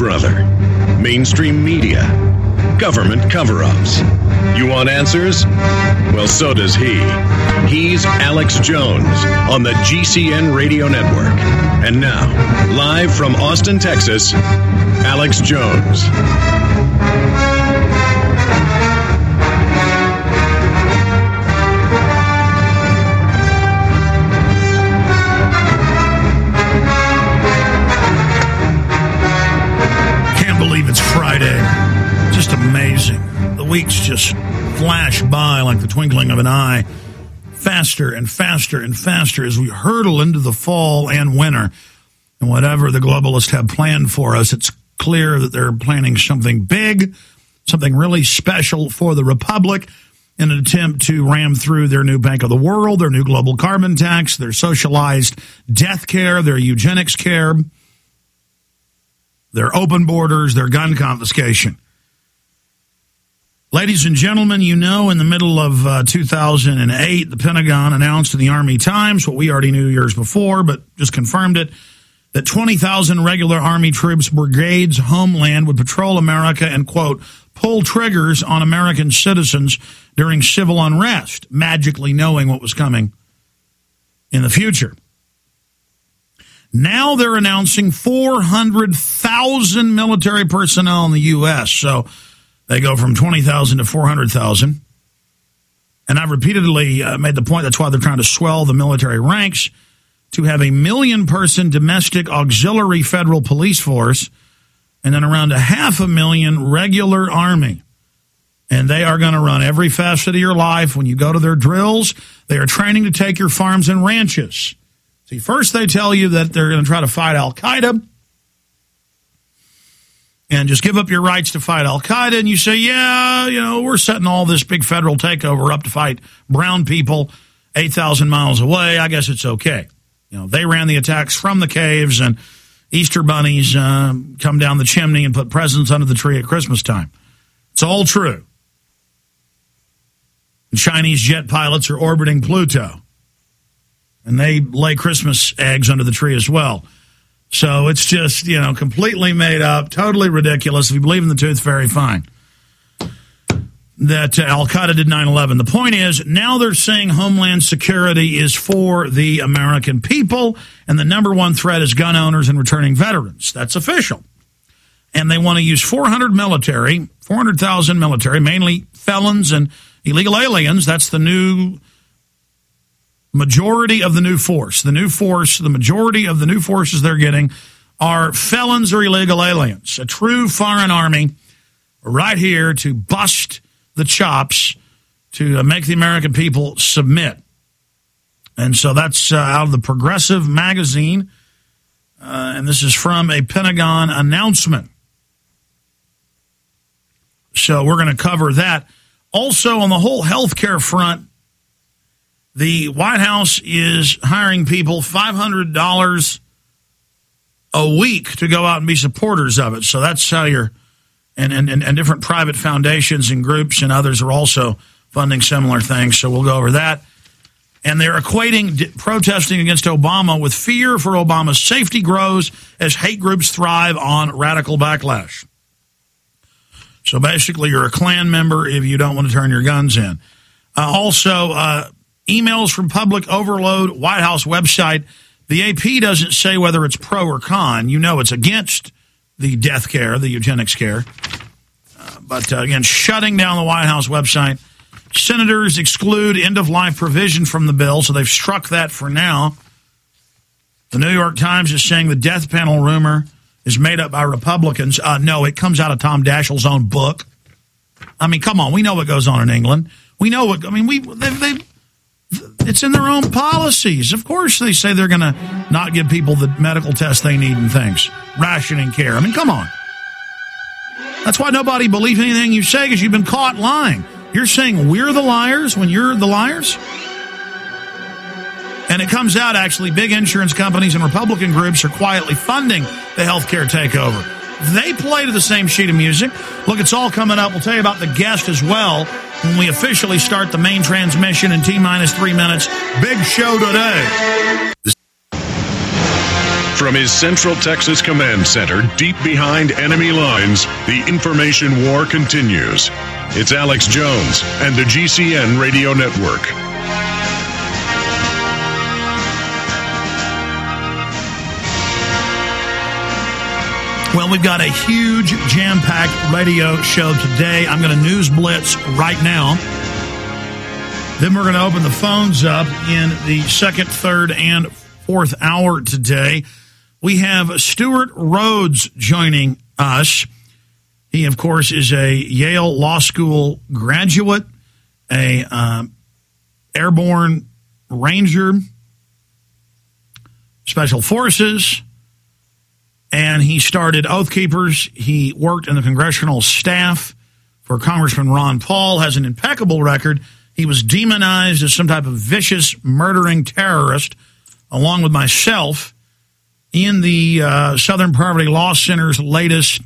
Brother, mainstream media, government cover-ups. You want answers? Well, so does he. He's Alex Jones on the GCN Radio Network. And now, live from Austin, Texas, Alex Jones. It's Friday. Just amazing. The weeks just flash by like the twinkling of an eye. Faster and faster and faster as we hurtle into the fall and winter. And whatever the globalists have planned for us, it's clear that they're planning something big, something really special for the Republic in an attempt to ram through their new Bank of the World, their new global carbon tax, their socialized death care, their eugenics care, their open borders, their gun confiscation. Ladies and gentlemen, you know, in the middle of 2008, the Pentagon announced in the Army Times, what we already knew years before, but just confirmed it, that 20,000 regular Army troops, brigades, homeland would patrol America and, quote, pull triggers on American citizens during civil unrest, magically knowing what was coming in the future. Now they're announcing 400,000 military personnel in the U.S., so they go from 20,000 to 400,000. And I've repeatedly made the point, that's why they're trying to swell the military ranks, to have a 1 million-person domestic auxiliary federal police force and then around 500,000 regular Army. And they are going to run every facet of your life. When you go to their drills, they are training to take your farms and ranches. See, first they tell you that they're going to try to fight Al-Qaeda and just give up your rights to fight Al-Qaeda, and you say, yeah, you know, we're setting all this big federal takeover up to fight brown people 8,000 miles away. I guess it's okay. You know, they ran the attacks from the caves, and Easter bunnies come down the chimney and put presents under the tree at Christmas time. It's all true. And Chinese jet pilots are orbiting Pluto. And they lay Christmas eggs under the tree as well. So it's just, you know, completely made up, totally ridiculous. If you believe in the tooth fairy, fine. That Al-Qaeda did 9/11. The point is, now they're saying Homeland Security is for the American people, and the number one threat is gun owners and returning veterans. That's official. And they want to use 400,000 military, mainly felons and illegal aliens. That's the new majority of the new force. The new force, the majority of the new forces they're getting are felons or illegal aliens. A true foreign army right here to bust the chops, to make the American people submit. And so that's out of the Progressive magazine, and this is from a Pentagon announcement. So we're going to cover that. Also, on the whole healthcare front, the White House is hiring people $500 a week to go out and be supporters of it. So that's how you're, and different private foundations and groups and others are also funding similar things. So we'll go over that. And they're equating protesting against Obama with fear for Obama's safety grows as hate groups thrive on radical backlash. So basically, you're a Klan member if you don't want to turn your guns in. Emails from public overload, White House website. The AP doesn't say whether it's pro or con. You know it's against the death care, the eugenics care. But again, shutting down the White House website. Senators exclude end-of-life provision from the bill, so they've struck that for now. The New York Times is saying the death panel rumor is made up by Republicans. No, it comes out of Tom Daschle's own book. I mean, come on, we know what goes on in England. We know what, I mean, it's in their own policies. Of course they say they're going to not give people the medical tests they need and things. Rationing care. I mean, come on. That's why nobody believes anything you say, because you've been caught lying. You're saying we're the liars when you're the liars? And it comes out, actually, big insurance companies and Republican groups are quietly funding the healthcare takeover. They play to the same sheet of music. Look, it's all coming up. We'll tell you about the guest as well when we officially start the main transmission in T-minus 3 minutes. Big show today. From his Central Texas Command Center, deep behind enemy lines, the information war continues. It's Alex Jones and the GCN Radio Network. Well, we've got a huge jam-packed radio show today. I'm going to news blitz right now. Then we're going to open the phones up in the second, third, and fourth hour today. We have Stuart Rhodes joining us. He, of course, is a Yale Law School graduate, a airborne ranger, Special Forces, and he started Oath Keepers. He worked in the congressional staff for Congressman Ron Paul, has an impeccable record. He was demonized as some type of vicious, murdering terrorist, along with myself, in the Southern Poverty Law Center's latest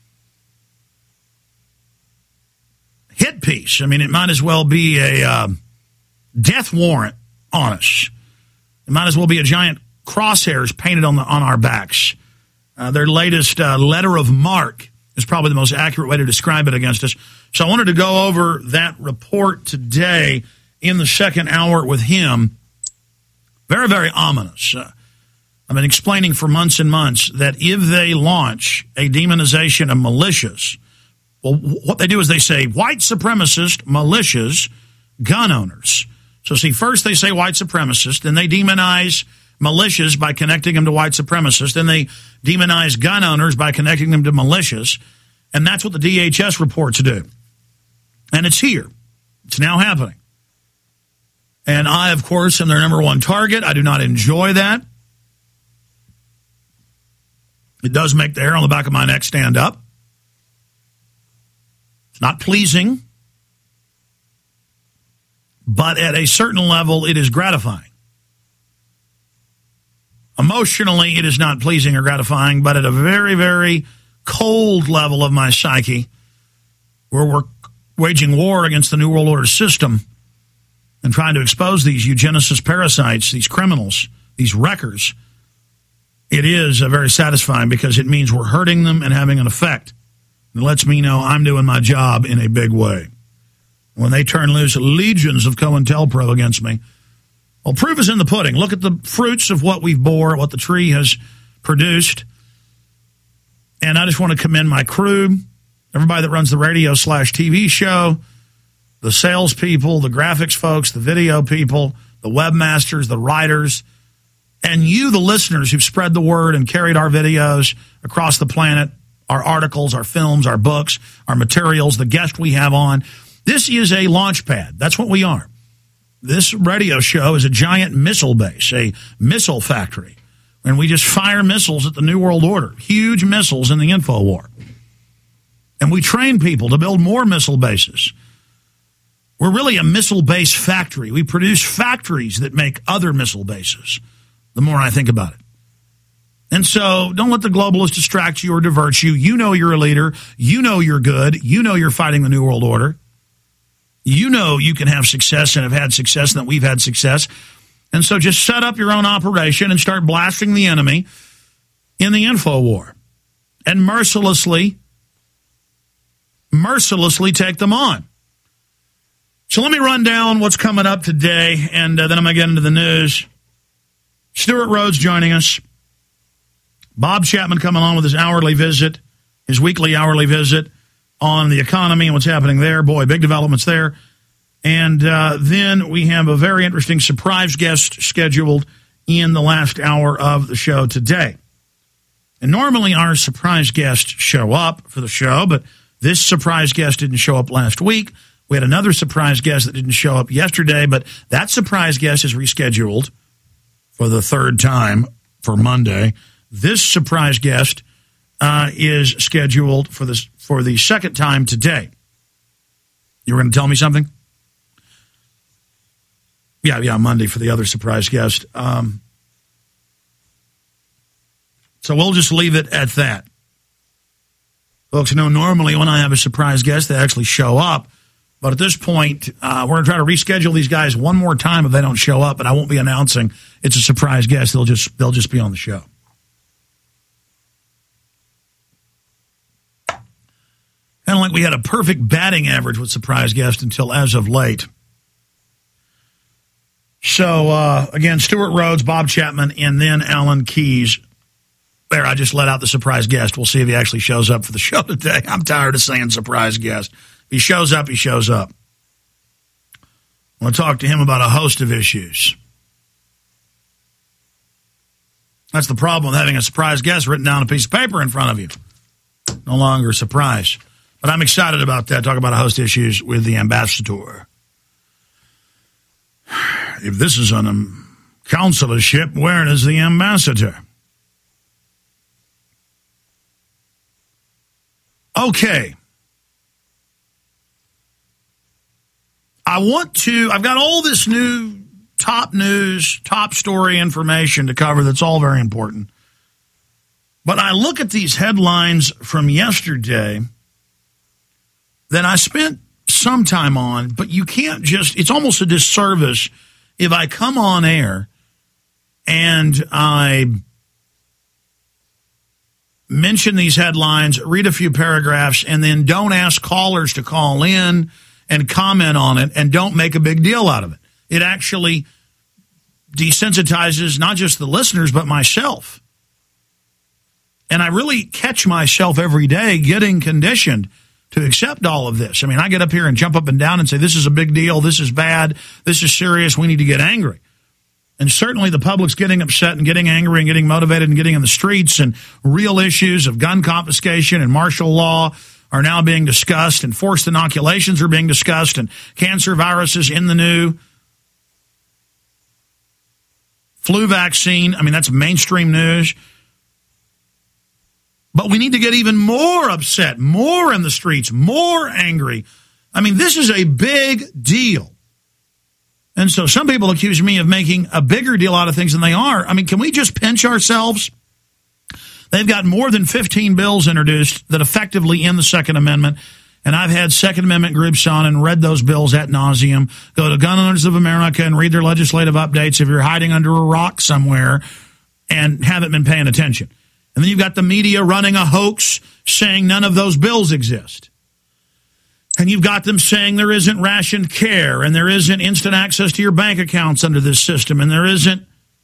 hit piece. I mean, it might as well be a death warrant on us. It might as well be a giant crosshairs painted on our backs. Their latest letter of marque is probably the most accurate way to describe it against us. So I wanted to go over that report today in the second hour with him. Very, very ominous. I've been explaining for months and months that if they launch a demonization of militias, well, what they do is they say white supremacist militias, gun owners. So see, first they say white supremacist, then they demonize militias by connecting them to white supremacists, then they demonize gun owners by connecting them to militias, and that's what the DHS reports do. And it's here. It's now happening. And I, of course, am their number one target. I do not enjoy that. It does make the hair on the back of my neck stand up. It's not pleasing. But at a certain level, it is gratifying. Emotionally, it is not pleasing or gratifying, but at a very, very cold level of my psyche, where we're waging war against the New World Order system and trying to expose these eugenicist parasites, these criminals, these wreckers, it is very satisfying because it means we're hurting them and having an effect. It lets me know I'm doing my job in a big way. When they turn loose legions of COINTELPRO against me, well, proof is in the pudding. Look at the fruits of what we've bore, what the tree has produced. And I just want to commend my crew, everybody that runs the radio/TV show, the salespeople, the graphics folks, the video people, the webmasters, the writers, and you, the listeners, who've spread the word and carried our videos across the planet, our articles, our films, our books, our materials, the guest we have on. This is a launch pad. That's what we are. This radio show is a giant missile base, a missile factory. And we just fire missiles at the New World Order, huge missiles in the info war. And we train people to build more missile bases. We're really a missile base factory. We produce factories that make other missile bases, the more I think about it. And so don't let the globalists distract you or divert you. You know you're a leader. You know you're good. You know you're fighting the New World Order. You know you can have success and have had success and that we've had success. And so just set up your own operation and start blasting the enemy in the info war. And mercilessly take them on. So let me run down what's coming up today, and then I'm going to get into the news. Stuart Rhodes joining us. Bob Chapman coming on with his hourly visit, his weekly hourly visit on the economy and what's happening there. Boy, big developments there. And then we have a very interesting surprise guest scheduled in the last hour of the show today. And normally our surprise guests show up for the show, but this surprise guest didn't show up last week. We had another surprise guest that didn't show up yesterday, but that surprise guest is rescheduled for the third time for Monday. This surprise guest is scheduled for the second time today. You were going to tell me something? Yeah, Monday for the other surprise guest. So we'll just leave it at that. Folks, you know, normally when I have a surprise guest, they actually show up. But at this point, we're going to try to reschedule these guys one more time if they don't show up, and I won't be announcing it's a surprise guest. They'll just be on the show. we had a perfect batting average with surprise guest until as of late. So, again, Stuart Rhodes, Bob Chapman, and then Alan Keyes. There, I just let out the surprise guest. We'll see if he actually shows up for the show today. I'm tired of saying surprise guest. If he shows up, he shows up. I want to talk to him about a host of issues. That's the problem with having a surprise guest written down on a piece of paper in front of you. No longer a surprise. But I'm excited about that. Talk about a host of issues with the ambassador. If this is on a consularship, where is the ambassador? Okay. I've got all this new top news, top story information to cover that's all very important. But I look at these headlines from yesterday that I spent some time on, but you can't just, it's almost a disservice if I come on air and I mention these headlines, read a few paragraphs, and then don't ask callers to call in and comment on it and don't make a big deal out of it. It actually desensitizes not just the listeners, but myself. And I really catch myself every day getting conditioned to accept all of this. I mean, I get up here and jump up and down and say, this is a big deal, this is bad, this is serious, we need to get angry. And certainly the public's getting upset and getting angry and getting motivated and getting in the streets, and real issues of gun confiscation and martial law are now being discussed, and forced inoculations are being discussed, and cancer viruses in the new flu vaccine. I mean, that's mainstream news. But we need to get even more upset, more in the streets, more angry. I mean, this is a big deal. And so some people accuse me of making a bigger deal out of things than they are. I mean, can we just pinch ourselves? They've got more than 15 bills introduced that effectively end the Second Amendment. And I've had Second Amendment groups on and read those bills ad nauseum. Go to Gun Owners of America and read their legislative updates if you're hiding under a rock somewhere and haven't been paying attention. And then you've got the media running a hoax saying none of those bills exist. And you've got them saying there isn't rationed care and there isn't instant access to your bank accounts under this system and there isn't.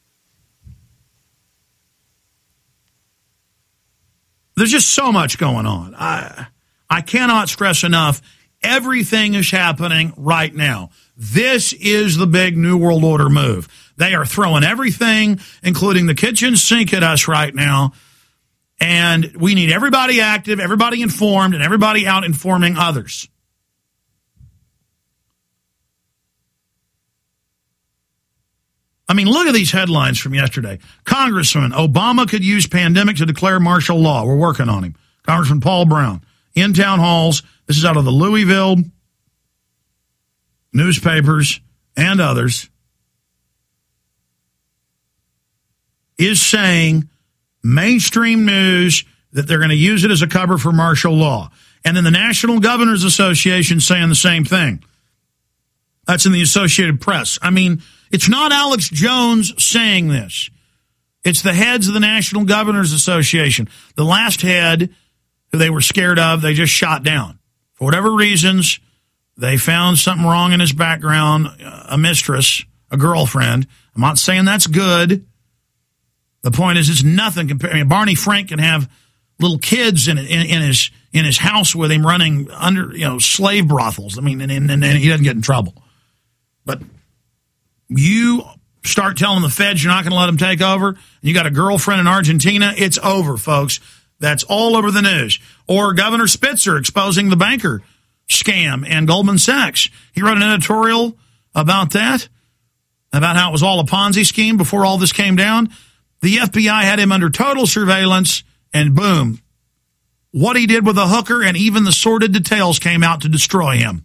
There's just so much going on. I cannot stress enough, everything is happening right now. This is the big New World Order move. They are throwing everything, including the kitchen sink, at us right now. And we need everybody active, everybody informed, and everybody out informing others. I mean, look at these headlines from yesterday. Congressman, Obama could use pandemic to declare martial law. We're working on him. Congressman Paul Brown. In town halls, this is out of the Louisville newspapers and others, is saying mainstream news that they're going to use it as a cover for martial law. And then the National Governors Association saying the same thing. That's in the Associated Press. I mean, it's not Alex Jones saying this. It's the heads of the National Governors Association. The last head who they were scared of, they just shot down. For whatever reasons, they found something wrong in his background, a mistress, a girlfriend. I'm not saying that's good. The point is, it's nothing compared. I mean, Barney Frank can have little kids in his house with him running under slave brothels. I mean, and he doesn't get in trouble. But you start telling the feds you're not going to let them take over, and you got a girlfriend in Argentina, it's over, folks. That's all over the news. Or Governor Spitzer exposing the banker scam and Goldman Sachs. He wrote an editorial about that, about how it was all a Ponzi scheme before all this came down. The FBI had him under total surveillance, and boom, what he did with a hooker and even the sordid details came out to destroy him.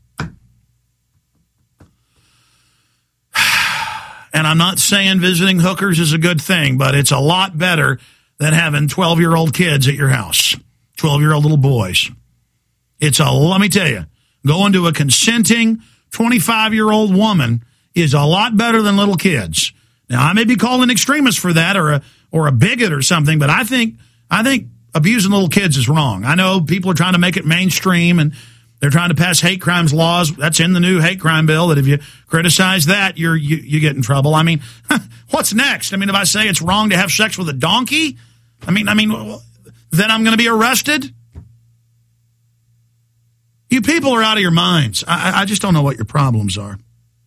And I'm not saying visiting hookers is a good thing, but it's a lot better than having 12-year-old kids at your house, 12-year-old little boys. Let me tell you, going to a consenting 25-year-old woman is a lot better than little kids. Now, I may be called an extremist for that or a bigot or something, but I think abusing little kids is wrong. I know people are trying to make it mainstream, and They're trying to pass hate crimes laws. That's in the new hate crime bill, that if you criticize that, you get in trouble. I mean, what's next? I mean, if I say it's wrong to have sex with a donkey, I mean, then I'm going to be arrested? You people are out of your minds. I just don't know what your problems are.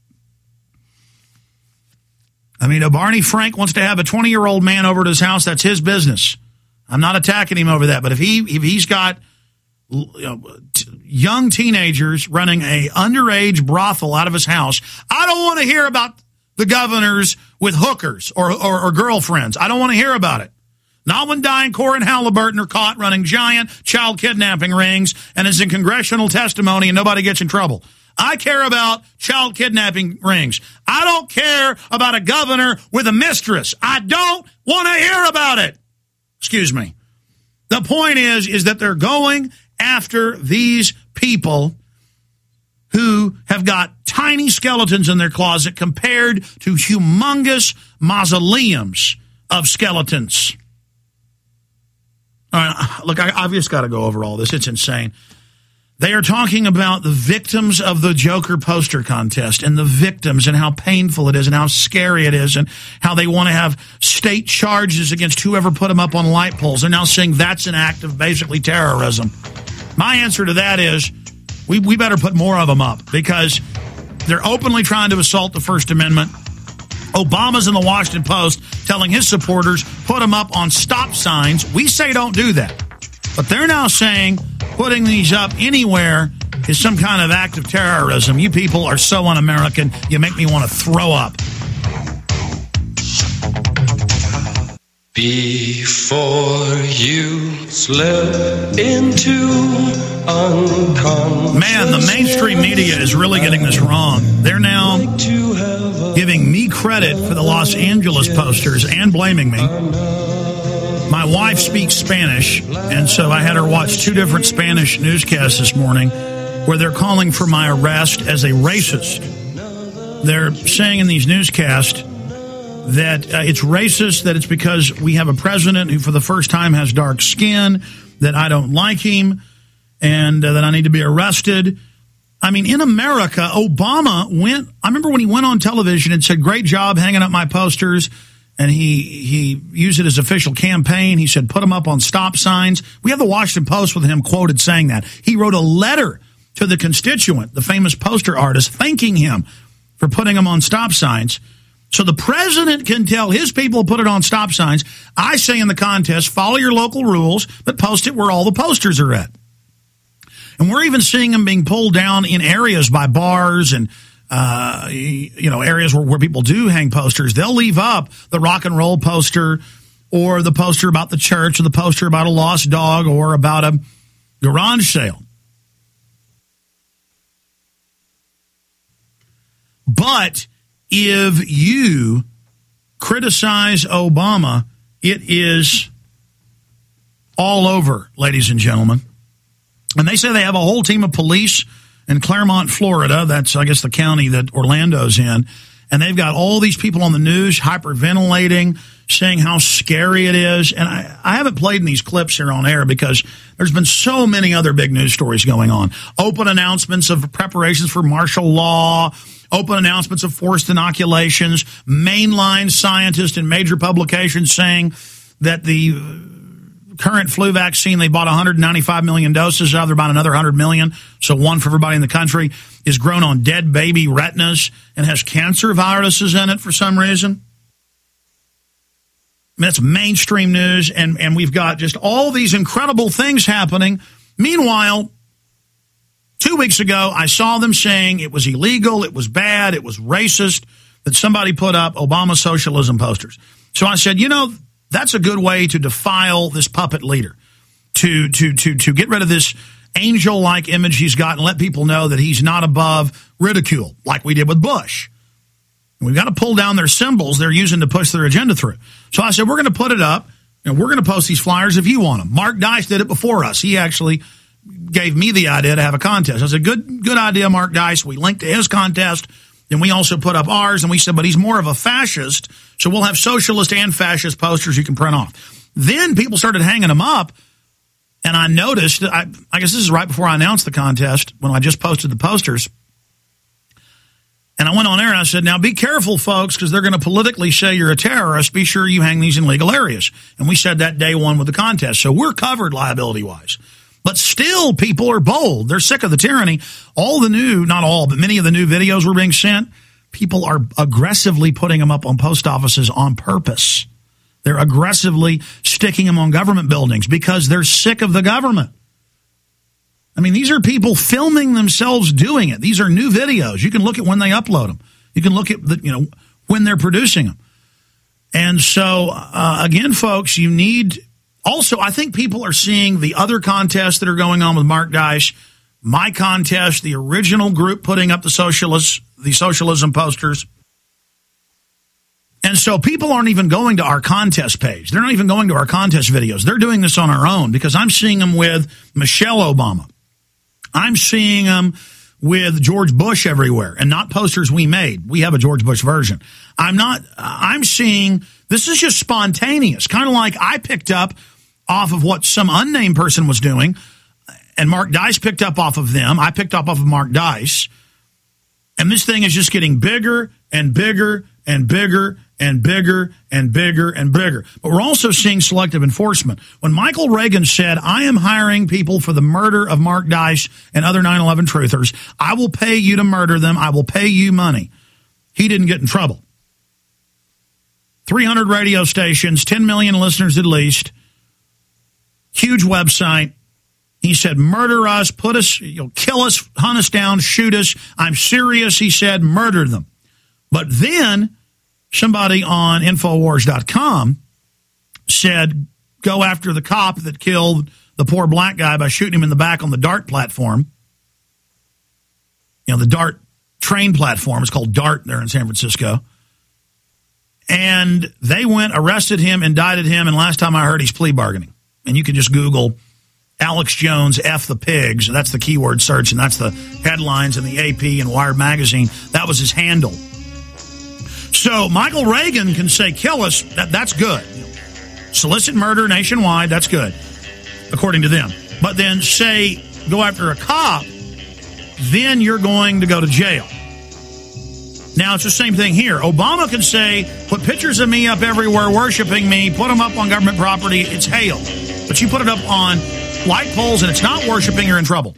I mean, Barney Frank wants to have a 20-year-old man over at his house. That's his business. I'm not attacking him over that. But if he's got young teenagers running a underage brothel out of his house, I don't want to hear about the governors with hookers or girlfriends. I don't want to hear about it. Not when Diane Core and Halliburton are caught running giant child kidnapping rings and it's in congressional testimony and nobody gets in trouble. I care about child kidnapping rings. I don't care about a governor with a mistress. I don't want to hear about it. Excuse me. The point is that they're going after these people who have got tiny skeletons in their closet compared to humongous mausoleums of skeletons. All right, look, I've just got to go over all this. It's insane. They are talking about the victims of the Joker poster contest and the victims and how painful it is and how scary it is and how they want to have state charges against whoever put them up on light poles. They're now saying that's an act of basically terrorism. My answer to that is we better put more of them up because they're openly trying to assault the First Amendment. Obama's in the Washington Post telling his supporters, put them up on stop signs. We say don't do that. But they're now saying putting these up anywhere is some kind of act of terrorism. You people are so un-American, you make me want to throw up. Before you slip into unconsciousness. Man, the mainstream media is really getting this wrong. They're now giving me credit for the Los Angeles posters and blaming me. My wife speaks Spanish, and so I had her watch 2 different Spanish newscasts this morning where they're calling for my arrest as a racist. They're saying in these newscasts that it's racist, that it's because we have a president who for the first time has dark skin, that I don't like him, and that I need to be arrested. I mean, in America, Obama I remember when he went on television and said, great job hanging up my posters, and he used it as official campaign. He said, put them up on stop signs. We have the Washington Post with him quoted saying that. He wrote a letter to the constituent, the famous poster artist, thanking him for putting them on stop signs. So the president can tell his people to put it on stop signs. I say in the contest, follow your local rules, but post it where all the posters are at. And we're even seeing them being pulled down in areas by bars and areas where people do hang posters. They'll leave up the rock and roll poster or the poster about the church or the poster about a lost dog or about a garage sale. But if you criticize Obama, it is all over, ladies and gentlemen. And they say they have a whole team of police in Claremont, Florida. That's, I guess, the county that Orlando's in. And they've got all these people on the news hyperventilating, saying how scary it is. And I haven't played in these clips here on air because there's been so many other big news stories going on. Open announcements of preparations for martial law, open announcements of forced inoculations, mainline scientists in major publications saying that the current flu vaccine they bought 195 million doses of, they're about another 100 million, so one for everybody in the country, is grown on dead baby retinas and has cancer viruses in it for some reason. I mean, that's mainstream news, and we've got just all these incredible things happening. Meanwhile, 2 weeks ago, I saw them saying it was illegal, it was bad, it was racist, that somebody put up Obama socialism posters. So I said, that's a good way to defile this puppet leader, to get rid of this angel-like image he's got and let people know that he's not above ridicule, like we did with Bush. And we've got to pull down their symbols they're using to push their agenda through. So I said, we're going to put it up, and we're going to post these flyers if you want them. Mark Dice did it before us. He actually gave me the idea to have a contest. I said, good idea, Mark Dice. We linked to his contest. Then we also put up ours, and we said, but he's more of a fascist, so we'll have socialist and fascist posters you can print off. Then people started hanging them up, And I noticed, I guess this is right before I announced the contest, when I just posted the posters. And I went on air and I said, now be careful, folks, because they're going to politically say you're a terrorist. Be sure you hang these in legal areas. And we said that day one with the contest. So we're covered liability-wise. But still, people are bold. They're sick of the tyranny. All the new, not all, but many of the new videos were being sent. People are aggressively putting them up on post offices on purpose. They're aggressively sticking them on government buildings because they're sick of the government. I mean, these are people filming themselves doing it. These are new videos. You can look at when they upload them. You can look at when they're producing them. And so, again, folks, you need... Also, I think people are seeing the other contests that are going on with Mark Dice, my contest, the original group putting up the socialism posters. And so people aren't even going to our contest page. They're not even going to our contest videos. They're doing this on our own because I'm seeing them with Michelle Obama. I'm seeing them with George Bush everywhere, and not posters we made. We have a George Bush version. I'm seeing, this is just spontaneous, kind of like I picked up off of what some unnamed person was doing, and Mark Dice picked up off of them. I picked up off of Mark Dice, and this thing is just getting bigger and bigger and bigger and bigger and bigger and bigger. But we're also seeing selective enforcement. When Michael Reagan said, I am hiring people for the murder of Mark Dice and other 9/11 truthers, I will pay you to murder them, I will pay you money. He didn't get in trouble. 300 radio stations, 10 million listeners at least, huge website. He said, murder us, put us, kill us, hunt us down, shoot us. I'm serious, he said, murder them. But then somebody on Infowars.com said, go after the cop that killed the poor black guy by shooting him in the back on the DART platform. The DART train platform is called DART there in San Francisco. And they went, arrested him, indicted him, and last time I heard, he's plea bargaining. And you can just Google Alex Jones, F the pigs. That's the keyword search, and that's the headlines in the AP and Wired magazine. That was his handle. So Michael Reagan can say, kill us, that's good. Solicit murder nationwide, that's good, according to them. But then say, go after a cop, then you're going to go to jail. Now, it's the same thing here. Obama can say, put pictures of me up everywhere, worshiping me, put them up on government property, it's hail. But you put it up on light poles and it's not worshiping, you're in trouble.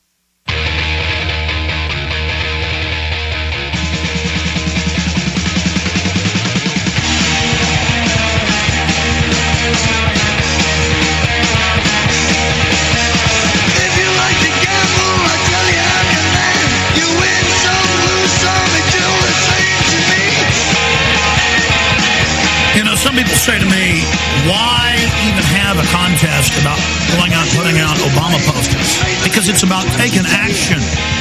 Some people say to me, why even have a contest about going out and putting out Obama posters? Because it's about taking action.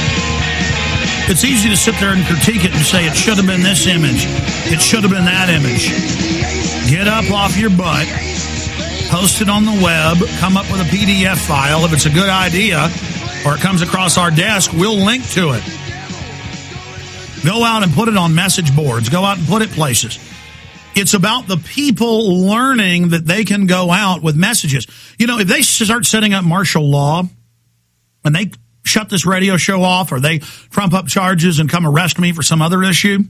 It's easy to sit there and critique it and say it should have been this image. It should have been that image. Get up off your butt, post it on the web, come up with a PDF file. If it's a good idea or it comes across our desk, we'll link to it. Go out and put it on message boards. Go out and put it places. It's about the people learning that they can go out with messages. If they start setting up martial law and they shut this radio show off or they trump up charges and come arrest me for some other issue,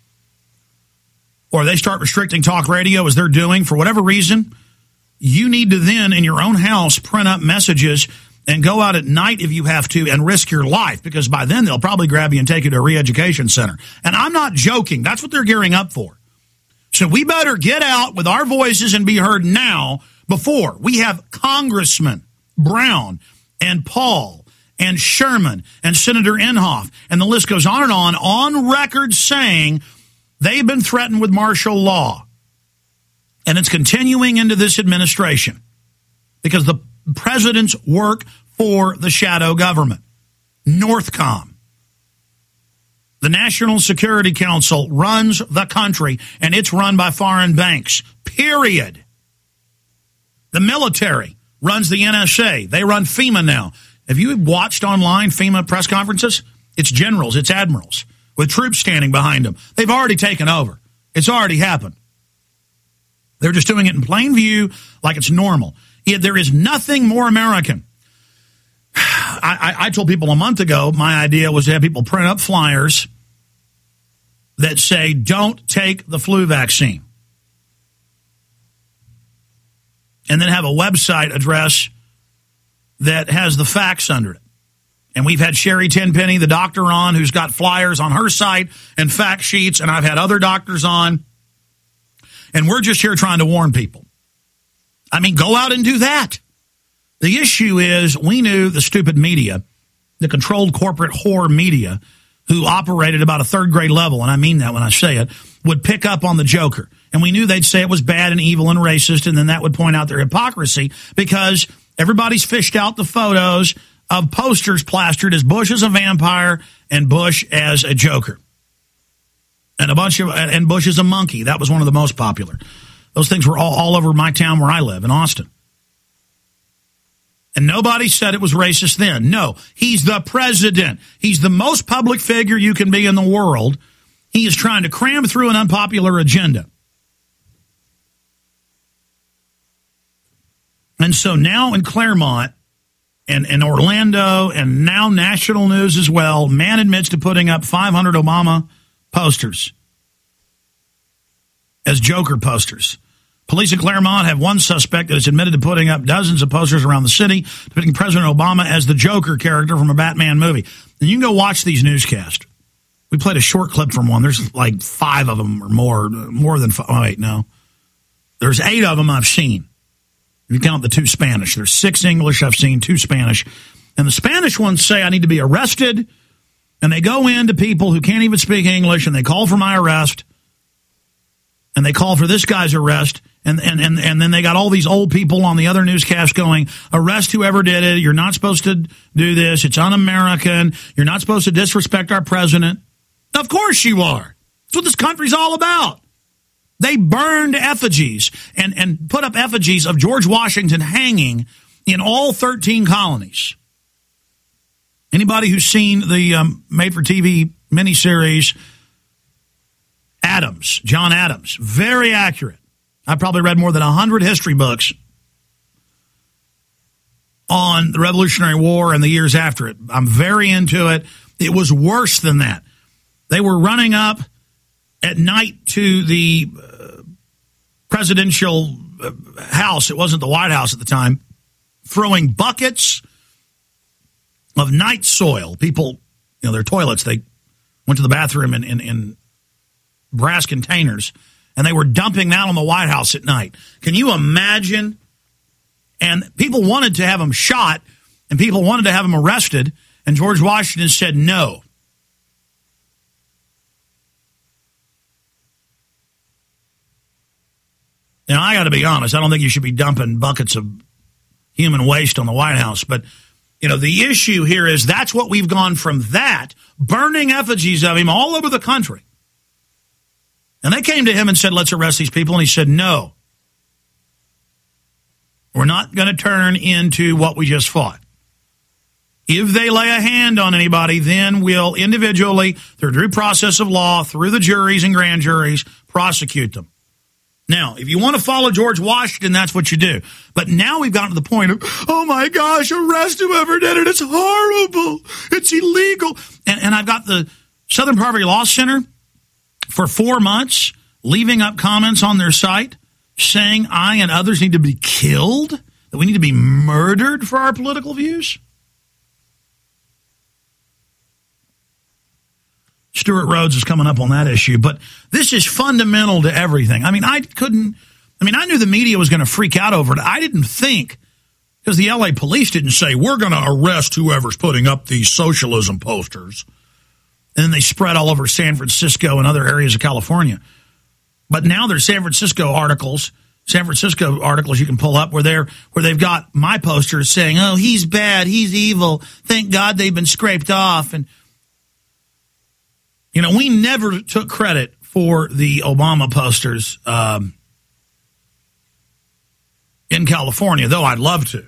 or they start restricting talk radio as they're doing for whatever reason, you need to then in your own house print up messages and go out at night if you have to and risk your life, because by then they'll probably grab you and take you to a re-education center. And I'm not joking. That's what they're gearing up for. So we better get out with our voices and be heard now before we have Congressman Brown and Paul and Sherman and Senator Inhofe, and the list goes on record saying they've been threatened with martial law. And it's continuing into this administration because the presidents work for the shadow government, Northcom. The National Security Council runs the country, and it's run by foreign banks, period. The military runs the NSA. They run FEMA now. Have you watched online FEMA press conferences? It's generals, it's admirals, with troops standing behind them. They've already taken over. It's already happened. They're just doing it in plain view like it's normal. There is nothing more American. I told people a month ago my idea was to have people print up flyers that say, don't take the flu vaccine. And then have a website address that has the facts under it. And we've had Sherry Tenpenny, the doctor, on, who's got flyers on her site and fact sheets, and I've had other doctors on. And we're just here trying to warn people. I mean, go out and do that. The issue is we knew the stupid media, the controlled corporate whore media, who operated about a third grade level, and I mean that when I say it, would pick up on the Joker. And we knew they'd say it was bad and evil and racist, and then that would point out their hypocrisy because everybody's fished out the photos of posters plastered as Bush as a vampire and Bush as a Joker. And Bush as a monkey. That was one of the most popular. Those things were all over my town where I live, in Austin. And nobody said it was racist then. No, he's the president. He's the most public figure you can be in the world. He is trying to cram through an unpopular agenda. And so now in Claremont and Orlando and now national news as well, man admits to putting up 500 Obama posters as Joker posters. Police in Claremont have one suspect that has admitted to putting up dozens of posters around the city depicting President Obama as the Joker character from a Batman movie. And you can go watch these newscasts. We played a short clip from one. There's like 5 of them or more than 5. Oh, wait, no. There's 8 of them I've seen. If you count the 2 Spanish. There's 6 English I've seen, 2 Spanish. And the Spanish ones say I need to be arrested. And they go into people who can't even speak English and they call for my arrest. And they call for this guy's arrest. And then they got all these old people on the other newscast going, arrest whoever did it. You're not supposed to do this. It's un-American. You're not supposed to disrespect our president. Of course you are. That's what this country's all about. They burned effigies and put up effigies of George Washington hanging in all 13 colonies. Anybody who's seen the made-for-TV miniseries Adams, John Adams, very accurate. I've probably read more than 100 history books on the Revolutionary War and the years after it. I'm very into it. It was worse than that. They were running up at night to the presidential house. It wasn't the White House at the time. Throwing buckets of night soil. People, their toilets, they went to the bathroom in brass containers, and they were dumping that on the White House at night. Can you imagine? And people wanted to have him shot, and people wanted to have him arrested, and George Washington said no. Now, I got to be honest, I don't think you should be dumping buckets of human waste on the White House, but the issue here is that's what we've gone from that, burning effigies of him all over the country. And they came to him and said, let's arrest these people. And he said, no. We're not going to turn into what we just fought. If they lay a hand on anybody, then we'll individually, through due process of law, through the juries and grand juries, prosecute them. Now, if you want to follow George Washington, that's what you do. But now we've gotten to the point of, oh my gosh, arrest whoever did it. It's horrible. It's illegal. And I've got the Southern Poverty Law Center for 4 months leaving up comments on their site saying I and others need to be killed, that we need to be murdered for our political views. Stuart Rhodes is coming up on that issue, but this is fundamental to everything. I knew the media was going to freak out over it. I didn't think, because the LA police didn't say, we're going to arrest whoever's putting up these socialism posters. And then they spread all over San Francisco and other areas of California. But now there's San Francisco articles you can pull up where they've got my posters saying, oh, he's bad, he's evil. Thank God they've been scraped off. And we never took credit for the Obama posters in California, though I'd love to.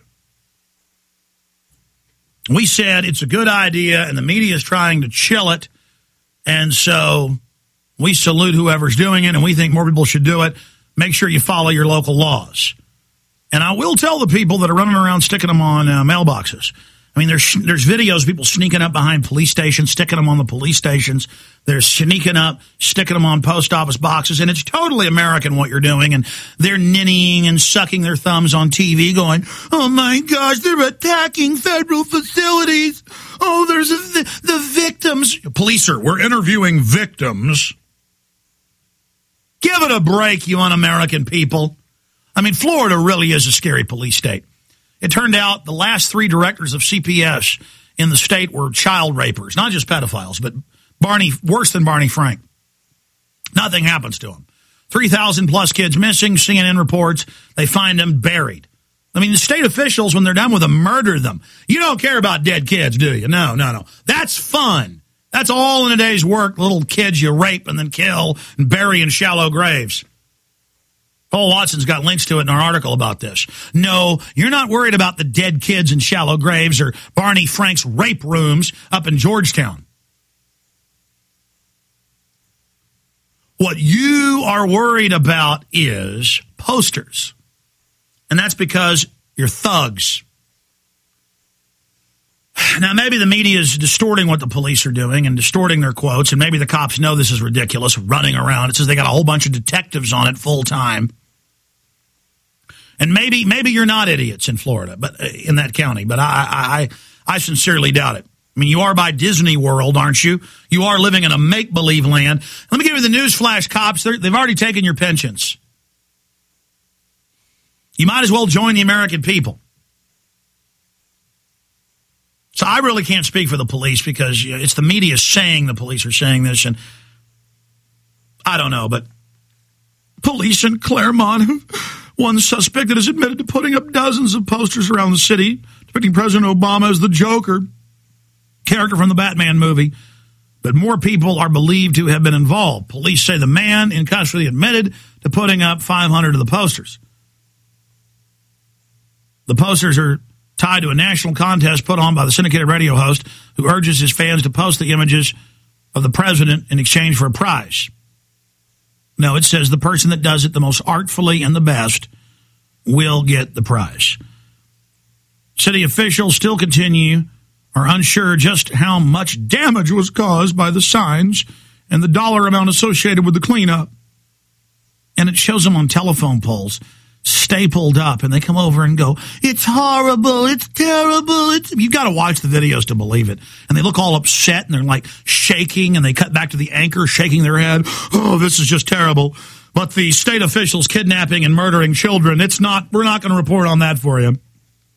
We said it's a good idea, and the media is trying to chill it, and so we salute whoever's doing it, and we think more people should do it. make sure you follow your local laws. And I will tell the people that are running around sticking them on mailboxes. I mean, there's videos of people sneaking up behind police stations, sticking them on the police stations. They're sneaking up, sticking them on post office boxes, and it's totally American what you're doing. And they're ninnying and sucking their thumbs on TV going, oh, my gosh, they're attacking federal facilities. Oh, there's the victims. We're interviewing victims. Give it a break, you un-American people. I mean, Florida really is a scary police state. It turned out the last 3 directors of CPS in the state were child rapers, not just pedophiles, but worse than Barney Frank. Nothing happens to them. 3,000 plus kids missing, CNN reports, they find them buried. I mean, the state officials, when they're done with them, murder them. You don't care about dead kids, do you? No. That's fun. That's all in a day's work, little kids you rape and then kill and bury in shallow graves. Paul Watson's got links to it in our article about this. No, you're not worried about the dead kids in shallow graves or Barney Frank's rape rooms up in Georgetown. What you are worried about is posters. And that's because you're thugs. Now, maybe the media is distorting what the police are doing and distorting their quotes, and maybe the cops know this is ridiculous, running around. It says they got a whole bunch of detectives on it full time. And maybe you're not idiots in Florida, but in that county, but I sincerely doubt it. I mean, you are by Disney World, aren't you? You are living in a make-believe land. Let me give you the news flash, cops. They've already taken your pensions. You might as well join the American people. So I really can't speak for the police because it's the media saying the police are saying this, and I don't know, but police in Claremont, one suspect that has admitted to putting up dozens of posters around the city depicting President Obama as the Joker, character from the Batman movie, but more people are believed to have been involved. Police say the man in custody admitted to putting up 500 of the posters. The posters are tied to a national contest put on by the syndicated radio host who urges his fans to post the images of the president in exchange for a prize. No, it says the person that does it the most artfully and the best will get the prize. City officials still are unsure just how much damage was caused by the signs and the dollar amount associated with the cleanup. And it shows them on telephone poles, stapled up, and they come over and go, it's horrible, it's terrible. You've got to watch the videos to believe it. And they look all upset, and they're like shaking, and they cut back to the anchor shaking their head. Oh, this is just terrible. But the state officials kidnapping and murdering children, we're not going to report on that for you.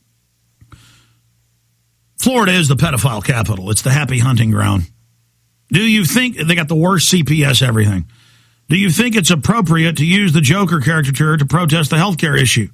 Florida is the pedophile capital. It's the happy hunting ground. Do you think they got the worst CPS everything? Do you think it's appropriate to use the Joker caricature to protest the healthcare issue?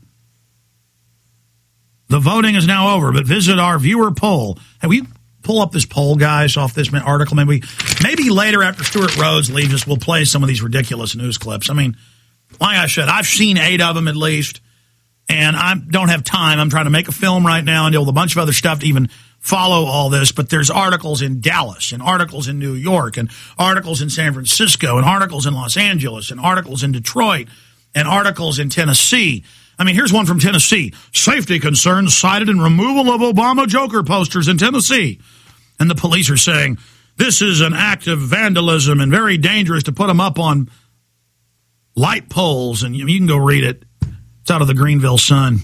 The voting is now over, but visit our viewer poll. Have we pull up this poll, guys, off this article? Maybe later after Stuart Rhodes leaves us, we'll play some of these ridiculous news clips. I mean, like I said, I've seen 8 of them at least, and I don't have time. I'm trying to make a film right now and deal with a bunch of other stuff to even follow all this, but there's articles in Dallas and articles in New York and articles in San Francisco and articles in Los Angeles and articles in Detroit and articles in Tennessee. I mean, here's one from Tennessee. Safety concerns cited in removal of Obama Joker posters in Tennessee. And the police are saying this is an act of vandalism and very dangerous to put them up on light poles. And you can go read it. It's out of the Greenville Sun.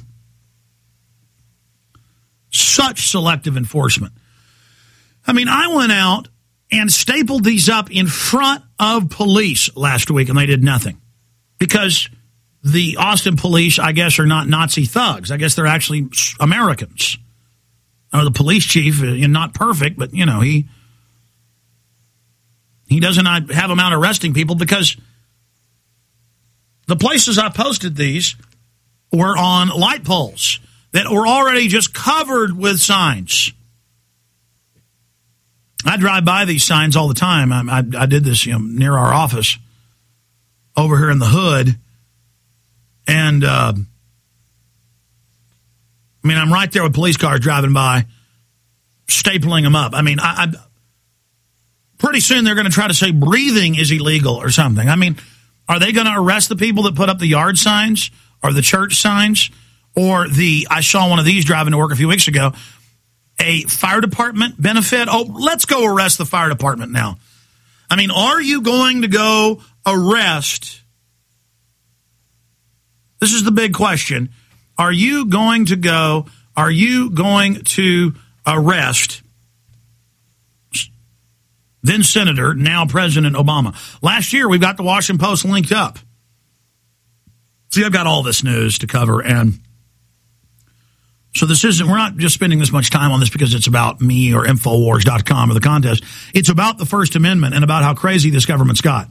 Such selective enforcement. I mean, I went out and stapled these up in front of police last week, and they did nothing. Because the Austin police, I guess, are not Nazi thugs. I guess they're actually Americans. The police chief, not perfect, but, he doesn't have them out arresting people because the places I posted these were on light poles that were already just covered with signs. I drive by these signs all the time. I did this near our office over here in the hood. And, I'm right there with police cars driving by, stapling them up. Pretty soon they're going to try to say breathing is illegal or something. Are they going to arrest the people that put up the yard signs or the church signs or I saw one of these driving to work a few weeks ago, a fire department benefit? Oh, let's go arrest the fire department now. I mean, are you going to go arrest? This is the big question. Are you going to arrest then Senator, now President Obama? Last year, we've got the Washington Post linked up. See, I've got all this news to cover, and so we're not just spending this much time on this because it's about me or Infowars.com or the contest. It's about the First Amendment and about how crazy this government's got.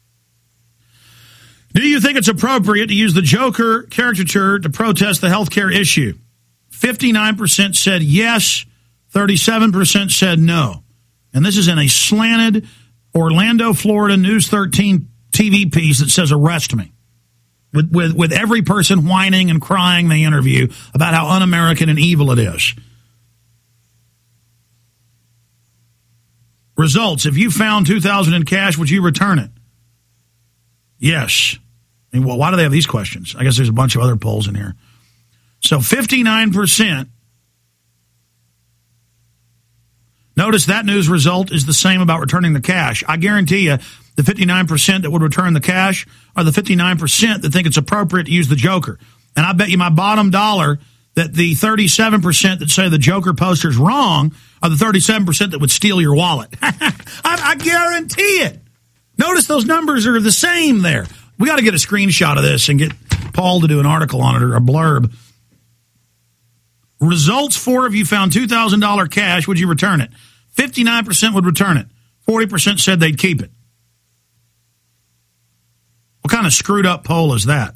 Do you think it's appropriate to use the Joker caricature to protest the health care issue? 59% said yes, 37% said no. And this is in a slanted Orlando, Florida News 13 TV piece that says arrest me. With every person whining and crying they interview about how un-American and evil it is. Results: if you found $2,000 in cash, would you return it? Yes. I mean, well, why do they have these questions? I guess there's a bunch of other polls in here. So 59%. Notice that news result is the same about returning the cash. I guarantee you the 59% that would return the cash are the 59% that think it's appropriate to use the Joker. And I bet you my bottom dollar that the 37% that say the Joker poster's wrong are the 37% that would steal your wallet. I guarantee it. Notice those numbers are the same there. We got to get a screenshot of this and get Paul to do an article on it or a blurb. Results for if you found $2,000 cash, would you return it? 59% would return it. 40% said they'd keep it. What kind of screwed up poll is that?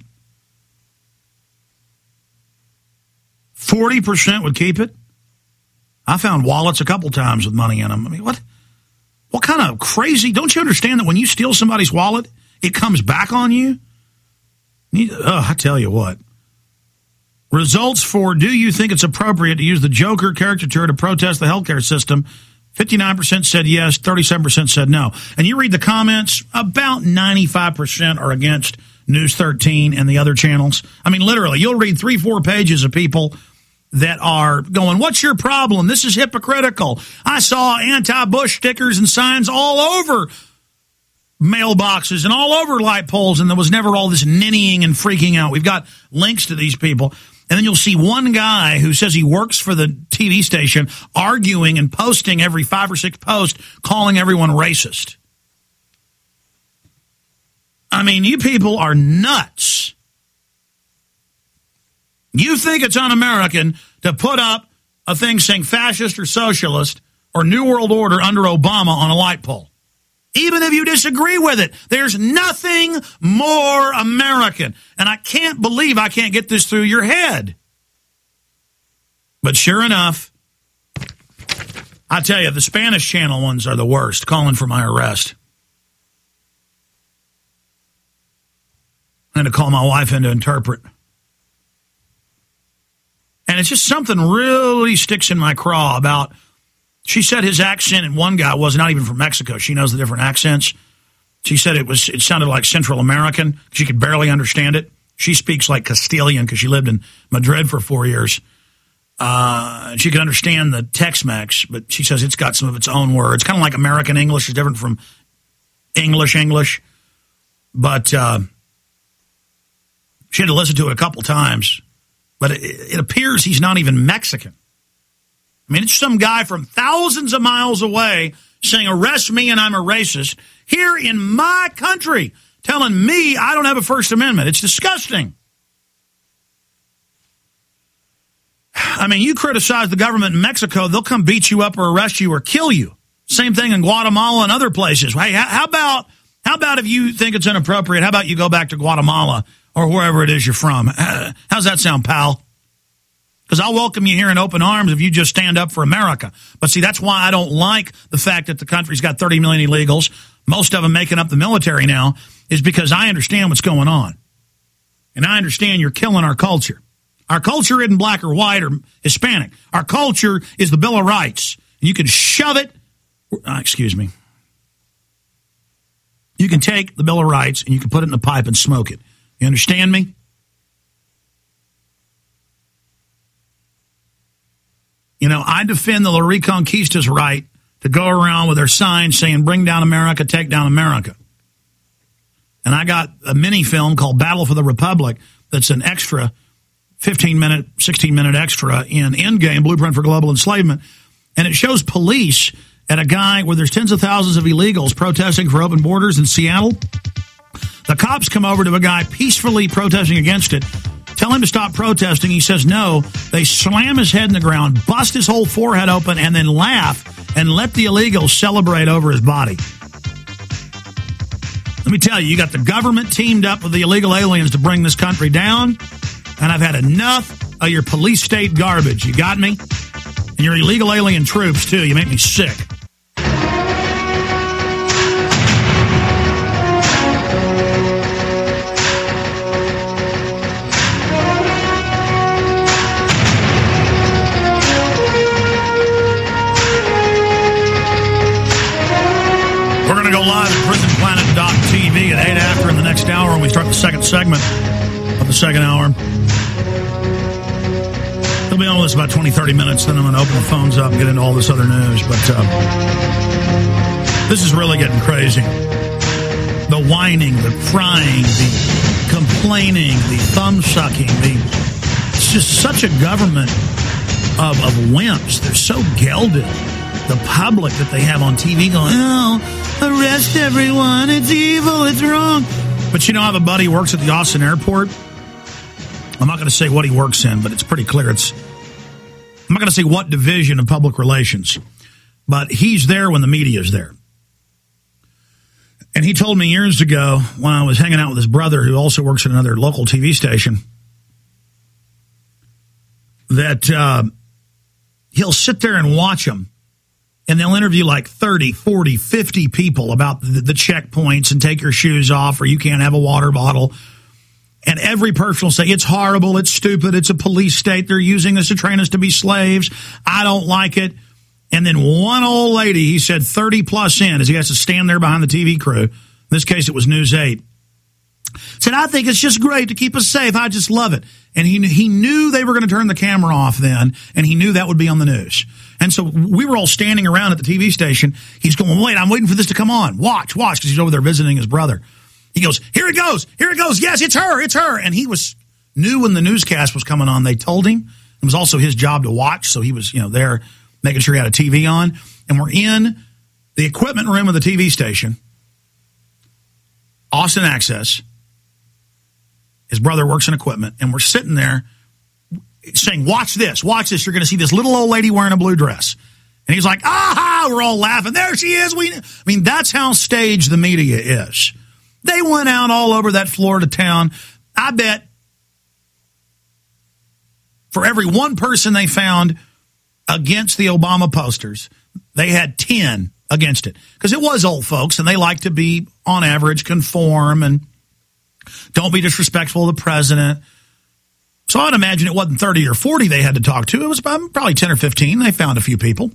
40% would keep it? I found wallets a couple times with money in them. I mean, what kind of crazy? Don't you understand that when you steal somebody's wallet, it comes back on you? I tell you what. Results for do you think it's appropriate to use the Joker caricature to protest the healthcare system? 59% said yes, 37% said no. And you read the comments, about 95% are against News 13 and the other channels. I mean, literally, you'll read 3-4 pages of people that are going, what's your problem? This is hypocritical. I saw anti-Bush stickers and signs all over mailboxes and all over light poles, and there was never all this ninnying and freaking out. We've got links to these people. And then you'll see one guy who says he works for the TV station arguing and posting every 5 or 6 posts, calling everyone racist. I mean, you people are nuts. You think it's un-American to put up a thing saying fascist or socialist or New World Order under Obama on a light pole. Even if you disagree with it, there's nothing more American. And I can't believe I can't get this through your head. But sure enough, I tell you, the Spanish channel ones are the worst, calling for my arrest. I had to call my wife in to interpret. And it's just something really sticks in my craw about. She said his accent, and one guy was not even from Mexico. She knows the different accents. She said it sounded like Central American. She could barely understand it. She speaks like Castilian because she lived in Madrid for 4 years. She could understand the Tex-Mex, but she says it's got some of its own words. Kind of like American English is different from English. But she had to listen to it a couple times. But it appears he's not even Mexican. I mean, it's some guy from thousands of miles away saying, arrest me and I'm a racist, here in my country, telling me I don't have a First Amendment. It's disgusting. I mean, you criticize the government in Mexico, they'll come beat you up or arrest you or kill you. Same thing in Guatemala and other places. Hey, how about if you think it's inappropriate, how about you go back to Guatemala or wherever it is you're from? How's that sound, pal? Because I'll welcome you here in open arms if you just stand up for America. But see, that's why I don't like the fact that the country's got 30 million illegals, most of them making up the military now, is because I understand what's going on. And I understand you're killing our culture. Our culture isn't black or white or Hispanic. Our culture is the Bill of Rights. And you can shove it. Excuse me. You can take the Bill of Rights and you can put it in a pipe and smoke it. You understand me? You know, I defend the La Reconquista's right to go around with their signs saying, bring down America, take down America. And I got a mini film called Battle for the Republic that's an extra 15-minute, 16-minute extra in Endgame, Blueprint for Global Enslavement. And it shows police at a guy where there's tens of thousands of illegals protesting for open borders in Seattle. The cops come over to a guy peacefully protesting against it, tell him to stop protesting. He says no. They slam his head in the ground, bust his whole forehead open, and then laugh and let the illegals celebrate over his body. Let me tell you, you got the government teamed up with the illegal aliens to bring this country down, and I've had enough of your police state garbage. You got me? And your illegal alien troops, too. You make me sick. We're going to go live at PrisonPlanet.tv at 8 after in the next hour when we start the second segment of the second hour. He'll be on with us about 20, 30 minutes, then I'm going to open the phones up and get into all this other news. But this is really getting crazy. The whining, the crying, the complaining, the thumb-sucking. It's just such a government of wimps. They're so gelded. The public that they have on TV going, oh, arrest everyone. It's evil. It's wrong. But you know, I have a buddy who works at the Austin airport. I'm not going to say what he works in, but it's pretty clear. I'm not going to say what division of public relations, but he's there when the media is there. And he told me years ago when I was hanging out with his brother, who also works at another local TV station, that he'll sit there and watch them, and they'll interview like 30, 40, 50 people about the checkpoints and take your shoes off or you can't have a water bottle. And every person will say, it's horrible, it's stupid, it's a police state, they're using us to train us to be slaves, I don't like it. And then one old lady, he said 30 plus in, as he has to stand there behind the TV crew, in this case it was News 8, said, I think it's just great to keep us safe, I just love it. And he knew they were going to turn the camera off then, and he knew that would be on the news. And so we were all standing around at the TV station. He's going, wait, I'm waiting for this to come on. Watch, because he's over there visiting his brother. He goes, here it goes. Yes, it's her. And he knew when the newscast was coming on. They told him. It was also his job to watch. So he was, there making sure he had a TV on. And we're in the equipment room of the TV station, Austin Access. His brother works in equipment. And we're sitting there saying, watch this. You're going to see this little old lady wearing a blue dress. And he's like, aha, we're all laughing. There she is. That's how staged the media is. They went out all over that Florida town. I bet for every one person they found against the Obama posters, they had 10 against it. Because it was old folks, and they like to be, on average, conform and don't be disrespectful of the president. So I'd imagine it wasn't 30 or 40 they had to talk to. It was probably 10 or 15. They found a few people.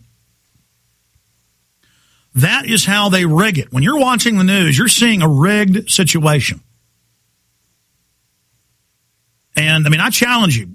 That is how they rig it. When you're watching the news, you're seeing a rigged situation. And, I challenge you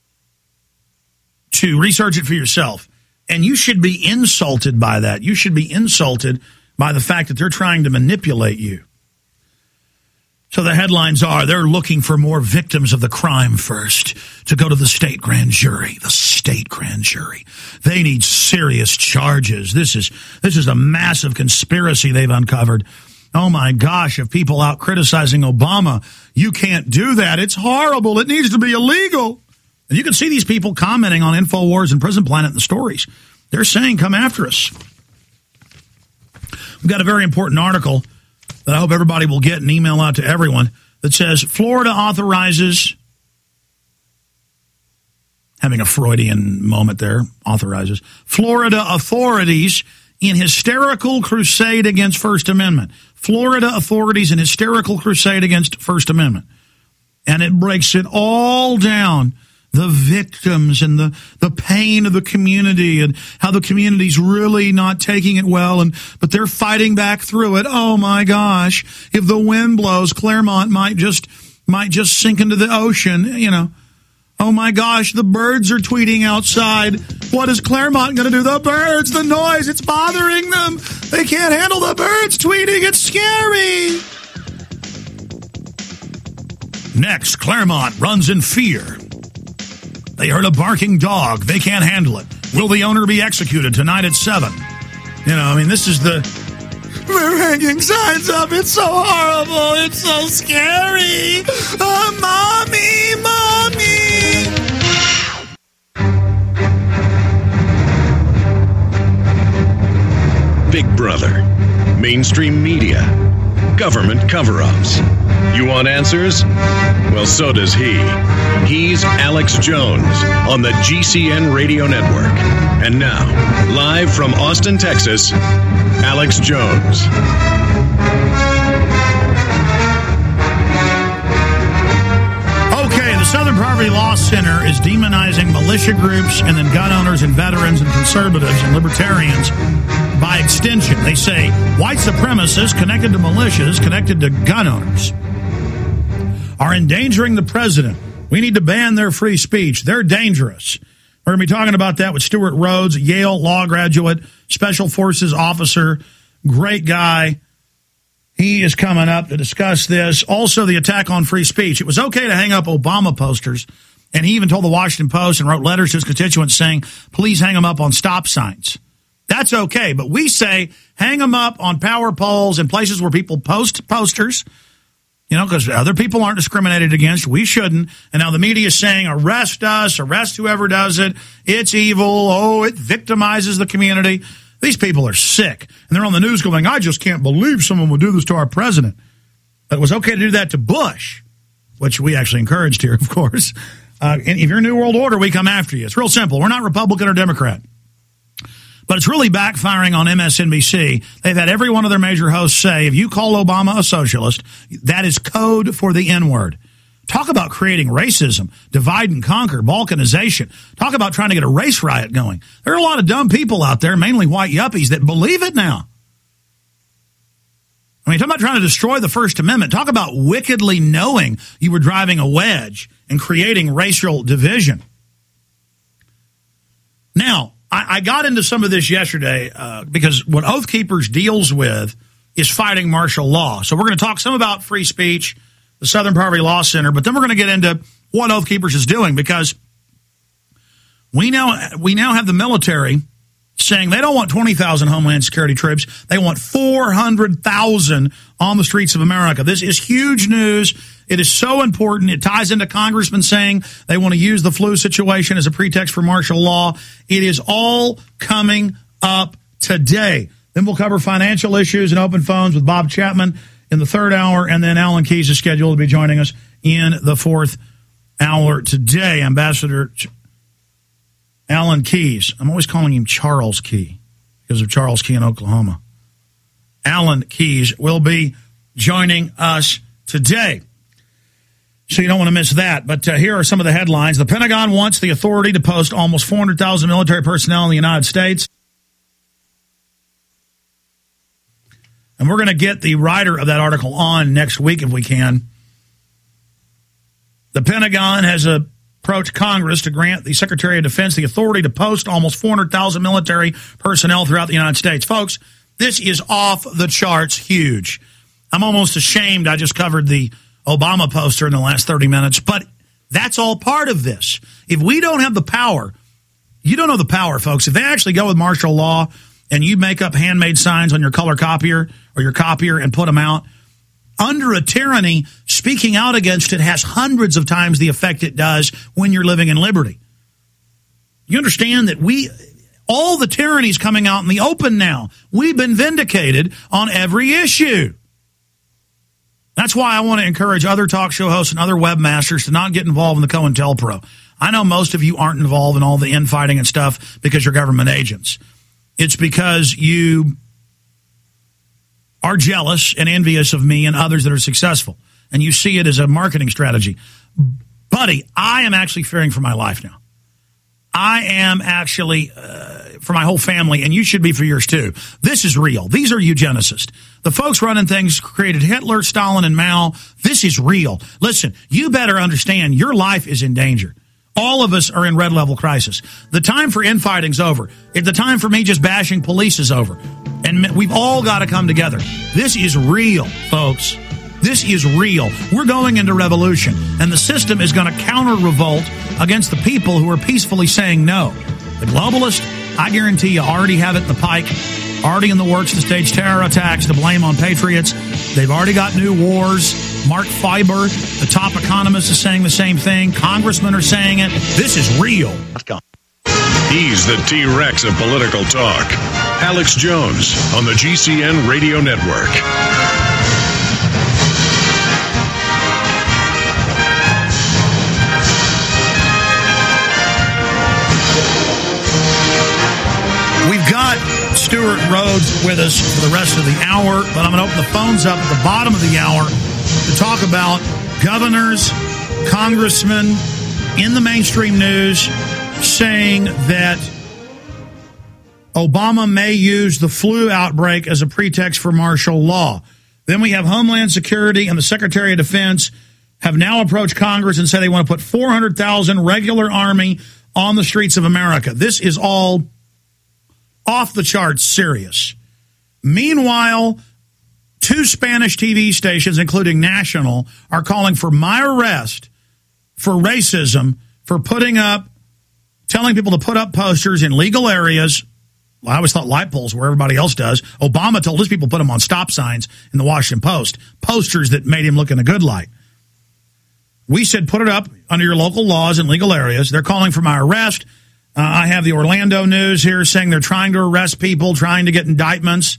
to research it for yourself. And you should be insulted by that. You should be insulted by the fact that they're trying to manipulate you. So the headlines are, they're looking for more victims of the crime first to go to the state grand jury. The state grand jury. They need serious charges. This is a massive conspiracy they've uncovered. Oh my gosh, if people out criticizing Obama, you can't do that. It's horrible. It needs to be illegal. And you can see these people commenting on InfoWars and Prison Planet in the stories. They're saying, come after us. We've got a very important article that I hope everybody will get and email out to everyone that says Florida authorizes, having a Freudian moment there, authorizes, Florida authorities in hysterical crusade against First Amendment. Florida authorities in hysterical crusade against First Amendment. And it breaks it all down. the victims and the pain of the community and how the community's really not taking it well, but they're fighting back through it. Oh my gosh, if the wind blows, Claremont might just sink into the ocean, you know. Oh my gosh, the birds are tweeting outside. What is Claremont going to do? The birds, the noise, it's bothering them. They can't handle the birds tweeting. It's scary. Next, Claremont runs in fear. They heard a barking dog. They can't handle it. Will the owner be executed tonight at 7? You know, I mean, this is we're hanging signs up. It's so horrible. It's so scary. Oh, Mommy, Mommy. Big Brother, mainstream media, government cover-ups. You want answers? Well, so does he. He's Alex Jones on the GCN Radio Network. And now, live from Austin, Texas, Alex Jones. Okay, the Southern Poverty Law Center is demonizing militia groups and then gun owners and veterans and conservatives and libertarians by extension. They say white supremacists connected to militias, connected to gun owners, are endangering the president. We need to ban their free speech. They're dangerous. We're going to be talking about that with Stuart Rhodes, Yale law graduate, Special Forces officer, great guy. He is coming up to discuss this. Also, the attack on free speech. It was okay to hang up Obama posters, and he even told the Washington Post and wrote letters to his constituents saying, please hang them up on stop signs. That's okay, but we say hang them up on power poles and places where people post posters, you know, because other people aren't discriminated against. We shouldn't. And now the media is saying, arrest us, arrest whoever does it. It's evil. Oh, it victimizes the community. These people are sick. And they're on the news going, I just can't believe someone would do this to our president. But it was okay to do that to Bush, which we actually encouraged here, of course. And if you're New World Order, we come after you. It's real simple. We're not Republican or Democrat. But it's really backfiring on MSNBC. They've had every one of their major hosts say, if you call Obama a socialist, that is code for the N-word. Talk about creating racism, divide and conquer, balkanization. Talk about trying to get a race riot going. There are a lot of dumb people out there, mainly white yuppies, that believe it now. I mean, talk about trying to destroy the First Amendment. Talk about wickedly knowing you were driving a wedge and creating racial division. Now, I got into some of this yesterday because what Oath Keepers deals with is fighting martial law. So we're going to talk some about free speech, the Southern Poverty Law Center, but then we're going to get into what Oath Keepers is doing, because we now have the military saying they don't want 20,000 Homeland Security troops. They want 400,000 on the streets of America. This is huge news. It is so important. It ties into congressmen saying they want to use the flu situation as a pretext for martial law. It is all coming up today. Then we'll cover financial issues and open phones with Bob Chapman in the third hour, and then Alan Keyes is scheduled to be joining us in the fourth hour today. Ambassador Alan Keyes. I'm always calling him Charles Key because of Charles Key in Oklahoma. Alan Keyes will be joining us today, so you don't want to miss that. But here are some of the headlines. The Pentagon wants the authority to post almost 400,000 military personnel in the United States. And we're going to get the writer of that article on next week if we can. The Pentagon has approached Congress to grant the Secretary of Defense the authority to post almost 400,000 military personnel throughout the United States. Folks, this is off the charts huge. I'm almost ashamed I just covered the Obama poster in the last 30 minutes, but that's all part of this. If we don't have the power, you don't know the power, folks. If they actually go with martial law and you make up handmade signs on your color copier or your copier and put them out, under a tyranny, speaking out against it has hundreds of times the effect it does when you're living in liberty. You understand that all the tyranny's coming out in the open now. We've been vindicated on every issue. That's why I want to encourage other talk show hosts and other webmasters to not get involved in the COINTELPRO. I know most of you aren't involved in all the infighting and stuff because you're government agents. It's because you are jealous and envious of me and others that are successful, and you see it as a marketing strategy. Buddy, I am actually fearing for my life now. I am actually for my whole family, and you should be for yours too. This is real. These are eugenicists. The folks running things created Hitler, Stalin, and Mao. This is real. Listen, you better understand your life is in danger. All of us are in red level crisis. The time for infighting's over. The time for me just bashing police is over. And we've all got to come together. This is real, folks. This is real. We're going into revolution, and the system is going to counter-revolt against the people who are peacefully saying no. The globalists, I guarantee you, already have it in the pike, already in the works to stage terror attacks to blame on patriots. They've already got new wars. Mark Fiber, the top economist, is saying the same thing. Congressmen are saying it. This is real. He's the T-Rex of political talk. Alex Jones on the GCN Radio Network. We've got Stuart Rhodes with us for the rest of the hour, but I'm going to open the phones up at the bottom of the hour to talk about governors, congressmen in the mainstream news saying that Obama may use the flu outbreak as a pretext for martial law. Then we have Homeland Security and the Secretary of Defense have now approached Congress and said they want to put 400,000 regular Army on the streets of America. This is all off the charts serious. Meanwhile, 2 Spanish TV stations, including National, are calling for my arrest for racism, for telling people to put up posters in legal areas. Well, I always thought light poles where everybody else does. Obama told his people to put them on stop signs in the Washington Post, posters that made him look in a good light. We said put it up under your local laws in legal areas. They're calling for my arrest. I have the Orlando News here saying they're trying to arrest people, trying to get indictments.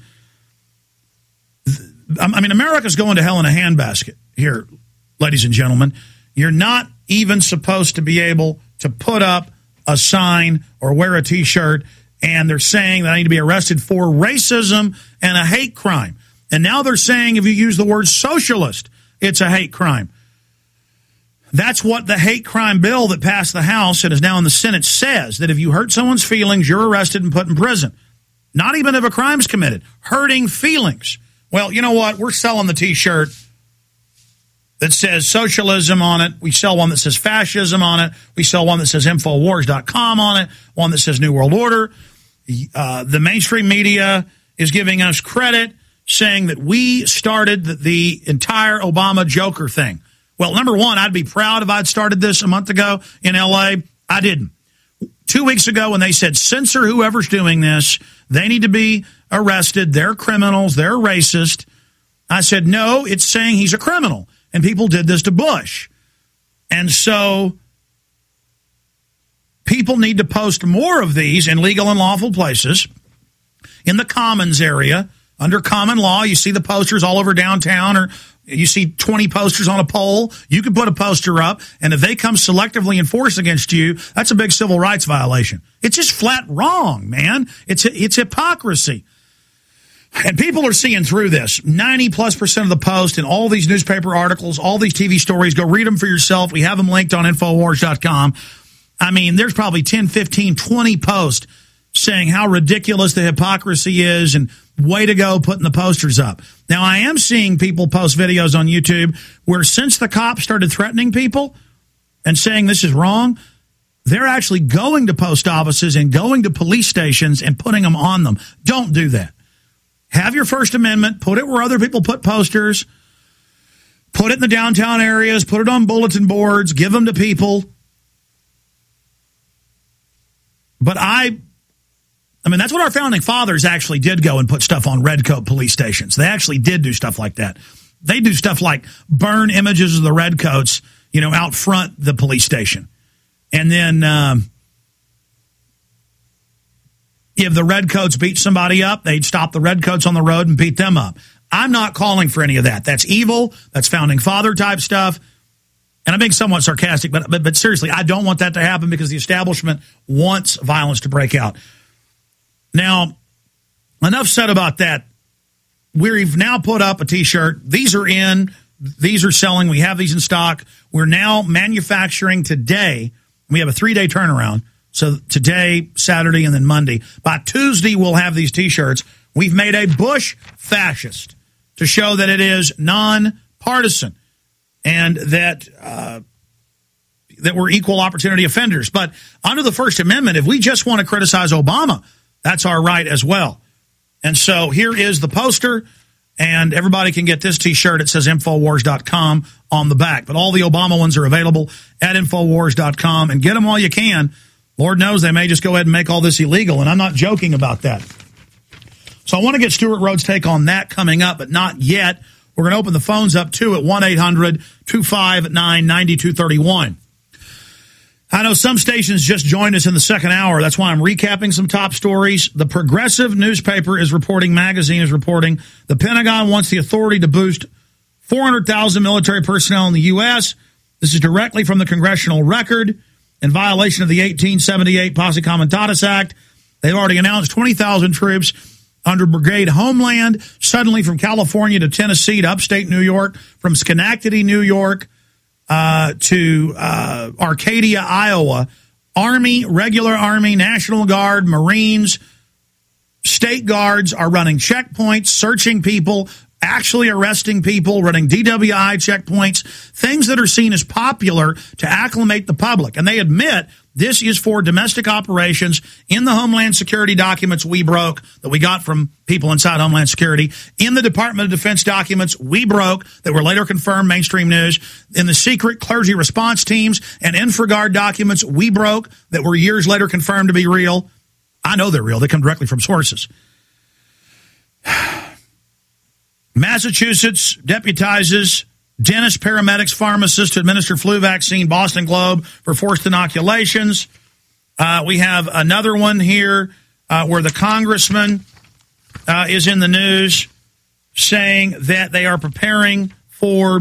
I mean, America's going to hell in a handbasket here, ladies and gentlemen. You're not even supposed to be able to put up a sign or wear a T-shirt, and they're saying that I need to be arrested for racism and a hate crime. And now they're saying if you use the word socialist, it's a hate crime. That's what the hate crime bill that passed the House and is now in the Senate says, that if you hurt someone's feelings, you're arrested and put in prison. Not even if a crime's committed. Hurting feelings. Well, you know what? We're selling the T-shirt that says socialism on it. We sell one that says fascism on it. We sell one that says Infowars.com on it. One that says New World Order. The mainstream media is giving us credit, saying that we started the entire Obama Joker thing. Well, number one, I'd be proud if I'd started this a month ago in L.A. I didn't. 2 weeks ago when they said censor whoever's doing this, they need to be arrested, they're criminals, they're racist, I said, no, it's saying he's a criminal. And people did this to Bush. And so people need to post more of these in legal and lawful places. In the Commons area, under common law, you see the posters all over downtown, or you see 20 posters on a pole. You can put a poster up, and if they come selectively enforce against you, that's a big civil rights violation. It's just flat wrong, man. It's hypocrisy. And people are seeing through this. 90+% of the post in all these newspaper articles, all these TV stories, go read them for yourself. We have them linked on Infowars.com. I mean, there's probably 10, 15, 20 posts saying how ridiculous the hypocrisy is and way to go putting the posters up. Now, I am seeing people post videos on YouTube where since the cops started threatening people and saying this is wrong, they're actually going to post offices and going to police stations and putting them on them. Don't do that. Have your First Amendment, put it where other people put posters, put it in the downtown areas, put it on bulletin boards, give them to people. But I mean, that's what our founding fathers actually did, go and put stuff on redcoat police stations. They actually did do stuff like that. They do stuff like burn images of the redcoats, out front the police station. And then if the redcoats beat somebody up, they'd stop the redcoats on the road and beat them up. I'm not calling for any of that. That's evil. That's founding father type stuff. And I'm being somewhat sarcastic, but seriously, I don't want that to happen because the establishment wants violence to break out. Now, enough said about that. We've now put up a T-shirt. These are in these are selling. We have these in stock. We're now manufacturing today. We have a 3-day turnaround. So today, Saturday, and then Monday. By Tuesday, we'll have these T-shirts. We've made a Bush fascist to show that it is nonpartisan and that we're equal opportunity offenders. But under the First Amendment, if we just want to criticize Obama, that's our right as well. And so here is the poster, and everybody can get this T-shirt. It says Infowars.com on the back. But all the Obama ones are available at Infowars.com, and get them while you can. Lord knows they may just go ahead and make all this illegal, and I'm not joking about that. So I want to get Stuart Rhodes' take on that coming up, but not yet. We're going to open the phones up, too, at 1-800-259-9231. I know some stations just joined us in the second hour. That's why I'm recapping some top stories. The Progressive newspaper is reporting, magazine is reporting, the Pentagon wants the authority to boost 400,000 military personnel in the U.S. This is directly from the Congressional Record. In violation of the 1878 Posse Comitatus Act, they've already announced 20,000 troops under Brigade Homeland, suddenly from California to Tennessee to upstate New York, from Schenectady, New York, to Arcadia, Iowa. Army, regular Army, National Guard, Marines, state guards are running checkpoints, searching people, actually arresting people, running DWI checkpoints, things that are seen as popular to acclimate the public. And they admit this is for domestic operations in the Homeland Security documents we broke that we got from people inside Homeland Security, in the Department of Defense documents we broke that were later confirmed mainstream news, in the secret clergy response teams and InfraGard documents we broke that were years later confirmed to be real. I know they're real. They come directly from sources. Massachusetts deputizes dentists, paramedics, pharmacists to administer flu vaccine. Boston Globe for forced inoculations. We have another one here where the congressman is in the news saying that they are preparing for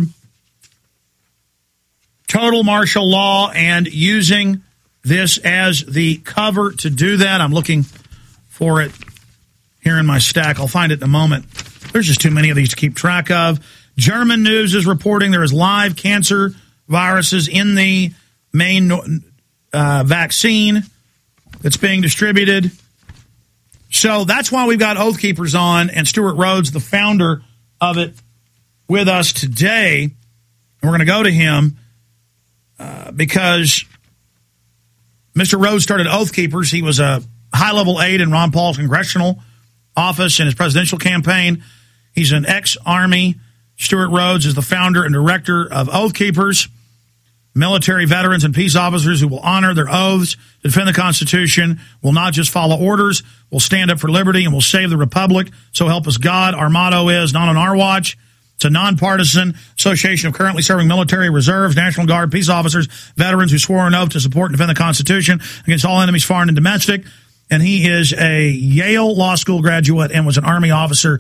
total martial law and using this as the cover to do that. I'm looking for it here in my stack. I'll find it in a moment. There's just too many of these to keep track of. German news is reporting there is live cancer viruses in the main vaccine that's being distributed. So that's why we've got Oath Keepers on, and Stuart Rhodes, the founder of it, with us today. And we're going to go to him because Mr. Rhodes started Oath Keepers. He was a high-level aide in Ron Paul's congressional office in his presidential campaign. He's an ex-Army. Stuart Rhodes is the founder and director of Oath Keepers, military veterans and peace officers who will honor their oaths, defend the Constitution, will not just follow orders, will stand up for liberty, and will save the Republic. So help us God. Our motto is, not on our watch. It's a nonpartisan association of currently serving military reserves, National Guard, peace officers, veterans who swore an oath to support and defend the Constitution against all enemies, foreign and domestic. And he is a Yale Law School graduate and was an Army officer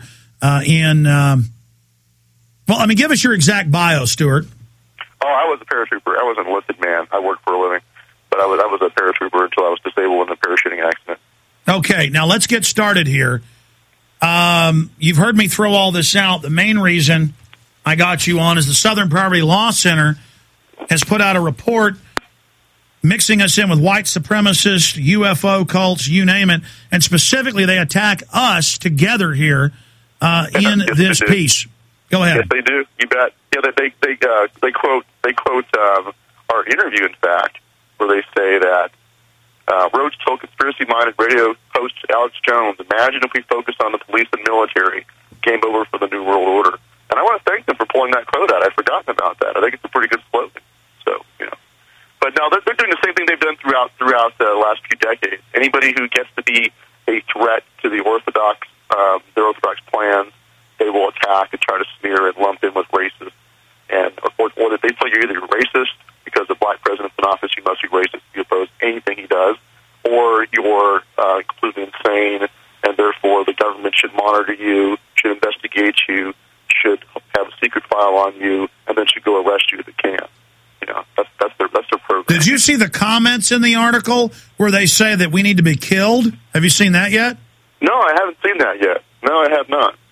give us your exact bio, Stuart. Oh, I was a paratrooper. I was an enlisted man. I worked for a living. But I was a paratrooper until I was disabled in a parachuting accident. Okay, now let's get started here. You've heard me throw all this out. The main reason I got you on is the Southern Poverty Law Center has put out a report mixing us in with white supremacists, UFO cults, you name it. And specifically, they attack us together here in this piece. Go ahead. Yes, they do. You bet. Yeah, they quote our interview, in fact, where they say that Rhodes told conspiracy-minded radio host Alex Jones, "Imagine if we focused on the police and military, game over for the New World Order." And I want to thank them for pulling that quote out. I'd forgotten about that. I think it's a pretty good slogan. So, but no, they're doing the same thing they've done throughout the last few decades. Anybody who gets to be a threat to the Orthodox, their Orthodox plans, they will attack and try to smear and lump in with racist, or that they feel you're either racist because the black president's in office, you must be racist if you oppose anything he does, or you're completely insane, and therefore the government should monitor you, should investigate you, should have a secret file on you, and then should go arrest you if it can. That's their program. Did you see the comments in the article where they say that we need to be killed? Have you seen that yet? No, I haven't seen that yet. No, I have not.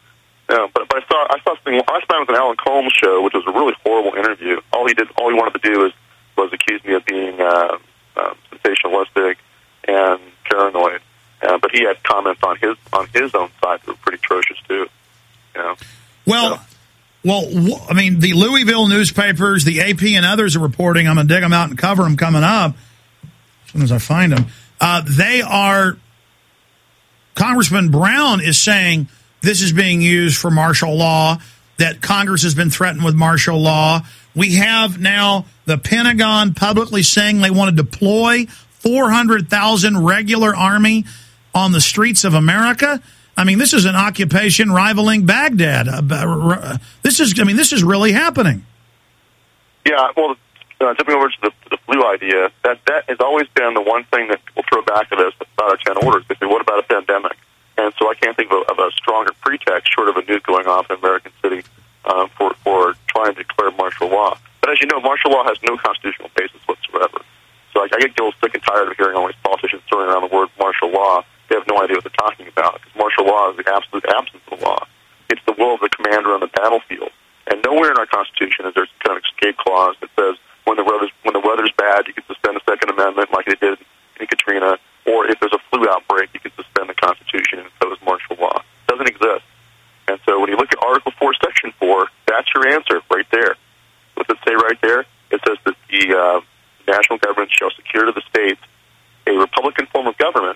But I saw something last time. It was an Alan Colmes show, which was a really horrible interview. All he wanted to do was accuse me of being sensationalistic and paranoid. But he had comments on his own side that were pretty atrocious too. You know. Well, I mean, the Louisville newspapers, the AP, and others are reporting. I'm going to dig them out and cover them coming up as soon as I find them. They are. Congressman Brown is saying this is being used for martial law, that Congress has been threatened with martial law. We have now the Pentagon publicly saying they want to deploy 400,000 regular army on the streets of America. I mean, this is an occupation rivaling Baghdad. This is really happening. Yeah, well, jumping over to the flu idea, that has always been the one thing that will throw back at us about our 10 orders. They say, what about a pandemic? And so I can't think of a stronger pretext, short of a nuke going off in American City, for trying to declare martial law. But as you know, martial law has no constitutional basis whatsoever. So I get sick and tired of hearing all these politicians throwing around the word martial law. They have no idea what they're talking about, because martial law is the absolute absence of law. It's the will of the commander on the battlefield. And nowhere in our Constitution is there kind of escape clause that says when the weather's bad, you can suspend the Second Amendment like they did in Katrina, or if there's a flu outbreak, you can suspend the Constitution and impose martial law. It doesn't exist. And so when you look at Article 4, Section 4, that's your answer right there. What does it say right there? It says that the national government shall secure to the states a republican form of government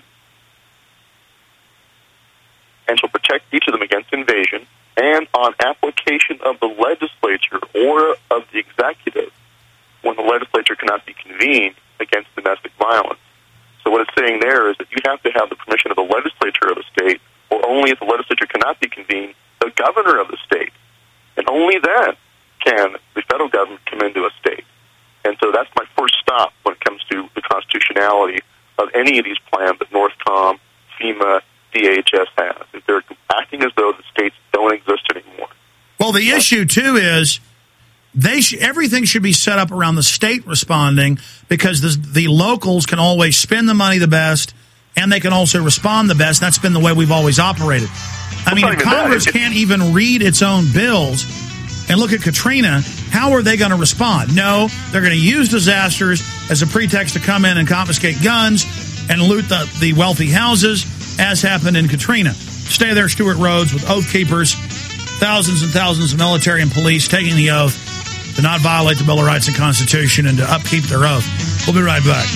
and shall protect each of them against invasion, and on application of the legislature or of the executive, when the legislature cannot be convened against domestic violence. So what it's saying there is that you have to have the permission of the legislature of the state, or only if the legislature cannot be convened, the governor of the state. And only then can the federal government come into a state. And so that's my first stop when it comes to the constitutionality of any of these plans that NORTHCOM, FEMA, DHS has. If they're acting as though the states don't exist anymore. Well, the issue, too, is everything should be set up around the state responding, because the locals can always spend the money the best, and they can also respond the best. That's been the way we've always operated. I mean, if Congress can't even read its own bills, and look at Katrina, how are they going to respond? No, they're going to use disasters as a pretext to come in and confiscate guns and loot the wealthy houses, as happened in Katrina. Stay there, Stuart Rhodes, with Oath Keepers, thousands and thousands of military and police taking the oath to not violate the Bill of Rights and Constitution and to upkeep their oath. We'll be right back.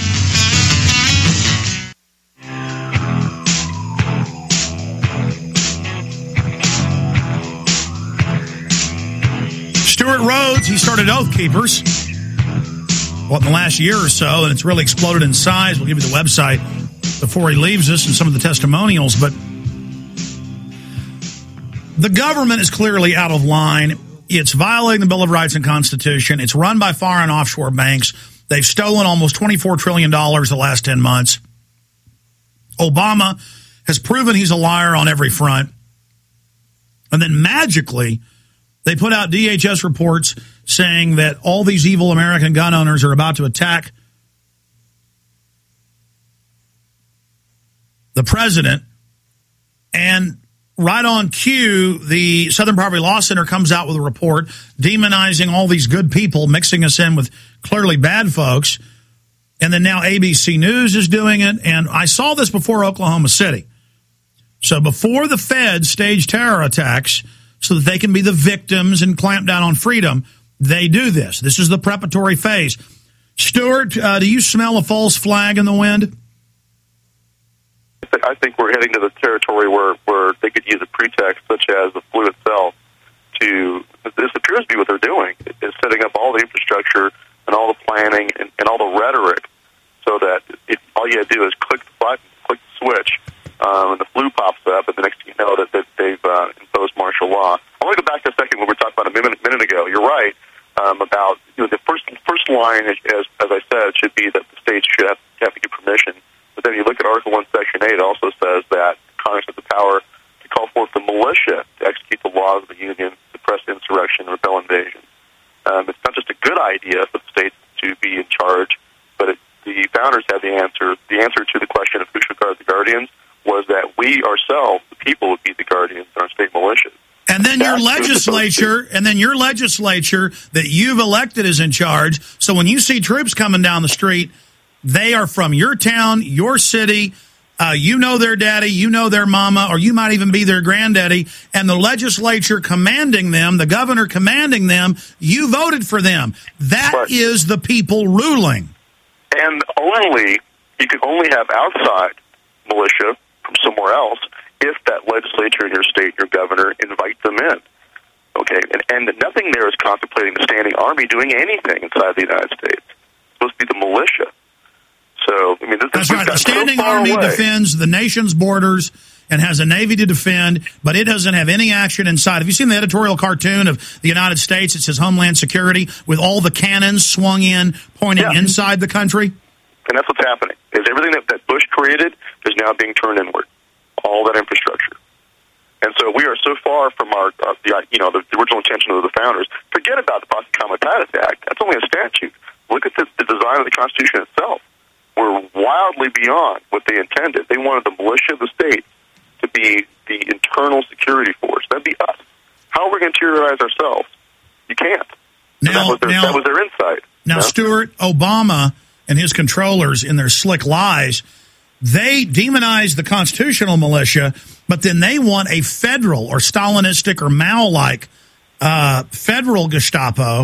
Stuart Rhodes, he started Oath Keepers, in the last year or so, and it's really exploded in size. We'll give you the website before he leaves us and some of the testimonials, but the government is clearly out of line. It's violating the Bill of Rights and Constitution. It's run by foreign offshore banks. They've stolen almost $24 trillion the last 10 months. Obama has proven he's a liar on every front. And then magically, they put out DHS reports saying that all these evil American gun owners are about to attack the president. And right on cue, the Southern Poverty Law Center comes out with a report demonizing all these good people, mixing us in with clearly bad folks. And then now ABC News is doing it. And I saw this before Oklahoma City. So before the feds stage terror attacks so that they can be the victims and clamp down on freedom, they do this. This is the preparatory phase. Stuart, do you smell a false flag in the wind? I think we're heading to the territory where they could use a pretext such as the flu itself to, this appears to be what they're doing, is setting up all the infrastructure and all the planning and all the rhetoric so that all you have to do is click the button, click the switch, and the flu pops up, and the next thing you know that they've imposed martial law. I want to go back to a second what we were talking about a minute ago. You're right about the first line, as I said, should be that the states should have to get permission. But then you look at Article 1, Section 8, it also says that Congress has the power to call forth the militia to execute the laws of the Union, suppress insurrection, and repel invasion. It's not just a good idea for the states to be in charge, but the founders had the answer. The answer to the question of who should guard the guardians was that we ourselves, the people, would be the guardians in our state militias. And then your legislature that you've elected is in charge. So when you see troops coming down the street, they are from your town, your city. You know their daddy, you know their mama, or you might even be their granddaddy, and the legislature commanding them, the governor commanding them, you voted for them. That is the people ruling. And you can only have outside militia from somewhere else if that legislature in your state, your governor, invite them in. Okay, and nothing there is contemplating the standing army doing anything inside the United States. It's supposed to be the militia. So, I mean, that's right. The standing army defends the nation's borders and has a navy to defend, but it doesn't have any action inside. Have you seen the editorial cartoon of the United States? It says Homeland Security with all the cannons swung in, pointing inside the country. And that's what's happening. Is everything that Bush created is now being turned inward. All that infrastructure. And so we are so far from the original intention of the founders. Forget about the Posse Comitatus Act. That's only a statute. Look at the design of the Constitution itself. We're wildly beyond what they intended. They wanted the militia of the state to be the internal security force. That'd be us. How are we going to interiorize ourselves? You can't. That was their insight. Now, Stuart, Obama and his controllers, in their slick lies, they demonize the constitutional militia, but then they want a federal or Stalinistic or Mao-like federal Gestapo.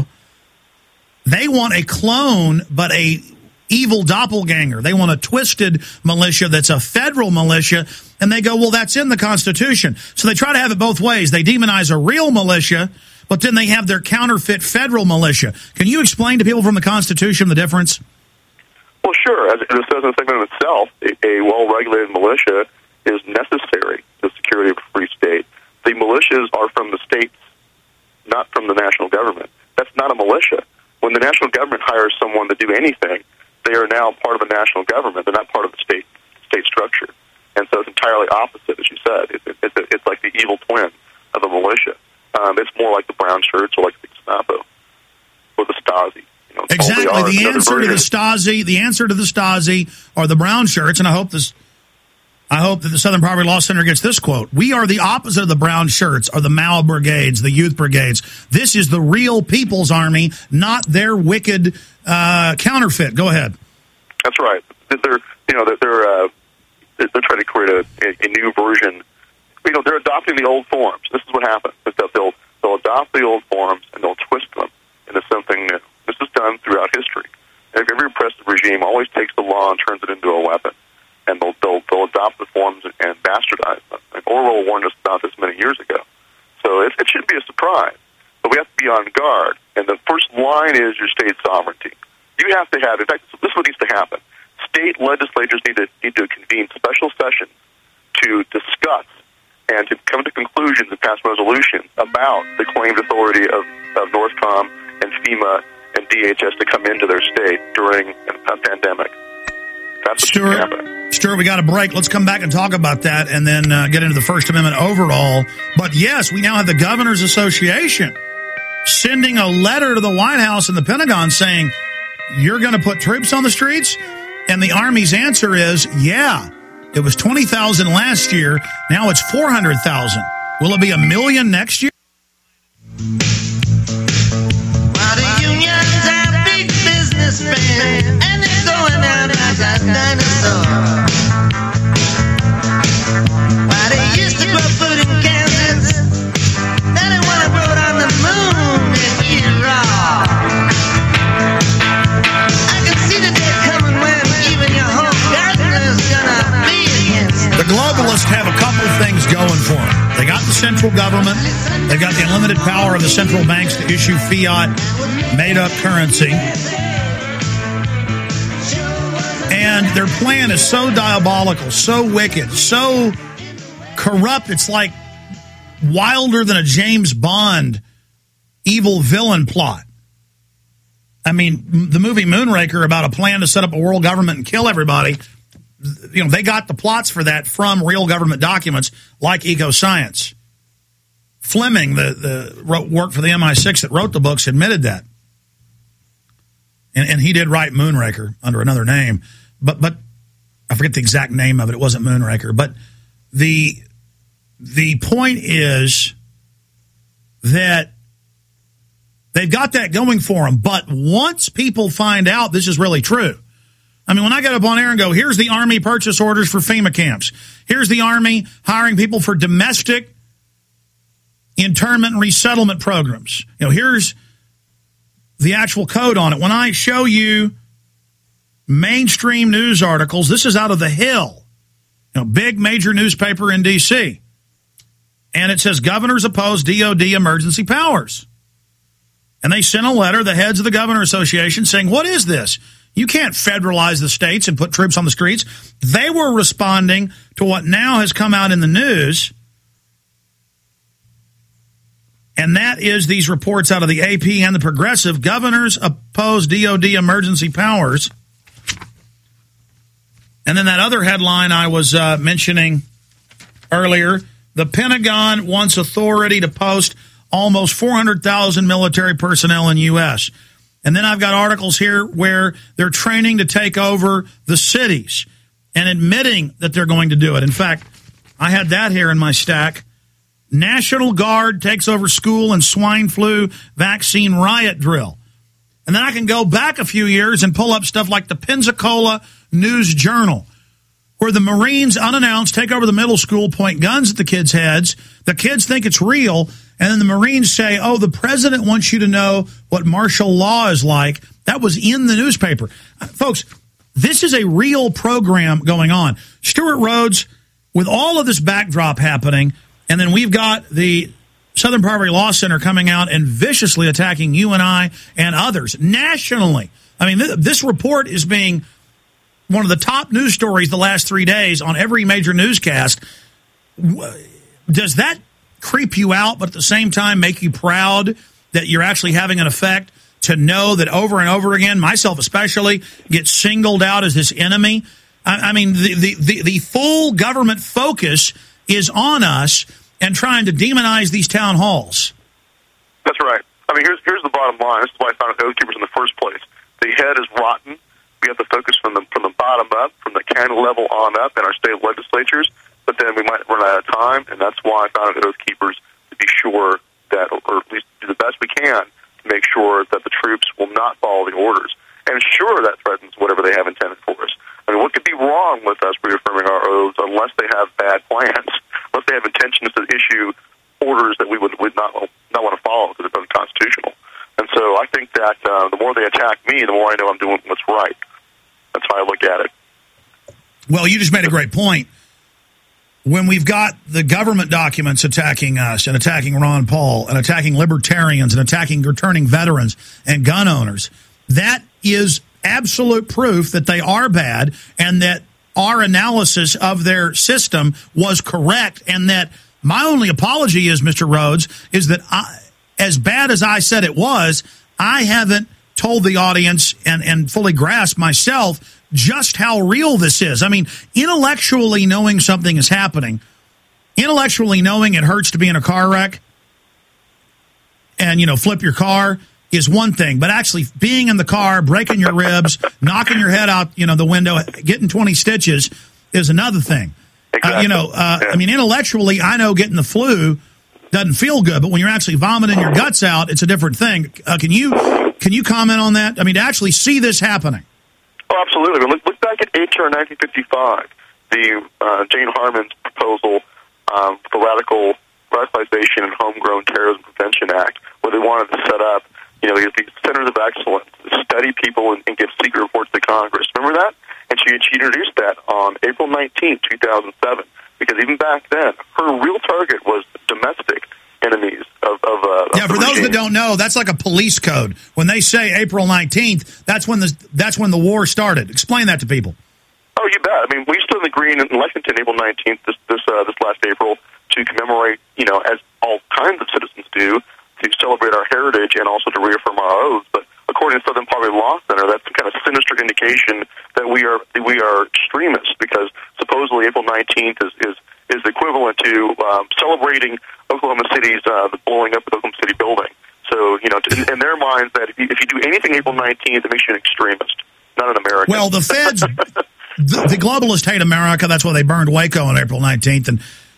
They want a clone, but a evil doppelganger. They want a twisted militia that's a federal militia, and they go, well, that's in the Constitution. So they try to have it both ways. They demonize a real militia, but then they have their counterfeit federal militia. Can you explain to people from the Constitution the difference? Well, sure. As it says in the segment itself, a well-regulated militia is necessary to the security of a free state. The militias are from the states, not from the national government. That's not a militia. When the national government hires someone to do anything, they are now part of the national government. They're not part of the state structure. And so it's entirely opposite, as you said. It's like the evil twin of a militia. It's more like the brown shirts or like the Gestapo or the Stasi. Exactly. The answer to the Stasi are the brown shirts, and I hope that the Southern Poverty Law Center gets this quote. We are the opposite of the brown shirts, or the Mao brigades, the youth brigades. This is the real people's army, not their wicked counterfeit. Go ahead. That's right. They're trying to create a new version. They're adopting the old forms. This is what happens. They'll adopt the old forms and they'll twist them into something new. This is done throughout history. Every repressive regime always takes the law and turns it into a weapon. And they'll adopt the forms and bastardize them. And Orwell warned us about this many years ago. So it shouldn't be a surprise. But we have to be on guard. And the first line is your state sovereignty. You have to have, in fact, this is what needs to happen. State legislatures need to convene special sessions to discuss and to come to conclusions and pass resolutions about the claimed authority of NORTHCOM and FEMA and DHS to come into their state during a pandemic. That's what's happening. Stuart, we got a break. Let's come back and talk about that and then get into the First Amendment overall. But yes, we now have the Governors Association sending a letter to the White House and the Pentagon saying, you're going to put troops on the streets? And the Army's answer is, yeah. It was 20,000 last year. Now it's 400,000. Will it be 1 million next year? While the unions are big businessmen, and they're going out as a dinosaur. While they used to grow food in Kansas, now they want to grow it on the moon and eat it raw. I can see the day coming when even your whole garden is gonna be against it. The globalists have a couple things going for them. They got the central government. They've got the unlimited power of the central banks to issue fiat, made-up currency. And their plan is so diabolical, so wicked, so corrupt, it's like wilder than a James Bond evil villain plot. I mean, the movie Moonraker about a plan to set up a world government and kill everybody, they got the plots for that from real government documents like EcoScience. Fleming, the worked for the MI6 that wrote the books, admitted that. And he did write Moonraker under another name. But I forget the exact name of it. It wasn't Moonraker. But the point is that they've got that going for them. But once people find out this is really true, I mean, when I get up on air and go, here's the Army purchase orders for FEMA camps. Here's the Army hiring people for domestic internment and resettlement programs. Here's the actual code on it. When I show you mainstream news articles, this is out of The Hill, big major newspaper in D.C., and it says governors oppose DOD emergency powers. And they sent a letter, the heads of the Governor Association, saying, what is this? You can't federalize the states and put troops on the streets. They were responding to what now has come out in the news, and that is these reports out of the AP and the Progressive. Governors oppose DOD emergency powers. And then that other headline I was mentioning earlier, the Pentagon wants authority to post almost 400,000 military personnel in U.S. And then I've got articles here where they're training to take over the cities and admitting that they're going to do it. In fact, I had that here in my stack. National Guard takes over school and swine flu vaccine riot drill. And then I can go back a few years and pull up stuff like the Pensacola News Journal, where the Marines, unannounced, take over the middle school, point guns at the kids' heads. The kids think it's real, and then the Marines say, oh, the president wants you to know what martial law is like. That was in the newspaper. Folks, this is a real program going on. Stuart Rhodes, with all of this backdrop happening, and then we've got the Southern Poverty Law Center coming out and viciously attacking you and I and others nationally. I mean, this report is being one of the top news stories the last 3 days on every major newscast. Does that creep you out, but at the same time make you proud that you're actually having an effect to know that over and over again, myself especially, get singled out as this enemy? I mean, the full government focus is on us and trying to demonize these town halls. That's right. I mean, here's the bottom line. This is why I founded Oath Keepers in the first place. The head is rotten. We have to focus from the bottom up, from the county level on up in our state legislatures, but then we might run out of time, and that's why I founded Oath Keepers, to be sure that, or at least do the best we can to make sure that the troops will not follow the orders. And sure, that threatens whatever they have intended for us. I mean, what could be wrong with us reaffirming our oaths unless they have bad plans, unless they have intentions to issue orders that we would not want to follow because it's unconstitutional? And so I think that the more they attack me, the more I know I'm doing what's right. That's how I look at it. Well, you just made a great point. When we've got the government documents attacking us and attacking Ron Paul and attacking libertarians and attacking returning veterans and gun owners, that is absolute proof that they are bad and that our analysis of their system was correct, and that my only apology is, Mr. Rhodes, is that as bad as I said it was, I haven't told the audience and fully grasped myself just how real this is. I mean, intellectually knowing something is happening, intellectually knowing it hurts to be in a car wreck and, flip your car is one thing, but actually being in the car, breaking your ribs, knocking your head out, the window, getting 20 stitches is another thing. Exactly. I mean, intellectually, I know getting the flu doesn't feel good, but when you're actually vomiting your guts out, it's a different thing. Can you comment on that? I mean, to actually see this happening. Oh, absolutely. Look back at H.R. 1955, the Jane Harman's proposal for radicalization and homegrown terrorism prevention act, where they wanted to set up, these centers of excellence to study people and give secret reports to Congress. Remember that? And she introduced that on April 19, 2007, because even back then, her real target was domestic enemies of for those that don't know, that's like a police code. When they say April 19th, that's when the war started. Explain that to people. Oh, you bet. I mean, we stood in the green in Lexington April 19th this last April to commemorate, as all kinds of citizens do, to celebrate our heritage and also to reaffirm our oaths. But according to Southern Poverty Law Center, that's some kind of sinister indication that we are extremists, because supposedly April 19th is equivalent to celebrating Oklahoma City's the blowing up of the Oklahoma City building. So, in their minds, that if you do anything April 19th, it makes you an extremist, not an American. Well, the feds, the globalists hate America. That's why they burned Waco on April 19th. And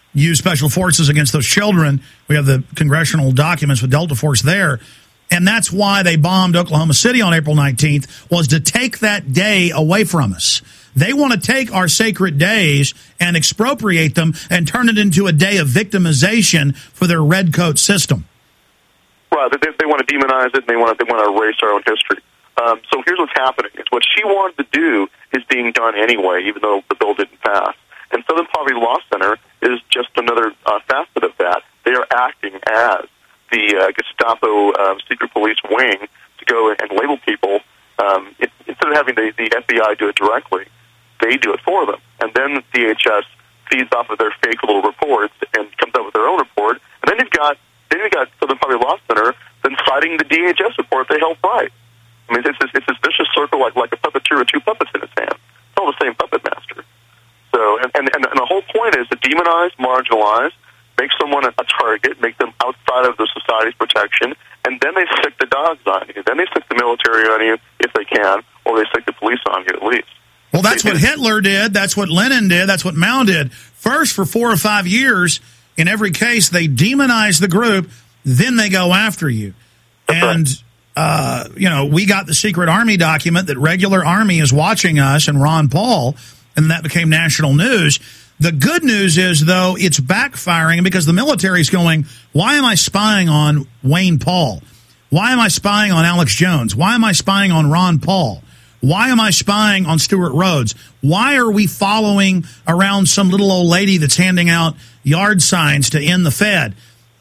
use special forces against those children. We have the congressional documents with Delta Force there. And that's why they bombed Oklahoma City on April 19th, was to take that day away from us. They want to take our sacred days and expropriate them and turn it into a day of victimization for their redcoat system. Right, they want to demonize it, and they want to erase our own history. So here's what's happening. It's what she wanted to do is being done anyway, even though the bill didn't pass. And Southern Poverty Law Center is just another facet of that. They are acting as the Gestapo secret police wing to go and label people. Instead of having the FBI do it directly, they do it for them. And then DHS feeds off of their fake little reports and comes up with their own report. And then you've got Southern Poverty Law Center then citing the DHS report they helped write. I mean, it's this vicious circle like a puppeteer with two puppets in his hand. It's all the same puppet master. So, and the whole point is to demonize, marginalize, make someone a target, make them outside of the society's protection, and then they stick the dogs on you. Then they stick the military on you if they can, or they stick the police on you at least. Well, that's what Hitler did. That's what Lenin did. That's what Mao did. First, for 4 or 5 years, in every case, they demonize the group, then they go after you. And, we got the secret army document that regular army is watching us and Ron Paul, and that became national news. The good news is, though, it's backfiring because the military is going, why am I spying on Wayne Paul? Why am I spying on Alex Jones? Why am I spying on Ron Paul? Why am I spying on Stuart Rhodes? Why are we following around some little old lady that's handing out yard signs to end the Fed?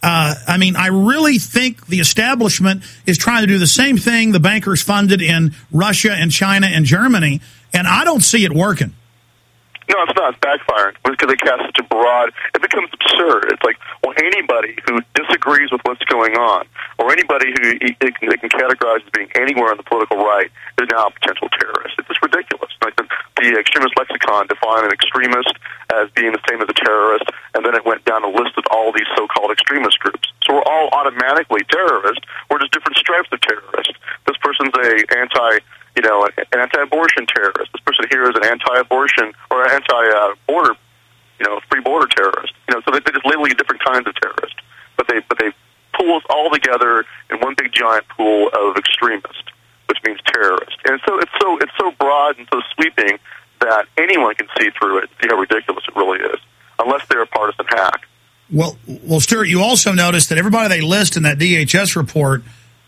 I really think the establishment is trying to do the same thing the bankers funded in Russia and China and Germany, and I don't see it working. No, it's not. It's backfiring because they cast such a broad. It becomes absurd. It's like, well, anybody who disagrees with what's going on, or anybody who they can categorize as being anywhere on the political right, is now a potential terrorist. It's just ridiculous. Like the extremist lexicon defined an extremist as being the same as a terrorist, and then it went down a list of all these so-called extremist groups. So we're all automatically terrorists. We're just different stripes of terrorists. This person's an anti-abortion terrorist. This person here is an anti-abortion or an anti-border, free border terrorist. So they just label you different kinds of terrorists, but they pull us all together in one big giant pool of extremist, which means terrorist. And so it's so broad and so sweeping that anyone can see through it, see how ridiculous it really is, unless they're a partisan hack. Well, Stuart, you also notice that everybody they list in that DHS report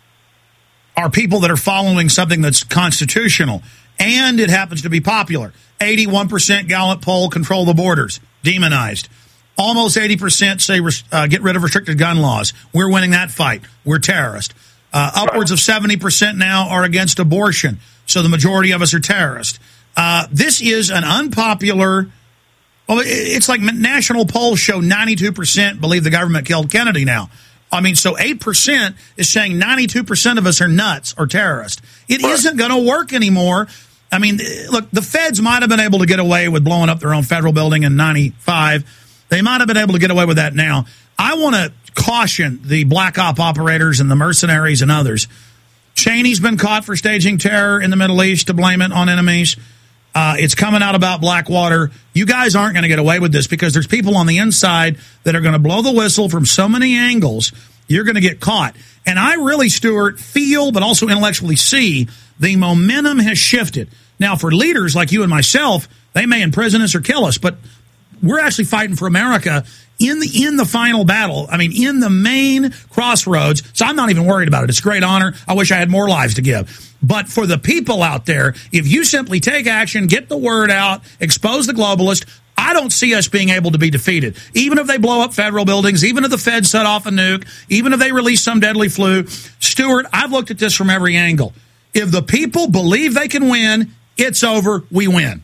are people that are following something that's constitutional, and it happens to be popular. 81% Gallup poll, control the borders, demonized. Almost 80% say get rid of restricted gun laws. We're winning that fight. We're terrorists. Upwards of 70% now are against abortion, so the majority of us are terrorists. This is an unpopular... Well, it's like national polls show 92% believe the government killed Kennedy now. So 8% is saying 92% of us are nuts or terrorists. It isn't going to work anymore. Look, the feds might have been able to get away with blowing up their own federal building in 95. They might have been able to get away with that now. I want to caution the black op operators and the mercenaries and others. Cheney's been caught for staging terror in the Middle East to blame it on enemies. It's coming out about Blackwater. You guys aren't going to get away with this because there's people on the inside that are going to blow the whistle from so many angles. You're going to get caught. And I really, Stuart, feel but also intellectually see the momentum has shifted. Now, for leaders like you and myself, they may imprison us or kill us, but we're actually fighting for America in the final battle. In the main crossroads. So I'm not even worried about it. It's a great honor. I wish I had more lives to give. But for the people out there, if you simply take action, get the word out, expose the globalist, I don't see us being able to be defeated. Even if they blow up federal buildings, even if the feds set off a nuke, even if they release some deadly flu. Stuart, I've looked at this from every angle. If the people believe they can win, it's over, we win.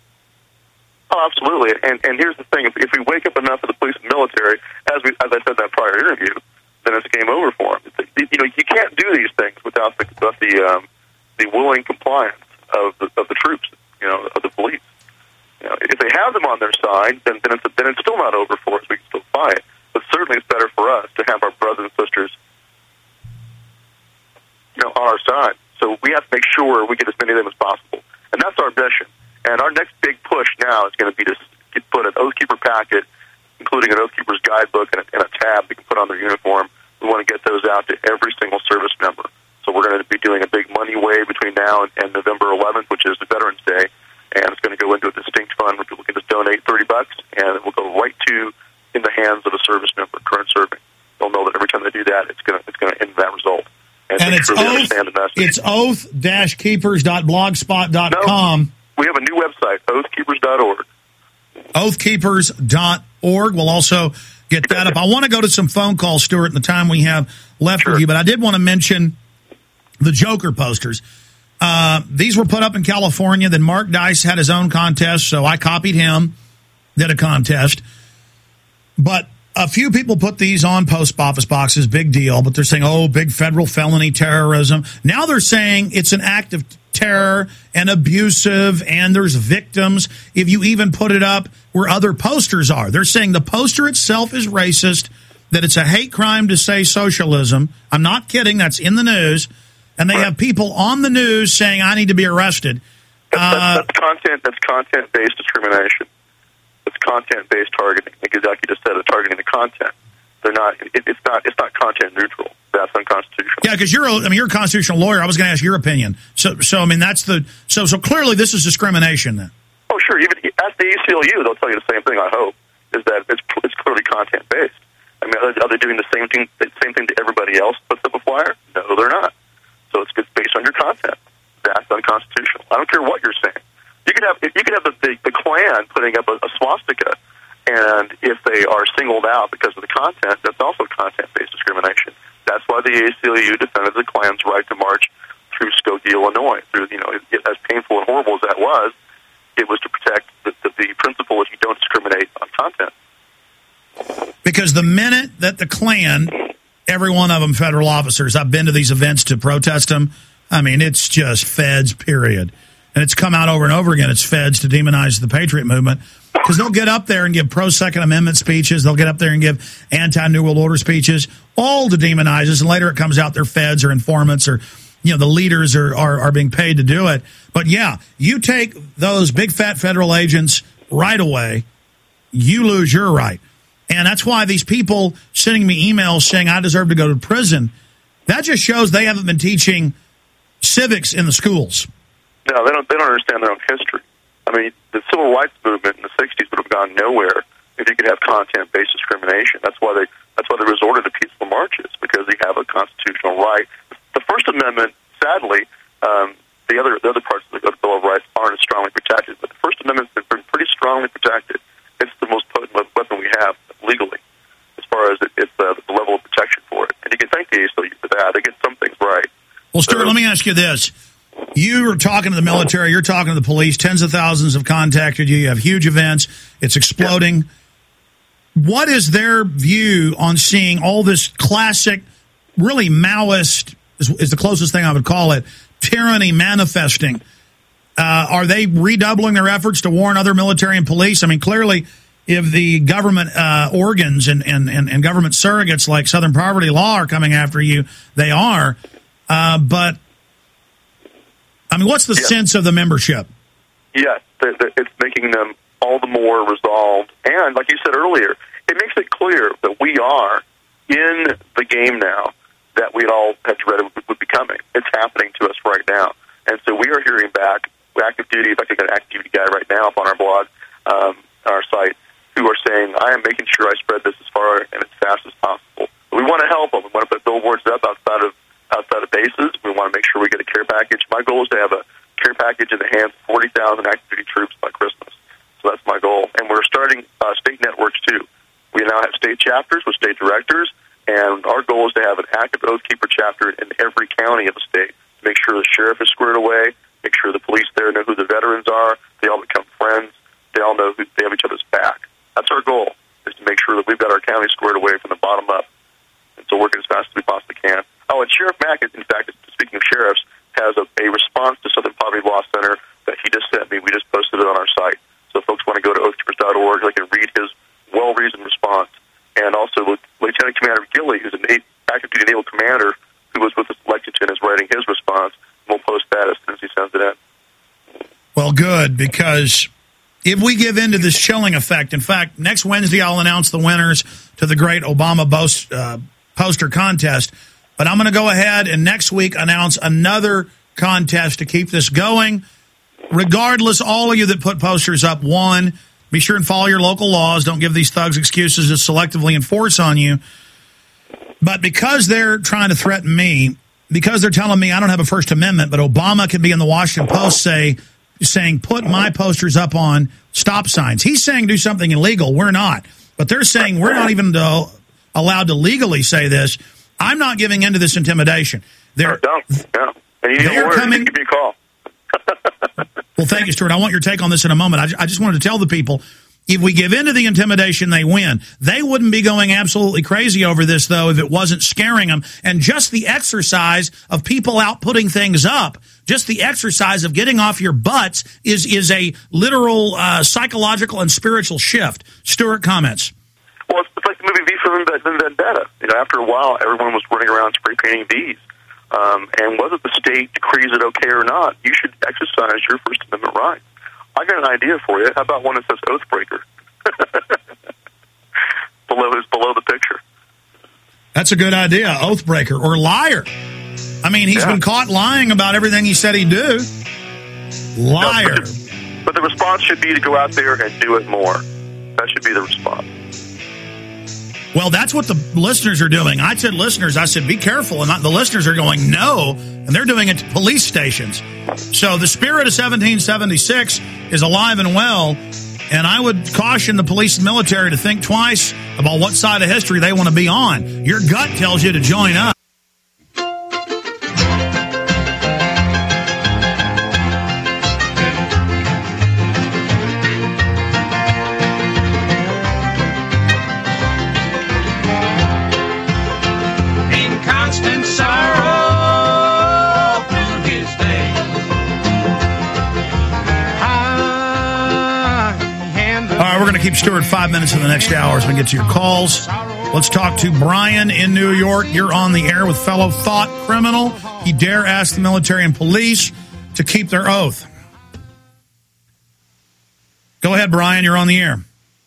Oh, absolutely. And here's the thing. If we wake up enough of the police and military, as I said in that prior interview, then it's game over for them. You can't do these things without the willing compliance of the troops, of the police. If they have them on their side, then it's still not over for us. We can still fight. But certainly it's better for us to have our brothers and sisters, on our side. So we have to make sure we get as many of them as possible. And that's our mission. And our next big push now is going to be to put an Oath Keeper packet, including including an Oath Keepers guidebook and a tab they can put on their uniform. We want to get those out to every single service member. So we're going to be doing a big money wave between now and November 11th, which is the Veterans Day, and it's going to go into a distinct fund where people can just donate $30, and it will go right in the hands of a service member, current serving. They'll know that every time they do that, it's going to end that result. And it's oath-keepers.blogspot.com. No, we have a new website, oathkeepers.org. Oathkeepers.org. We'll also get that up. I want to go to some phone calls, Stuart, in the time we have left with you, but I did want to mention the Joker posters. These were put up in California. Then Mark Dice had his own contest, so I copied him, did a contest. But a few people put these on post office boxes, big deal, but they're saying, oh, big federal felony terrorism. Now they're saying it's an act of terror and abusive, and there's victims if you even put it up where other posters are. They're saying the poster itself is racist, that it's a hate crime to say socialism. I'm not kidding. That's in the news. And they have people on the news saying, I need to be arrested. That's content-based discrimination. It's content-based targeting. Like you just said, targeting the content. They're not. It's not content neutral. That's unconstitutional. Yeah, because you're a constitutional lawyer. I was going to ask your opinion. So I mean, so clearly this is discrimination then. Oh, sure. Even at the ACLU, they'll tell you the same thing. I hope is that it's clearly content-based. I mean, are they doing the same thing to everybody else puts up a flyer? No, they're not. So it's based on your content. That's unconstitutional. I don't care what you're saying. You could have the Klan putting up a swastika, and if they are singled out because of the content, that's also content-based discrimination. That's why the ACLU defended the Klan's right to march through Skokie, Illinois. As painful and horrible as that was, it was to protect the principle that you don't discriminate on content. Because the minute that the Klan, every one of them federal officers, I've been to these events to protest them, I mean, it's just feds, period. And it's come out over and over again, it's feds to demonize the Patriot movement. Because they'll get up there and give pro-Second Amendment speeches. They'll get up there and give anti-New World Order speeches, all to demonize us. And later it comes out they're feds or informants or, the leaders are being paid to do it. But, yeah, you take those big, fat federal agents right away, you lose your right. And that's why these people sending me emails saying I deserve to go to prison, that just shows they haven't been teaching civics in the schools. No, they don't understand their own history. I mean, the civil rights movement in the 60s would have gone nowhere if you could have content-based discrimination. That's why they resorted to peaceful marches, because they have a constitutional right. The First Amendment, sadly, the other parts of the Bill of Rights aren't as strongly protected, but the First Amendment's been pretty strongly protected. It's the most potent weapon we have legally, as far as it's the level of protection for it. And you can thank the ACLU for that. They get some things right. Well, Stuart, let me ask you this. You are talking to the military, you're talking to the police, tens of thousands have contacted you, you have huge events, it's exploding. Yeah. What is their view on seeing all this classic, really Maoist, is the closest thing I would call it, tyranny manifesting? Are they redoubling their efforts to warn other military and police? I mean, clearly, if the government organs and government surrogates like Southern Poverty Law are coming after you, they are. But, I mean, what's the sense of the membership? Yes, it's making them all the more resolved. And, like you said earlier, it makes it clear that we are in the game now that we all had dreaded would be coming. It's happening to us right now. And so we are hearing back, active duty, if I could get an active duty guy right now up on our blog, our site, who are saying, I am making sure I spread this as far and as fast as possible. But we want to help them. We want to put billboards up outside of bases. We want to make sure we get a care package. My goal is to have a care package in the hands of 40,000 active duty troops by Christmas. So that's my goal. And we're starting state networks, too. We now have state chapters with state directors, and our goal is to have an active Oath Keeper chapter in every county of the state to make sure the sheriff is squared away, make sure the police there know who the veterans are, they all become friends, they all know they have each other's back. That's our goal, is to make sure that we've got our county squared away from the bottom up. And so working as fast as we possibly can. Oh, and Sheriff Mack, in fact, speaking of sheriffs, has a response to Southern Poverty Law Center that he just sent me. We just posted it on our site. So if folks want to go to oathkeepers.org, they can read his well-reasoned response. And also Lieutenant Commander Gilley, who's an active duty naval commander who was with us in Lexington, is writing his response. We'll post that as soon as he sends it in. Well, good, because if we give in to this chilling effect, in fact, next Wednesday I'll announce the winners to the great Obama poster contest. But I'm going to go ahead and next week announce another contest to keep this going. Regardless, all of you that put posters up, one, be sure and follow your local laws. Don't give these thugs excuses to selectively enforce on you. But because they're trying to threaten me, because they're telling me I don't have a First Amendment, but Obama can be in the Washington Post saying put my posters up on stop signs. He's saying do something illegal. We're not. But they're saying we're not even allowed to legally say this. I'm not giving in to this intimidation. Don't. Yeah. And you don't worry, give me a call. Well, thank you, Stuart. I want your take on this in a moment. I just wanted to tell the people, if we give in to the intimidation, they win. They wouldn't be going absolutely crazy over this, though, if it wasn't scaring them. And just the exercise of people out putting things up, just the exercise of getting off your butts is a literal psychological and spiritual shift. Stuart, comments? Well, it's like the movie V for Vendetta. After a while, everyone was running around spray painting V's. And whether the state decrees it okay or not, you should exercise your First Amendment right. I got an idea for you. How about one that says Oathbreaker? below the picture. That's a good idea. Oathbreaker or liar. I mean, he's been caught lying about everything he said he'd do. Liar. No, but the response should be to go out there and do it more. That should be the response. Well, that's what the listeners are doing. I said, be careful. And the listeners are going, no. And they're doing it to police stations. So the spirit of 1776 is alive and well. And I would caution the police and military to think twice about what side of history they want to be on. Your gut tells you to join up. Keep Stuart 5 minutes in the next hour as we get to your calls. Let's talk to Brian in New York. You're on the air with fellow thought criminal. He dare ask the military and police to keep their oath. Go ahead, Brian. You're on the air.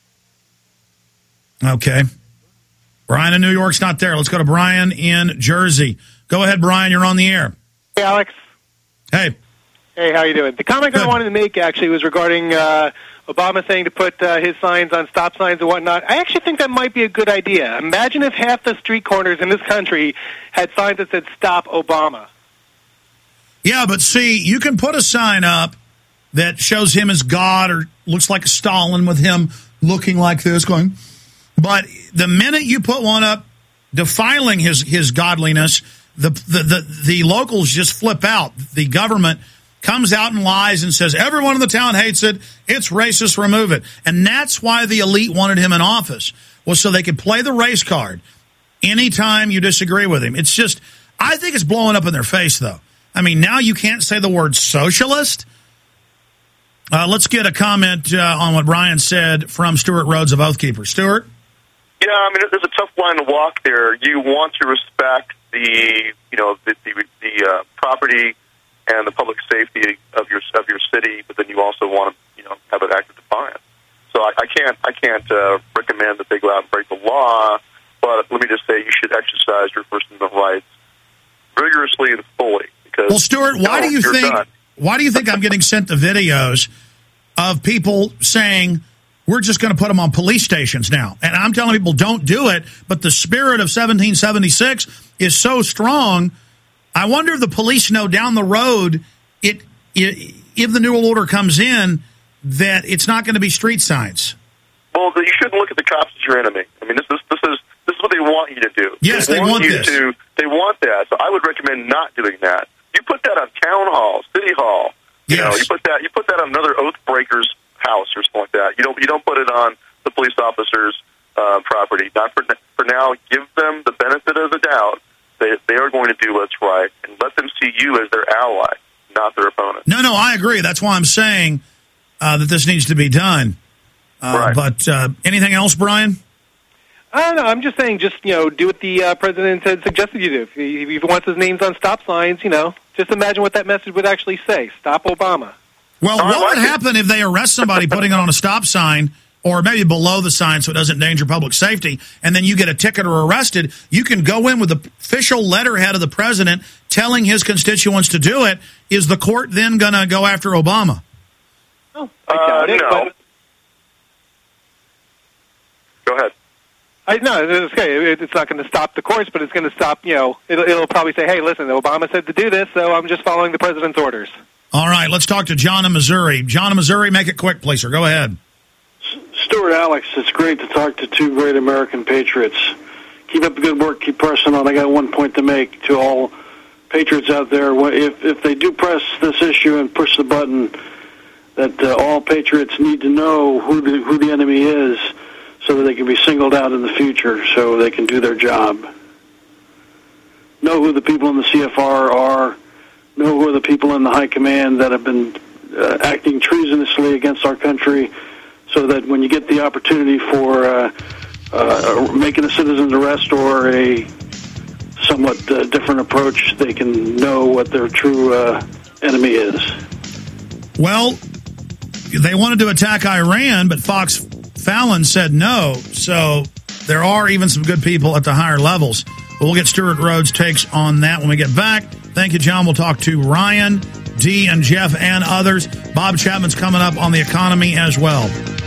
Okay. Brian in New York's not there. Let's go to Brian in Jersey. Go ahead, Brian. You're on the air. Hey, Alex. Hey. Hey, how you doing? The comment I wanted to make, actually, was regarding Obama saying to put his signs on stop signs and whatnot. I actually think that might be a good idea. Imagine if half the street corners in this country had signs that said, "Stop Obama." Yeah, but see, you can put a sign up that shows him as God or looks like a Stalin with him looking like this going. But the minute you put one up defiling his godliness, the locals just flip out. The government comes out and lies and says, everyone in the town hates it, it's racist, remove it. And that's why the elite wanted him in office, was so they could play the race card anytime you disagree with him. It's just, I think it's blowing up in their face, though. I mean, now you can't say the word socialist. Let's get a comment on what Brian said from Stuart Rhodes of Oathkeeper. Stuart? Yeah, I mean, there's a tough line to walk there. You want to respect the property and the public safety of your city, but then you also want to have an act of defiance. So I can't recommend that they go out and break the law, but let me just say you should exercise your First Amendment rights rigorously and fully. Because, well, Stuart, why do you think I'm getting sent the videos of people saying we're just going to put them on police stations now? And I'm telling people don't do it, but the spirit of 1776 is so strong. I wonder if the police know down the road, if the New World Order comes in, that it's not going to be street signs. Well, you shouldn't look at the cops as your enemy. I mean, this is what they want you to do. Yes, they want this. They want that. So I would recommend not doing that. You put that on town hall, city hall. Yes. You put that on another oath breaker's house or something like that. You don't put it on the police officer's property. Not for now. Give them the benefit of the doubt. They are going to do what's right, and let them see you as their ally, not their opponent. No, I agree. That's why I'm saying that this needs to be done. Right. But anything else, Brian? I don't know. I'm just saying, do what the president had suggested you do. If he wants his names on stop signs, just imagine what that message would actually say. Stop Obama. Well, what would happen if they arrest somebody putting it on a stop sign or maybe below the sign so it doesn't endanger public safety, and then you get a ticket or arrested? You can go in with the official letterhead of the president telling his constituents to do it. Is the court then going to go after Obama? Oh, no. Go ahead. No, it's okay. It's not going to stop the course, but it's going to stop, it'll probably say, hey, listen, Obama said to do this, so I'm just following the president's orders. All right, let's talk to John in Missouri. John in Missouri, make it quick, please, sir. Go ahead. Stuart, Alex, it's great to talk to two great American patriots. Keep up the good work. Keep pressing on. I got one point to make to all patriots out there. If they do press this issue and push the button, that all patriots need to know who the enemy is so that they can be singled out in the future so they can do their job. Know who the people in the CFR are. Know who are the people in the high command that have been acting treasonously against our country, so that when you get the opportunity for making a citizen's arrest or a somewhat different approach, they can know what their true enemy is. Well, they wanted to attack Iran, but Fox Fallon said no, so there are even some good people at the higher levels. We'll get Stuart Rhodes' takes on that when we get back. Thank you, John. We'll talk to Ryan, Dee, and Jeff, and others. Bob Chapman's coming up on the economy as well.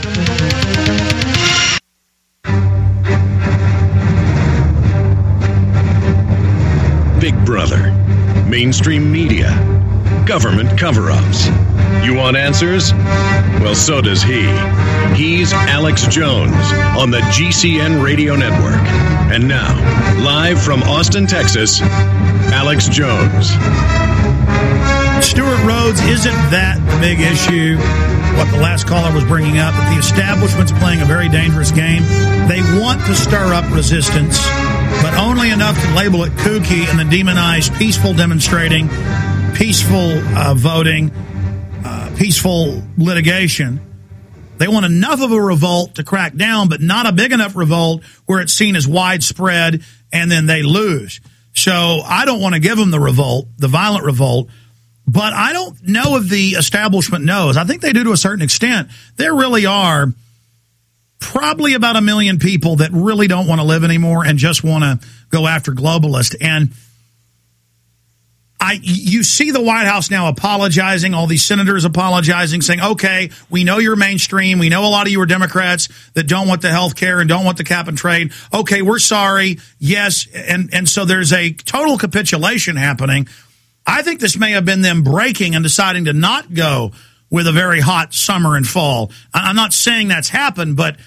Big Brother, mainstream media, government cover-ups. You want answers? Well, so does he. He's Alex Jones on the GCN Radio Network. And now, live from Austin, Texas, Alex Jones. Stuart Rhodes, isn't that the big issue? What the last caller was bringing up, that the establishment's playing a very dangerous game. They want to stir up resistance, but only enough to label it kooky and then demonize peaceful demonstrating, peaceful voting, peaceful litigation. They want enough of a revolt to crack down, but not a big enough revolt where it's seen as widespread and then they lose. So I don't want to give them the revolt, the violent revolt, but I don't know if the establishment knows. I think they do to a certain extent. There really are probably about 1 million people that really don't want to live anymore and just want to go after globalists. And you see the White House now apologizing, all these senators apologizing, saying, okay, we know you're mainstream. We know a lot of you are Democrats that don't want the health care and don't want the cap and trade. Okay, we're sorry. Yes. And so there's a total capitulation happening. I think this may have been them breaking and deciding to not go with a very hot summer and fall. I'm not saying that's happened, but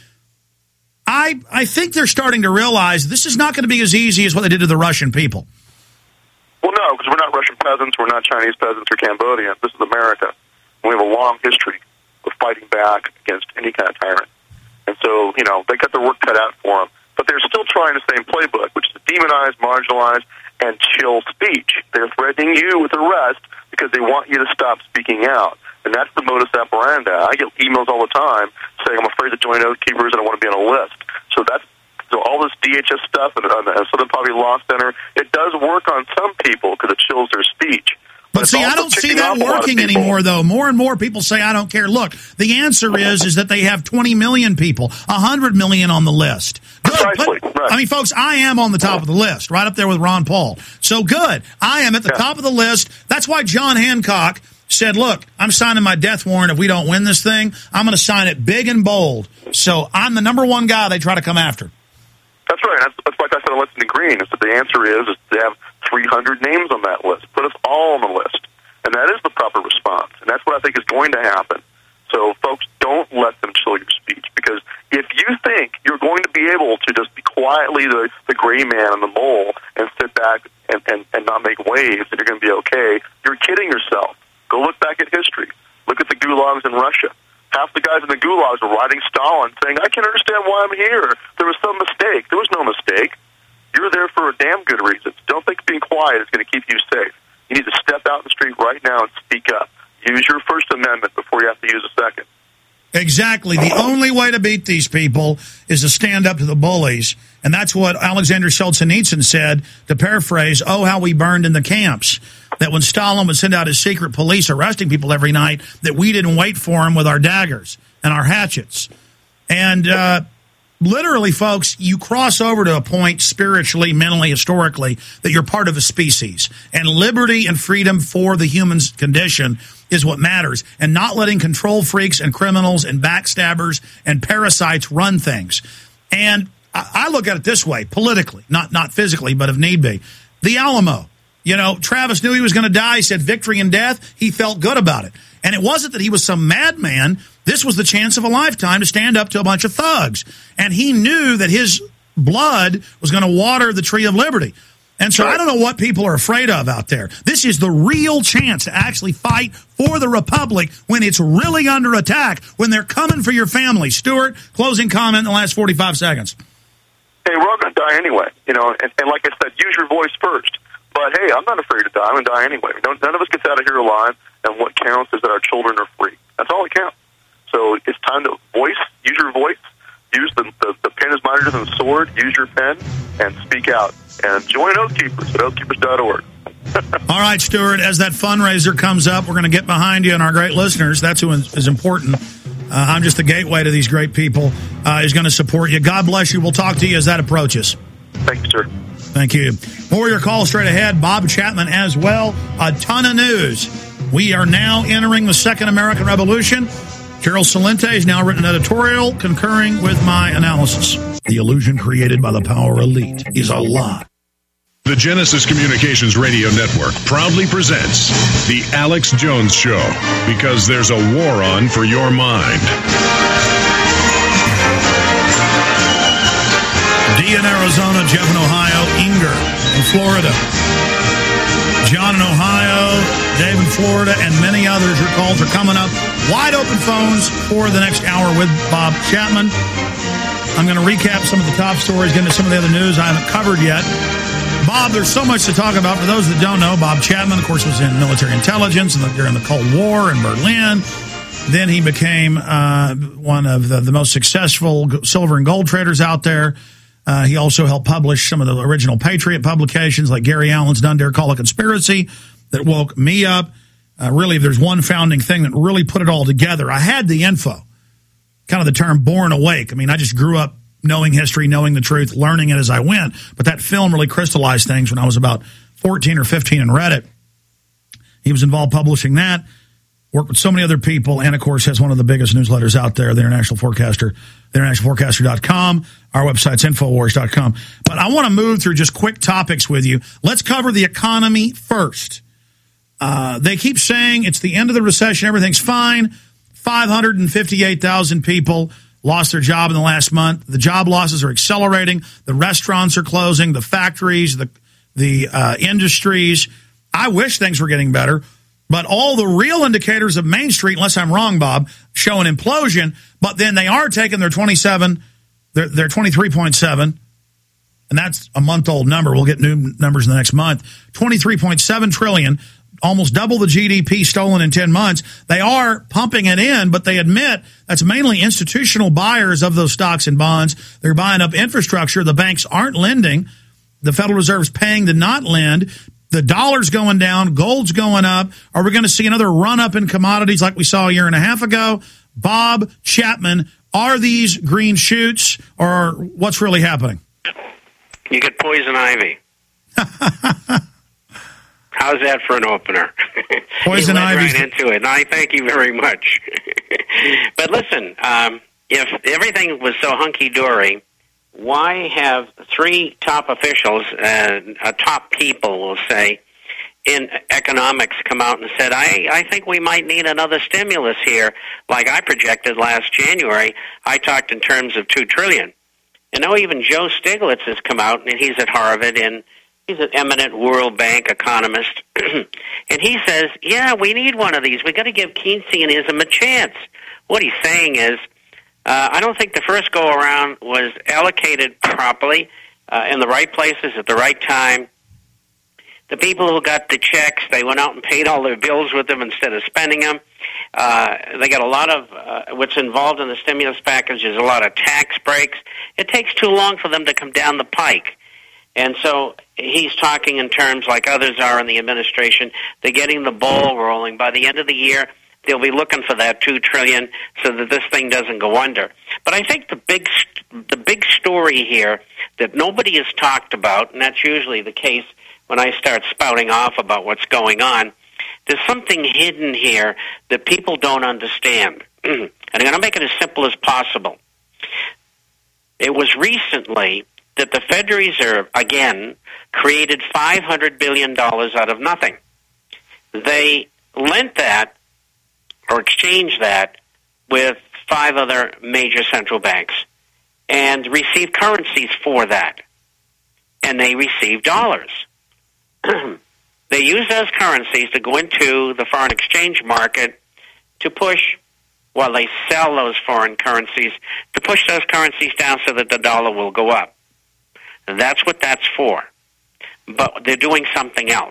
I think they're starting to realize this is not going to be as easy as what they did to the Russian people. Well, no, because we're not Russian peasants, we're not Chinese peasants or Cambodians. This is America. We have a long history of fighting back against any kind of tyrant. And so, they got their work cut out for them. But they're still trying the same playbook, which is to demonize, marginalize, and chill speech. They're threatening you with arrest because they want you to stop speaking out. And that's the modus operandi. I get emails all the time saying, I'm afraid to join Oath Keepers and I want to be on a list. So all this DHS stuff and Southern Poverty Law Center, it does work on some people because it chills their speech. But see, I don't see that working anymore, though. More and more people say, I don't care. Look, the answer is that they have 20 million people, 100 million on the list. Precisely. Right. I mean, folks, I am on the top of the list, right up there with Ron Paul. So good. I am at the top of the list. That's why John Hancock said, look, I'm signing my death warrant if we don't win this thing. I'm going to sign it big and bold. So I'm the number one guy they try to come after. That's right. That's like I said on Lexington Green, is that the answer is to have 300 names on that list. Put us all on the list. And that is the proper response. And that's what I think is going to happen. So, folks, don't let them chill your speech. Because if you think you're going to be able to just be quietly the gray man on the mole and sit back and not make waves and you're going to be okay, you're kidding yourself. Go look back at history. Look at the gulags in Russia. Half the guys in the gulags were writing Stalin saying, I can't understand why I'm here. There was some mistake. There was no mistake. You're there for a damn good reason. Don't think being quiet is going to keep you safe. You need to step out in the street right now and speak up. Use your First Amendment before you have to use a second. Exactly. The only way to beat these people is to stand up to the bullies. And that's what Alexander Solzhenitsyn said, to paraphrase, oh, how we burned in the camps. that when Stalin would send out his secret police arresting people every night, that we didn't wait for him with our daggers and our hatchets. And literally, folks, you cross over to a point spiritually, mentally, historically, that you're part of a species. And liberty and freedom for the human condition is what matters. And not letting control freaks and criminals and backstabbers and parasites run things. And I look at it this way, politically, not physically, but if need be. The Alamo. You know, Travis knew he was going to die. He said victory in death. He felt good about it. And it wasn't that he was some madman. This was the chance of a lifetime to stand up to a bunch of thugs. And he knew that his blood was going to water the tree of liberty. And so I don't know what people are afraid of out there. This is the real chance to actually fight for the Republic when it's really under attack, when they're coming for your family. Stuart, closing comment in the last 45 seconds. Hey, we're all going to die anyway, you know, and like I said, use your voice first. But, hey, I'm not afraid to die. I'm going to die anyway. None of us gets out of here alive, and what counts is that our children are free. That's all that counts. So it's time to use your voice, use the pen is mightier than the sword, use your pen, and speak out. And join Oath Keepers at oathkeepers.org. All right, Stuart, as that fundraiser comes up, we're going to get behind you and our great listeners. That's who is important. I'm just the gateway to these great people. He's going to support you. God bless you. We'll talk to you as that approaches. Thank you, sir. Thank you. More of your calls straight ahead. Bob Chapman as well. A ton of news. We are now entering the Second American Revolution. Gerald Celente has now written an editorial concurring with my analysis. The illusion created by the power elite is a lie. The Genesis Communications Radio Network proudly presents The Alex Jones Show, because there's a war on for your mind. Dee in Arizona, Jeff in Ohio, Inger in Florida, John in Ohio, Dave in Florida, and many others. Your calls are coming up. Wide open phones for the next hour with Bob Chapman. I'm going to recap some of the top stories, get into some of the other news I haven't covered yet. Bob, there's so much to talk about. For those that don't know, Bob Chapman, of course, was in military intelligence during the Cold War in Berlin. Then he became one of the most successful silver and gold traders out there. He also helped publish some of the original Patriot publications, like Gary Allen's Done Dare Call a Conspiracy, that woke me up. Really, if there's one founding thing that really put it all together, I had the info, kind of the term born awake. I mean, I just grew up knowing history, knowing the truth, learning it as I went. But that film really crystallized things when I was about 14 or 15 and read it. He was involved publishing that, worked with so many other people, and, of course, has one of the biggest newsletters out there, The International Forecaster, theinternationalforecaster.com. Our website's Infowars.com. But I want to move through just quick topics with you. Let's cover the economy first. They keep saying it's the end of the recession, everything's fine. 558,000 people lost their job in the last month. The job losses are accelerating. The restaurants are closing, the factories, the industries. I wish things were getting better, but all the real indicators of Main Street, unless I'm wrong, Bob, show an implosion. But then they are taking their 23.7, and that's a month-old number. We'll get new numbers in the next month. 23.7 trillion, almost double the GDP stolen in 10 months. They are pumping it in, but they admit that's mainly institutional buyers of those stocks and bonds. They're buying up infrastructure. The banks aren't lending. The Federal Reserve's paying to not lend. The dollar's going down. Gold's going up. Are we going to see another run-up in commodities like we saw a year and a half ago? Bob Chapman, are these green shoots, or what's really happening? You get poison ivy. How's that for an opener? Poison ivy. Right into it. And I thank you very much. But listen, if everything was so hunky-dory, why have three top officials, top people, we'll say, in economics come out and said, I think we might need another stimulus here. Like I projected last January, I talked in terms of $2 trillion. And now even Joe Stiglitz has come out, and he's at Harvard, and he's an eminent World Bank economist. And he says, yeah, we need one of these. We've got to give Keynesianism a chance. What he's saying is, I don't think the first go-around was allocated properly in the right places at the right time. The people who got the checks, they went out and paid all their bills with them instead of spending them. They got a lot of what's involved in the stimulus package is a lot of tax breaks. It takes too long for them to come down the pike. And so he's talking in terms like others are in the administration. They're getting the ball rolling. By the end of the year, they'll be looking for that $2 trillion so that this thing doesn't go under. But I think the big story here that nobody has talked about, and that's usually the case when I start spouting off about what's going on, there's something hidden here that people don't understand. And I'm going to make it as simple as possible. It was recently that the Federal Reserve, again, created $500 billion out of nothing. They lent that or exchanged that with 5 other major central banks and received currencies for that. And they received dollars. They use those currencies to go into the foreign exchange market to push, while they sell those foreign currencies, to push those currencies down so that the dollar will go up. And that's what that's for. But they're doing something else.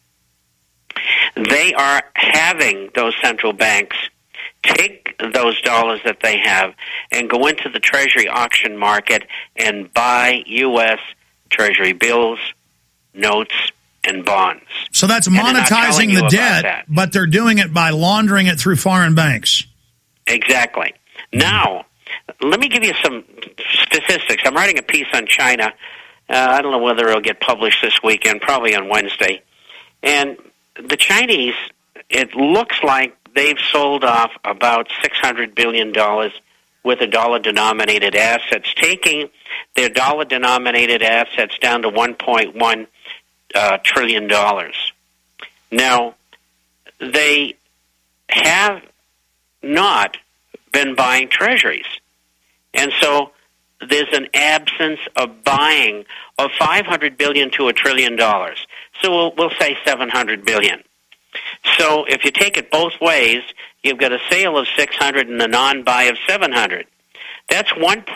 They are having those central banks take those dollars that they have and go into the Treasury auction market and buy U.S. Treasury bills, notes, and bonds. So that's monetizing the debt, but they're doing it by laundering it through foreign banks. Exactly. Now, let me give you some statistics. I'm writing a piece on China. I don't know whether it'll get published this weekend, probably on Wednesday. And the Chinese, it looks like they've sold off about $600 billion with the dollar-denominated assets, taking their dollar-denominated assets down to $1.1 trillion. Now, they have not been buying treasuries. And so there's an absence of buying of $500 billion to $1 trillion. So we'll say $700 billion. So if you take it both ways, you've got a sale of $600 and a non-buy of $700. That's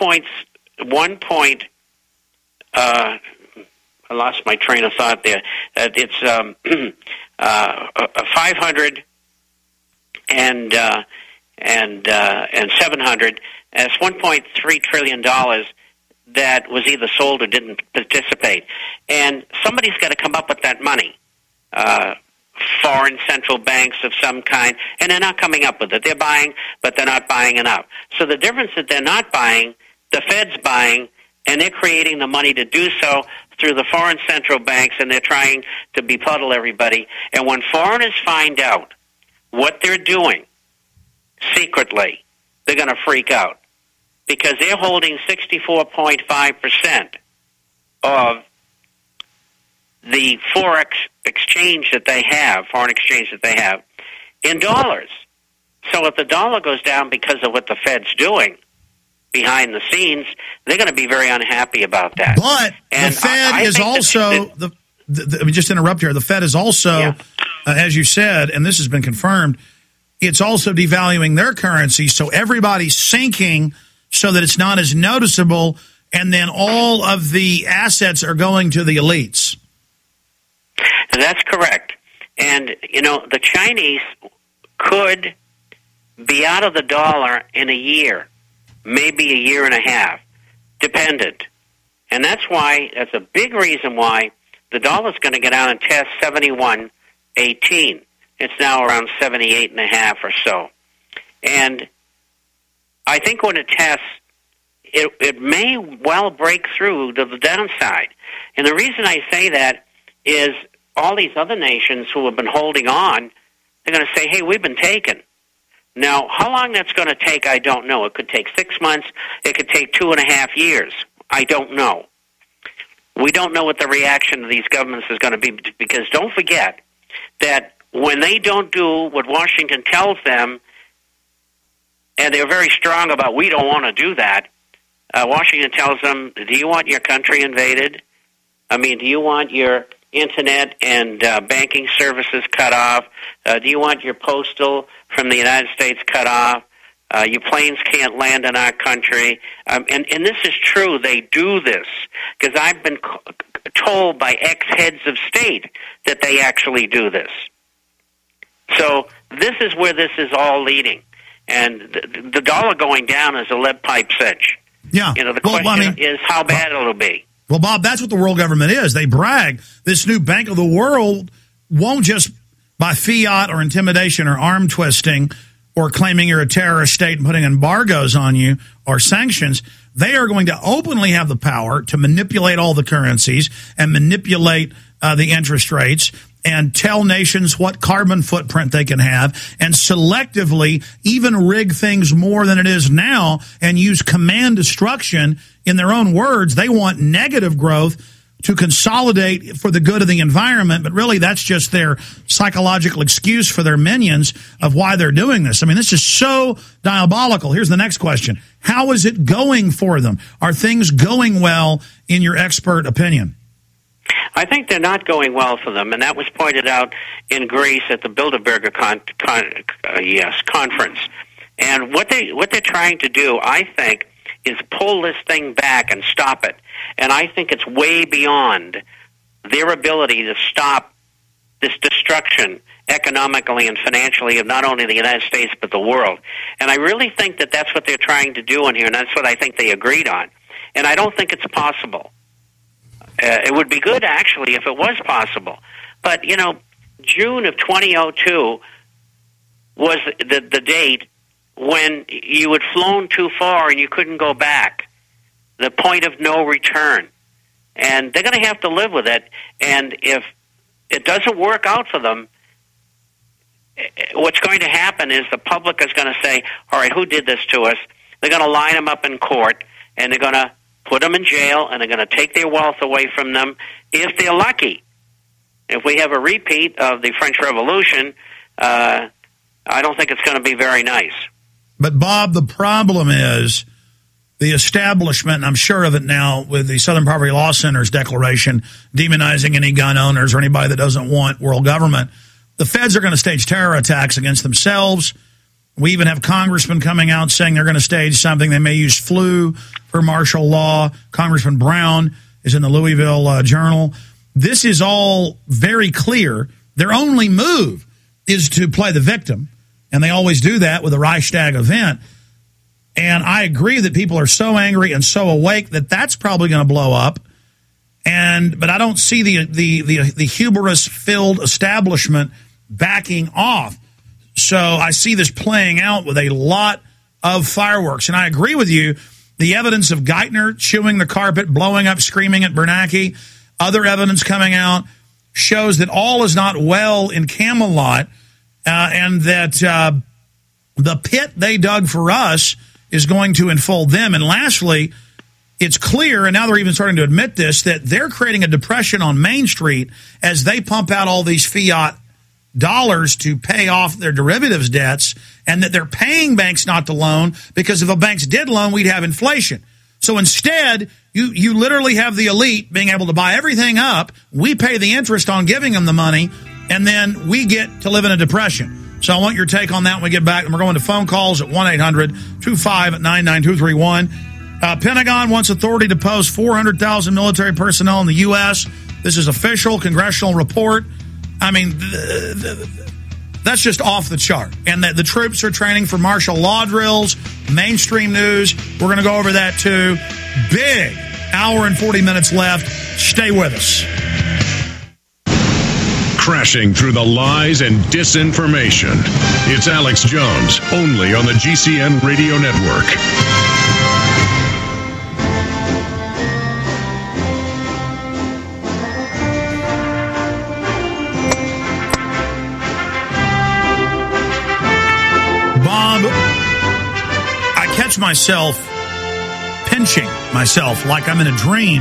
I lost my train of thought there. It's 500 and 700. That's $1.3 trillion that was either sold or didn't participate. And somebody's got to come up with that money. Foreign central banks of some kind, and they're not coming up with it. They're buying, but they're not buying enough. So the difference that they're not buying, the Fed's buying, and they're creating the money to do so through the foreign central banks, and they're trying to befuddle everybody. And when foreigners find out what they're doing secretly, they're going to freak out because they're holding 64.5% of the foreign exchange that they have, in dollars. So if the dollar goes down because of what the Fed's doing behind the scenes, they're going to be very unhappy about that. But the Fed is also, let me just interrupt here, the Fed is also, as you said, and this has been confirmed, it's also devaluing their currency, so everybody's sinking so that it's not as noticeable, and then all of the assets are going to the elites. That's correct. And, the Chinese could be out of the dollar in a year, maybe a year and a half, dependent. And that's a big reason why the dollar's going to get out and test 71.18. It's now around 78.5 or so. And I think when it tests, it may well break through to the downside. And the reason I say that is all these other nations who have been holding on, they're going to say, hey, we've been taken. Now, how long that's going to take, I don't know. It could take 6 months. It could take 2.5 years. I don't know. We don't know what the reaction of these governments is going to be, because don't forget that when they don't do what Washington tells them, and they're very strong about, we don't want to do that, Washington tells them, do you want your country invaded? I mean, do you want your internet and banking services cut off? Do you want your postal from the United States cut off? Your planes can't land in our country. And this is true. They do this because I've been told by ex-heads of state that they actually do this. So this is where this is all leading. And the dollar going down is a lead pipe cinch. Yeah. The question is how bad it'll be. Well, Bob, that's what the world government is. They brag. This new Bank of the World won't just by fiat or intimidation or arm twisting or claiming you're a terrorist state and putting embargoes on you or sanctions. They are going to openly have the power to manipulate all the currencies and manipulate the interest rates and tell nations what carbon footprint they can have and selectively even rig things more than it is now and use command destruction. In their own words, they want negative growth to consolidate for the good of the environment, but really that's just their psychological excuse for their minions of why they're doing this. I mean, this is so diabolical. Here's the next question. How is it going for them? Are things going well in your expert opinion? I think they're not going well for them, and that was pointed out in Greece at the Bilderberger conference. And what they're trying to do, I think, is pull this thing back and stop it. And I think it's way beyond their ability to stop this destruction economically and financially of not only the United States but the world. And I really think that that's what they're trying to do in here, and that's what I think they agreed on. And I don't think it's possible. It would be good, actually, if it was possible. But, you know, June of 2002 was the date when you had flown too far and you couldn't go back, the point of no return. And they're going to have to live with it. And if it doesn't work out for them, what's going to happen is the public is going to say, all right, who did this to us? They're going to line them up in court, and they're going to put them in jail, and they're going to take their wealth away from them if they're lucky. If we have a repeat of the French Revolution, I don't think it's going to be very nice. But, Bob, the problem is the establishment, and I'm sure of it now with the Southern Poverty Law Center's declaration demonizing any gun owners or anybody that doesn't want world government. The feds are going to stage terror attacks against themselves. We even have congressmen coming out saying they're going to stage something. They may use flu for martial law. Congressman Brown is in the Louisville Journal. This is all very clear. Their only move is to play the victim, and they always do that with a Reichstag event. And I agree that people are so angry and so awake that that's probably going to blow up. But I don't see the hubris-filled establishment backing off. So I see this playing out with a lot of fireworks. And I agree with you. The evidence of Geithner chewing the carpet, blowing up, screaming at Bernanke, other evidence coming out shows that all is not well in Camelot, and that the pit they dug for us is going to enfold them. And lastly, it's clear, and now they're even starting to admit this, that they're creating a depression on Main Street as they pump out all these fiat dollars to pay off their derivatives debts, and that they're paying banks not to loan, because if the banks did loan, we'd have inflation. So instead, you literally have the elite being able to buy everything up. We pay the interest on giving them the money, and then we get to live in a depression. So I want your take on that when we get back. And we're going to phone calls at 1-800-259-9231. Pentagon wants authority to post 400,000 military personnel in the U.S. This is official congressional report. I mean, that's just off the chart. And that the troops are training for martial law drills, mainstream news. We're going to go over that, too. Big hour and 40 minutes left. Stay with us. Crashing through the lies and disinformation. It's Alex Jones, only on the GCN Radio Network. Catch myself pinching myself like I'm in a dream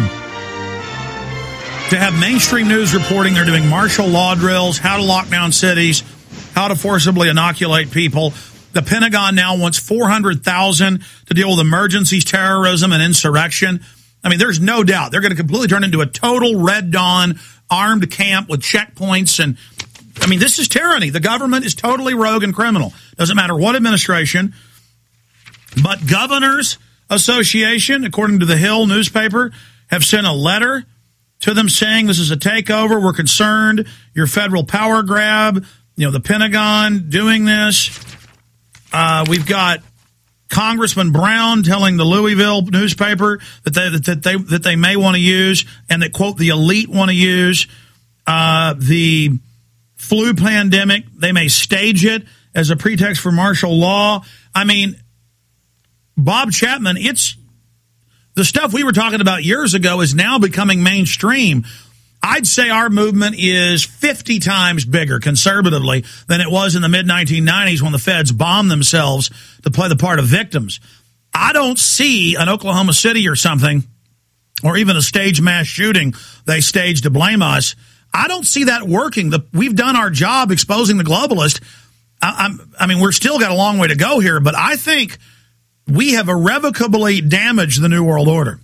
to have mainstream news reporting they're doing martial law drills, how to lock down cities, how to forcibly inoculate people. The Pentagon now wants 400,000 to deal with emergencies, terrorism, and insurrection. I mean, there's no doubt they're going to completely turn into a total Red Dawn armed camp with checkpoints. And I mean, this is tyranny. The government is totally rogue and criminal. Doesn't matter what administration. But Governors Association, according to the Hill newspaper, have sent a letter to them saying this is a takeover. We're concerned. Your federal power grab. You know, the Pentagon doing this. We've got Congressman Brown telling the Louisville newspaper that they may want to use, and that, quote, the elite want to use the flu pandemic. They may stage it as a pretext for martial law. I mean, Bob Chapman, it's the stuff we were talking about years ago is now becoming mainstream. I'd say our movement is 50 times bigger, conservatively, than it was in the mid-1990s when the feds bombed themselves to play the part of victims. I don't see an Oklahoma City or something, or even a staged mass shooting they staged to blame us. I don't see that working. We've done our job exposing the globalist. I mean, we're still got a long way to go here, but I think we have irrevocably damaged the New World Order.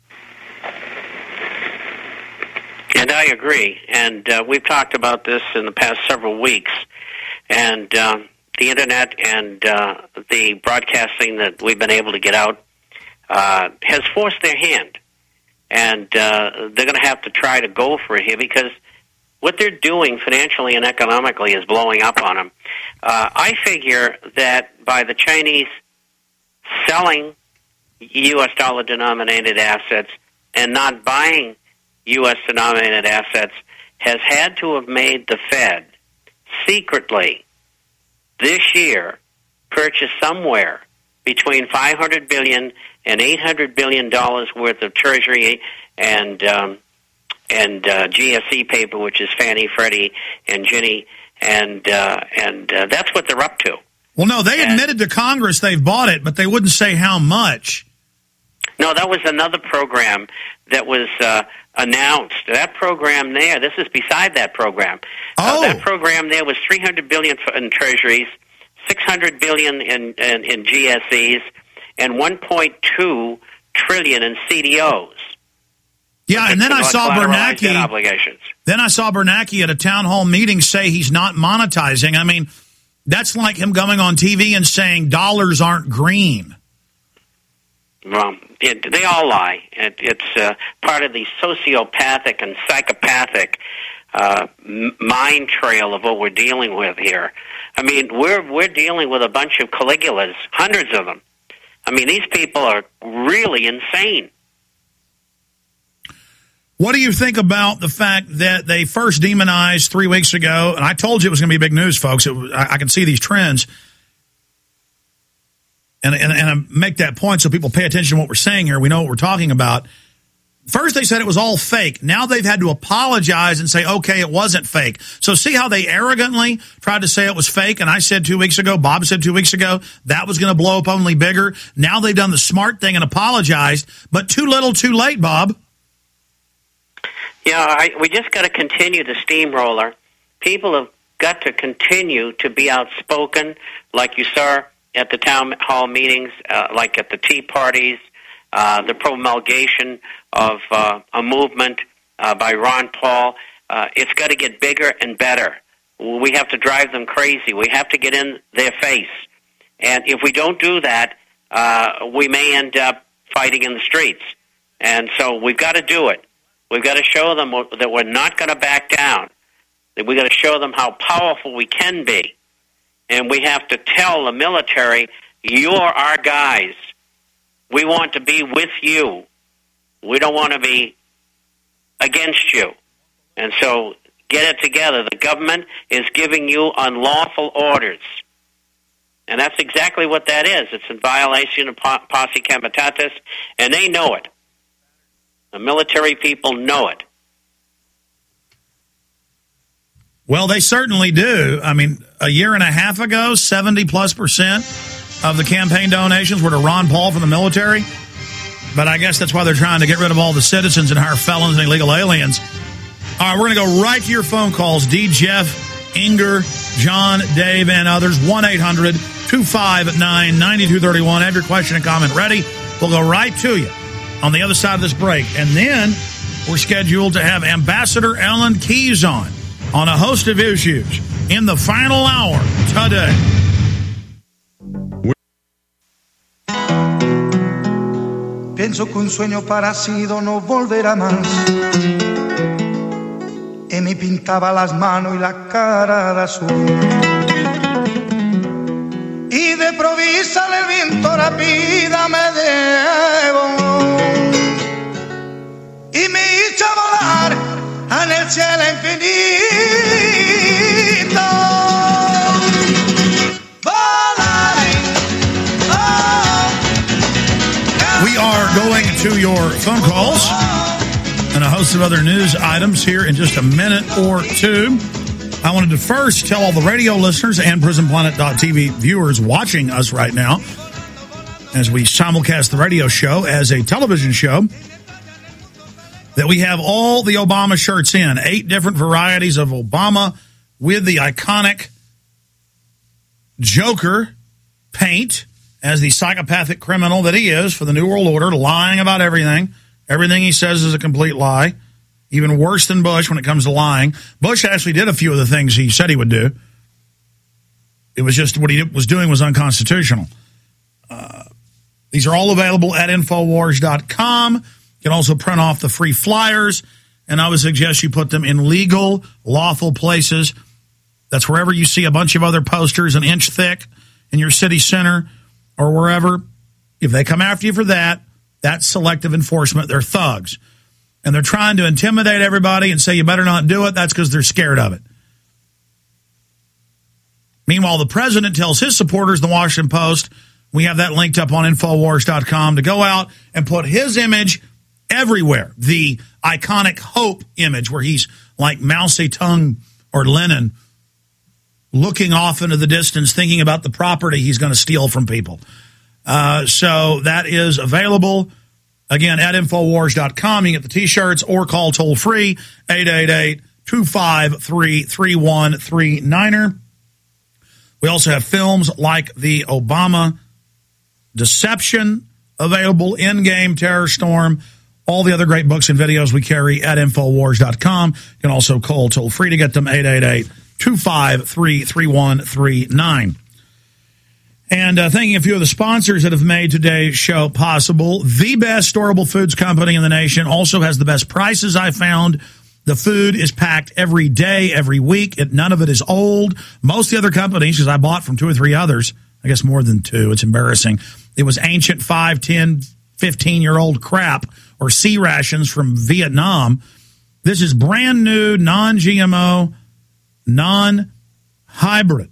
And I agree. And we've talked about this in the past several weeks. And the Internet and the broadcasting that we've been able to get out has forced their hand. And they're going to have to try to go for it here, because what they're doing financially and economically is blowing up on them. I figure that by the Chinese selling U.S. dollar-denominated assets and not buying U.S.-denominated assets has had to have made the Fed secretly this year purchase somewhere between $500 billion and $800 billion worth of Treasury and GSE paper, which is Fannie, Freddie, and Ginnie, and that's what they're up to. Well, no, they admitted to Congress they've bought it, but they wouldn't say how much. No, that was another program that was announced. That program there, this is beside that program. That program there was $300 billion in treasuries, $600 billion in GSEs, and $1.2 trillion in CDOs. Yeah, and then I saw Bernanke. Then I saw Bernanke at a town hall meeting say he's not monetizing. I mean, that's like him going on TV and saying dollars aren't green. Well, they all lie. It's part of the sociopathic and psychopathic mind trail of what we're dealing with here. I mean, we're dealing with a bunch of Caligulas, hundreds of them. I mean, these people are really insane. What do you think about the fact that they first demonized 3 weeks ago, and I told you it was going to be big news, folks. I can see these trends. And I make that point so people pay attention to what we're saying here. We know what we're talking about. First, they said it was all fake. Now they've had to apologize and say, okay, it wasn't fake. So see how they arrogantly tried to say it was fake? And I said 2 weeks ago, Bob said 2 weeks ago, that was going to blow up only bigger. Now they've done the smart thing and apologized, but too little, too late, Bob. Yeah, we just got to continue the steamroller. People have got to continue to be outspoken, like you saw at the town hall meetings, like at the tea parties, the promulgation of a movement by Ron Paul. It's got to get bigger and better. We have to drive them crazy. We have to get in their face. And if we don't do that, we may end up fighting in the streets. And so we've got to do it. We've got to show them that we're not going to back down. That we've got to show them how powerful we can be. And we have to tell the military, you're our guys. We want to be with you. We don't want to be against you. And so get it together. The government is giving you unlawful orders. And that's exactly what that is. It's in violation of posse comitatus, and they know it. The military people know it. Well, they certainly do. I mean, a year and a half ago, 70+% of the campaign donations were to Ron Paul from the military. But I guess that's why they're trying to get rid of all the citizens and hire felons and illegal aliens. All right, we're going to go right to your phone calls. D. Jeff, Inger, John, Dave, and others. 1-800-259-9231. Have your question and comment ready. We'll go right to you on the other side of this break. And then we're scheduled to have Ambassador Ellen Keyes on a host of issues in the final hour today. Pienso que un sueño parecido no volverá más. Y me pintaba las manos y la cara de azul. y de provisa el viento rápida me debo y me hizo volar en el cielo infinito. We are going to your phone calls and a host of other news items here in just a minute or two. I wanted to first tell all the radio listeners and PrisonPlanet.tv viewers watching us right now, as we simulcast the radio show as a television show, that we have all the Obama shirts in, 8 different varieties of Obama with the iconic Joker paint as the psychopathic criminal that he is for the New World Order, lying about everything. Everything he says is a complete lie. Even worse than Bush when it comes to lying. Bush actually did a few of the things he said he would do. It was just what he was doing was unconstitutional. These are all available at Infowars.com. You can also print off the free flyers, and I would suggest you put them in legal, lawful places. That's wherever you see a bunch of other posters an inch thick in your city center or wherever. If they come after you for that, that's selective enforcement. They're thugs. And they're trying to intimidate everybody and say you better not do it. That's because they're scared of it. Meanwhile, the president tells his supporters in the Washington Post, we have that linked up on Infowars.com, to go out and put his image everywhere. The iconic Hope image where he's like Mao Zedong or Lenin looking off into the distance, thinking about the property he's going to steal from people. So that is available, again, at Infowars.com. You can get the T-shirts or call toll-free, 888-253-3139. We also have films like the Obama Deception available, In-Game, Terror Storm, all the other great books and videos we carry at Infowars.com. You can also call toll-free to get them, 888-253-3139. And thanking a few of the sponsors that have made today's show possible. The best storable foods company in the nation also has the best prices I found. The food is packed every day, every week. None of it is old. Most of the other companies, because I bought from 2 or 3 others, I guess more than 2, it's embarrassing. It was ancient 5, 10, 15-year-old crap or sea rations from Vietnam. This is brand new, non-GMO, non-hybrid.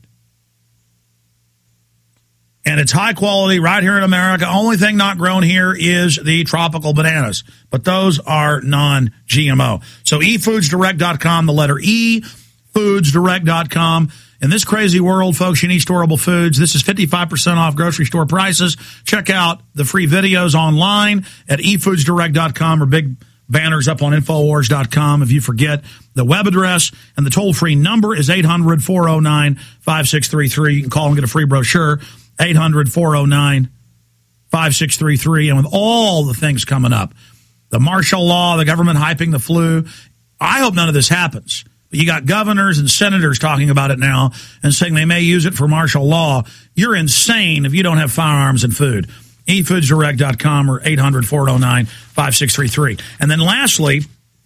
And it's high quality right here in America. Only thing not grown here is the tropical bananas. But those are non-GMO. So eFoodsDirect.com, the letter E, FoodsDirect.com. In this crazy world, folks, you need storable foods. This is 55% off grocery store prices. Check out the free videos online at eFoodsDirect.com or big banners up on Infowars.com if you forget the web address. And the toll-free number is 800-409-5633. You can call and get a free brochure. 800-409-5633. And with all the things coming up, the martial law, the government hyping the flu, I hope none of this happens. But you got governors and senators talking about it now and saying they may use it for martial law. You're insane if you don't have firearms and food. eFoodsDirect.com or 800-409-5633. And then lastly,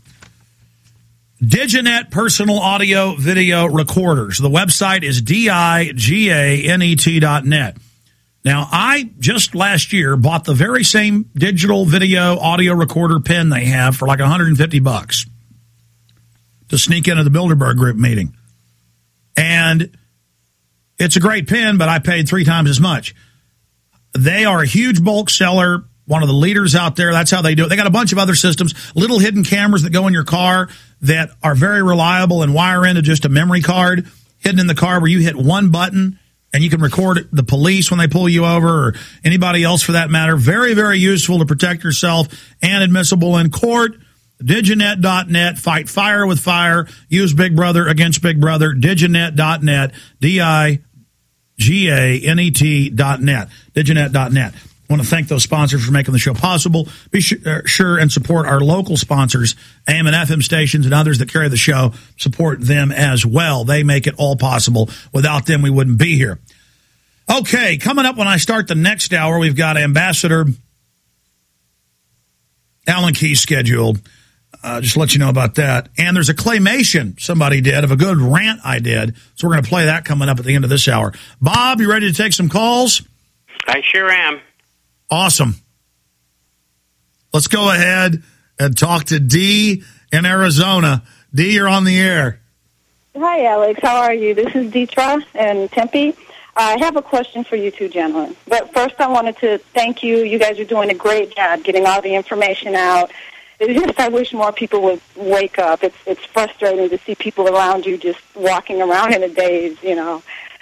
Diginet personal audio video recorders. The website is diganet.net. Now, I just last year bought the very same digital video audio recorder pen they have for like $150 to sneak into the Bilderberg Group meeting. And it's a great pen, but I paid 3 times as much. They are a huge bulk seller, one of the leaders out there. That's how they do it. They got a bunch of other systems, little hidden cameras that go in your car that are very reliable and wire into just a memory card hidden in the car where you hit one button and you can record the police when they pull you over or anybody else for that matter. Very, very useful to protect yourself and admissible in court. Diginet.net. Fight fire with fire. Use Big Brother against Big Brother. Diginet.net. Diganet.net. Diginet.net. I want to thank those sponsors for making the show possible. Be sure and support our local sponsors, AM and FM stations and others that carry the show. Support them as well. They make it all possible. Without them, we wouldn't be here. Okay, coming up when I start the next hour, we've got Ambassador Alan Keyes scheduled. Just to let you know about that. And there's a claymation somebody did of a good rant I did. So we're going to play that coming up at the end of this hour. Bob, you ready to take some calls? I sure am. Awesome. Let's go ahead and talk to Dee in Arizona. Dee, you're on the air. Hi, Alex. How are you? This is Deetra in Tempe. I have a question for you two gentlemen. But first, I wanted to thank you. You guys are doing a great job getting all the information out. It's just I wish more people would wake up. It's frustrating to see people around you just walking around in a daze, you know.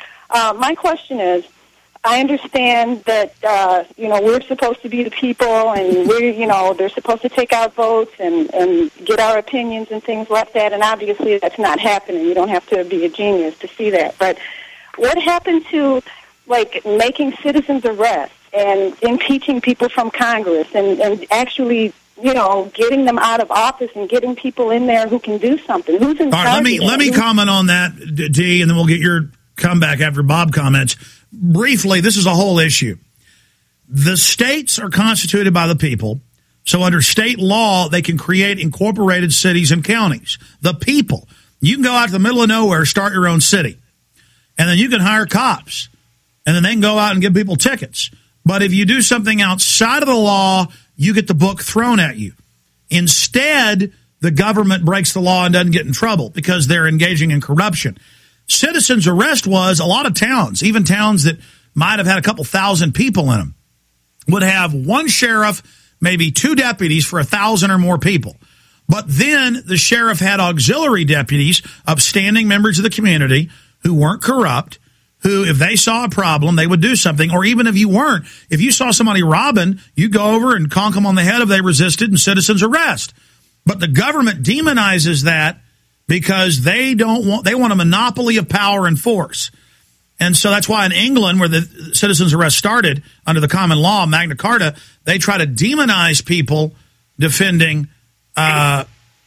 My question is, I understand that, we're supposed to be the people and they're supposed to take our votes and get our opinions and things like that. And obviously that's not happening. You don't have to be a genius to see that. But what happened to, making citizens arrests and impeaching people from Congress and actually, getting them out of office and getting people in there who can do something? Who's in charge? All right, let me comment on that, Dee, and then we'll get your comeback after Bob comments. Briefly, this is a whole issue. The states are constituted by the people, so under state law, they can create incorporated cities and counties. The people. You can go out to the middle of nowhere, start your own city, and then you can hire cops, and then they can go out and give people tickets. But if you do something outside of the law, you get the book thrown at you. Instead, the government breaks the law and doesn't get in trouble because they're engaging in corruption. Citizens' arrest was a lot of towns, even towns that might have had a couple thousand people in them, would have one sheriff, maybe two deputies for 1,000 or more people. But then the sheriff had auxiliary deputies, upstanding members of the community who weren't corrupt, who, if they saw a problem, they would do something. Or even if you weren't, if you saw somebody robbing, you go over and conk them on the head if they resisted and citizens arrest. But the government demonizes that because they want a monopoly of power and force. And so that's why in England, where the citizens arrest started under the common law, Magna Carta, they try to demonize people defending, their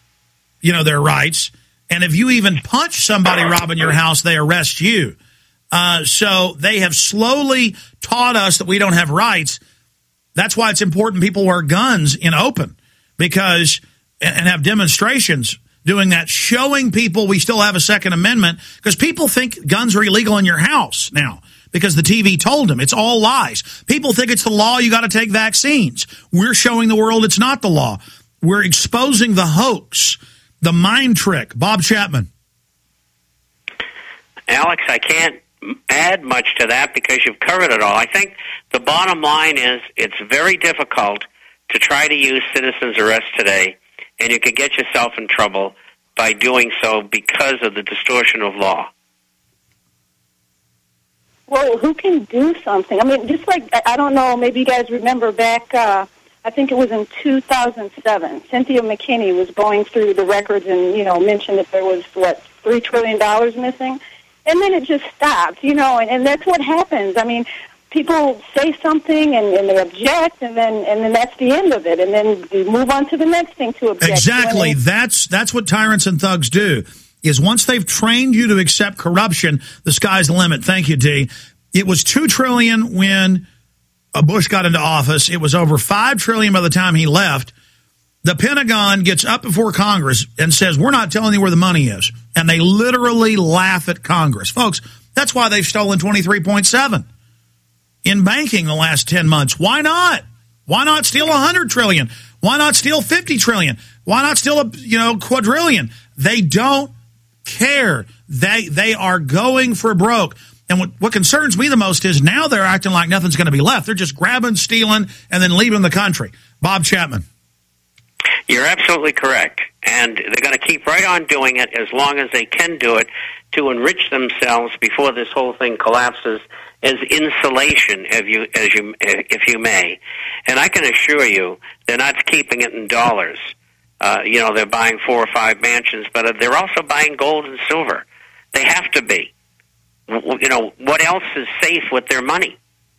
rights. And if you even punch somebody robbing your house, they arrest you. So they have slowly taught us that we don't have rights. That's why it's important people wear guns in open and have demonstrations doing that, showing people we still have a Second Amendment, because people think guns are illegal in your house now because the TV told them. It's all lies. People think it's the law, you got to take vaccines. We're showing the world it's not the law. We're exposing the hoax, the mind trick. Bob Chapman. Alex, I can't add much to that because you've covered it all. I think the bottom line is it's very difficult to try to use citizens' arrest today, and you could get yourself in trouble by doing so because of the distortion of law. Well, who can do something? I mean, just like, I don't know, maybe you guys remember back, I think it was in 2007, Cynthia McKinney was going through the records and, mentioned that there was, $3 trillion missing? And then it just stopped, and that's what happens. I mean, people say something and they object, and then that's the end of it, and then you move on to the next thing to object. Exactly. That's what tyrants and thugs do. Is once they've trained you to accept corruption, the sky's the limit. Thank you, Dee. It was $2 trillion when Bush got into office. It was over $5 trillion by the time he left. The Pentagon gets up before Congress and says, we're not telling you where the money is. And they literally laugh at Congress. Folks, that's why they've stolen 23.7 in banking the last 10 months. Why not? Why not steal 100 trillion? Why not steal 50 trillion? Why not steal a quadrillion? They don't care. They are going for broke. And what concerns me the most is now they're acting like nothing's going to be left. They're just grabbing, stealing, and then leaving the country. Bob Chapman. You're absolutely correct. And they're going to keep right on doing it as long as they can do it to enrich themselves before this whole thing collapses as insulation, if you may. And I can assure you they're not keeping it in dollars. They're buying 4 or 5 mansions, but they're also buying gold and silver. They have to be. What else is safe with their money?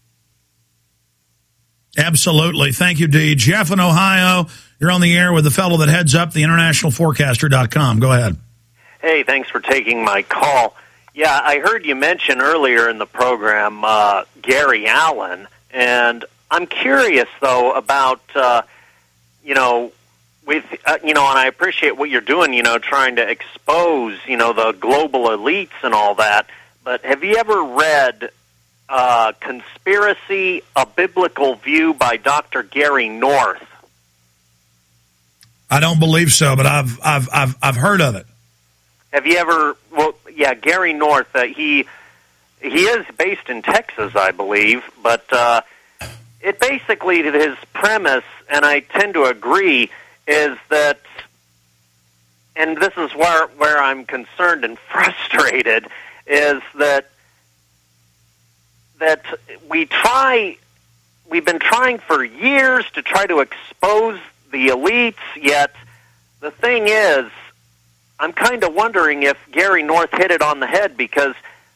Absolutely. Thank you, Dee. Jeff in Ohio, you're on the air with the fellow that heads up the internationalforecaster.com. Go ahead. Hey, thanks for taking my call. Yeah, I heard you mention earlier in the program Gary Allen, and I'm curious, though, about, with and I appreciate what you're doing, trying to expose, the global elites and all that. But have you ever read Conspiracy: A Biblical View by Dr. Gary North? I don't believe so, but I've heard of it. Have you ever? Well, yeah, Gary North. He is based in Texas, I believe, but it basically, his premise, and I tend to agree, is that, and this is where I'm concerned and frustrated, is that we've been trying for years to try to expose the elites, yet the thing is, I'm kind of wondering if Gary North hit it on the head, because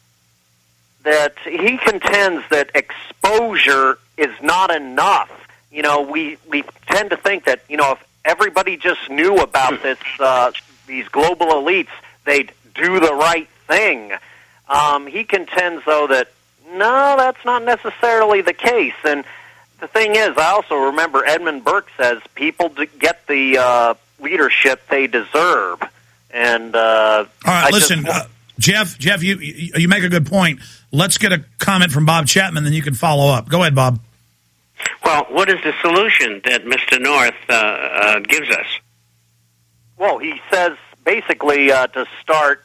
that he contends that exposure is not enough. We tend to think that, if everybody just knew about these global elites, they'd do the right thing. He contends, though, that no, that's not necessarily the case. And the thing is, I also remember Edmund Burke says people get the leadership they deserve. And all right, listen, Jeff, you make a good point. Let's get a comment from Bob Chapman, then you can follow up. Go ahead, Bob. Well, what is the solution that Mr. North gives us? Well, he says basically to start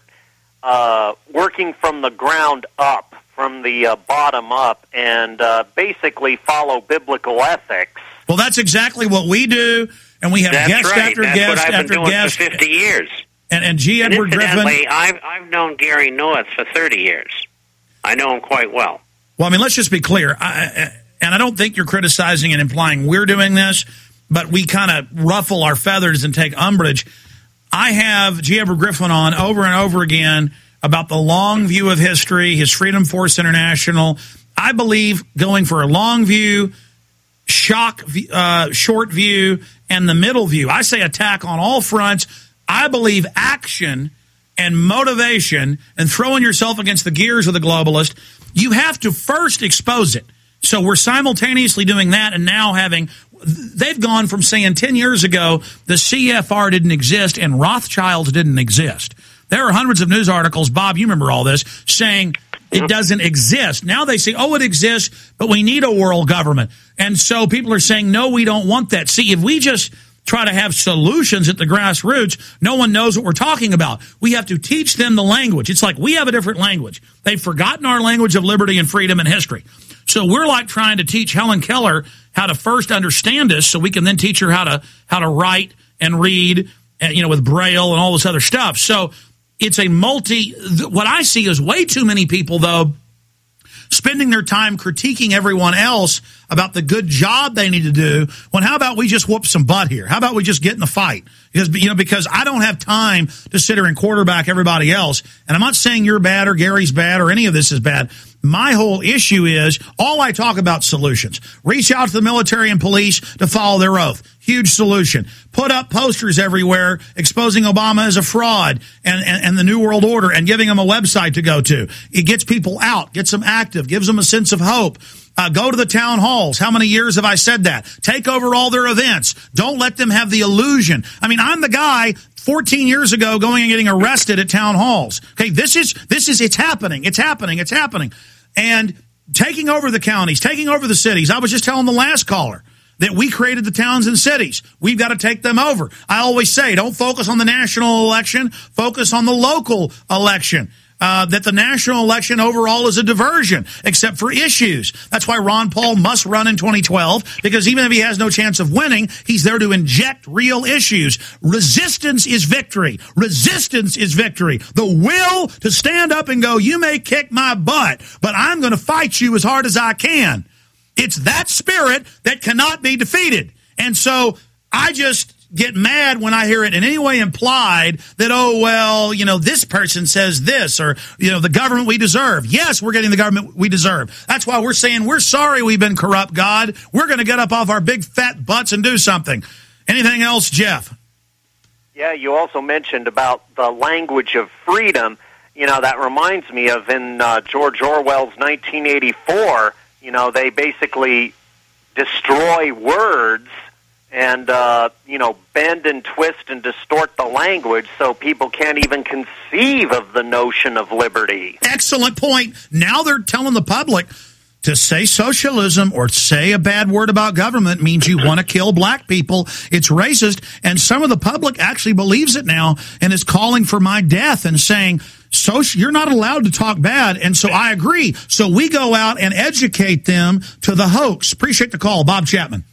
working from the ground up, from the bottom up, and basically follow biblical ethics. Well, that's exactly what we do, and we have guest after guest after guest. For 50 years. And G. Edward Griffin. I've known Gary North for 30 years. I know him quite well. Well, I mean, let's just be clear. And I don't think you're criticizing and implying we're doing this, but we kind of ruffle our feathers and take umbrage. I have G. Edward Griffin on over and over again about the long view of history, his Freedom Force International. I believe going for a long view, short view, and the middle view. I say attack on all fronts. I believe action and motivation and throwing yourself against the gears of the globalist, you have to first expose it. So we're simultaneously doing that and now they've gone from saying 10 years ago the CFR didn't exist and Rothschilds didn't exist. There are hundreds of news articles, Bob, you remember all this, saying it doesn't exist. Now they say, it exists, but we need a world government. And so people are saying, no, we don't want that. See, if we just try to have solutions at the grassroots, no one knows what we're talking about. We have to teach them the language. It's like we have a different language. They've forgotten our language of liberty and freedom and history. So we're like trying to teach Helen Keller how to first understand us so we can then teach her how to write and read, and, with Braille and all this other stuff. So it's what I see is way too many people, though, spending their time critiquing everyone else about the good job they need to do, when how about we just whoop some butt here? How about we just get in the fight? Because I don't have time to sit here and quarterback everybody else. And I'm not saying you're bad or Gary's bad or any of this is bad. My whole issue is all I talk about solutions. Reach out to the military and police to follow their oath. Huge solution. Put up posters everywhere exposing Obama as a fraud and the New World Order and giving them a website to go to. It gets people out, gets them active, gives them a sense of hope. Go to the town halls. How many years have I said that? Take over all their events. Don't let them have the illusion. I mean, I'm the guy 14 years ago going and getting arrested at town halls. Okay, it's happening. It's happening. And taking over the counties, taking over the cities. I was just telling the last caller that we created the towns and cities. We've got to take them over. I always say, don't focus on the national election, focus on the local election. That the national election overall is a diversion, except for issues. That's why Ron Paul must run in 2012, because even if he has no chance of winning, he's there to inject real issues. Resistance is victory. Resistance is victory. The will to stand up and go, you may kick my butt, but I'm going to fight you as hard as I can. It's that spirit that cannot be defeated. And so I just get mad when I hear it in any way implied that, this person says this, or, the government we deserve. Yes, we're getting the government we deserve. That's why we're saying we're sorry we've been corrupt, God. We're going to get up off our big fat butts and do something. Anything else, Jeff? Yeah, you also mentioned about the language of freedom. That reminds me of in George Orwell's 1984, they basically destroy words and bend and twist and distort the language so people can't even conceive of the notion of liberty. Excellent point. Now they're telling the public to say socialism or say a bad word about government means you want to kill black people. It's racist, and some of the public actually believes it now and is calling for my death and saying, you're not allowed to talk bad, and so I agree. So we go out and educate them to the hoax. Appreciate the call. Bob Chapman.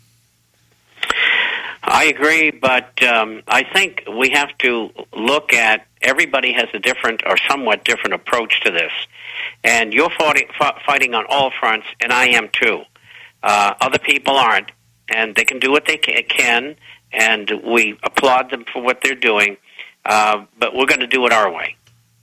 I agree, but I think we have to look at everybody has a different or somewhat different approach to this. And you're fighting on all fronts, and I am too. Other people aren't, and they can do what they can, and we applaud them for what they're doing, but we're going to do it our way.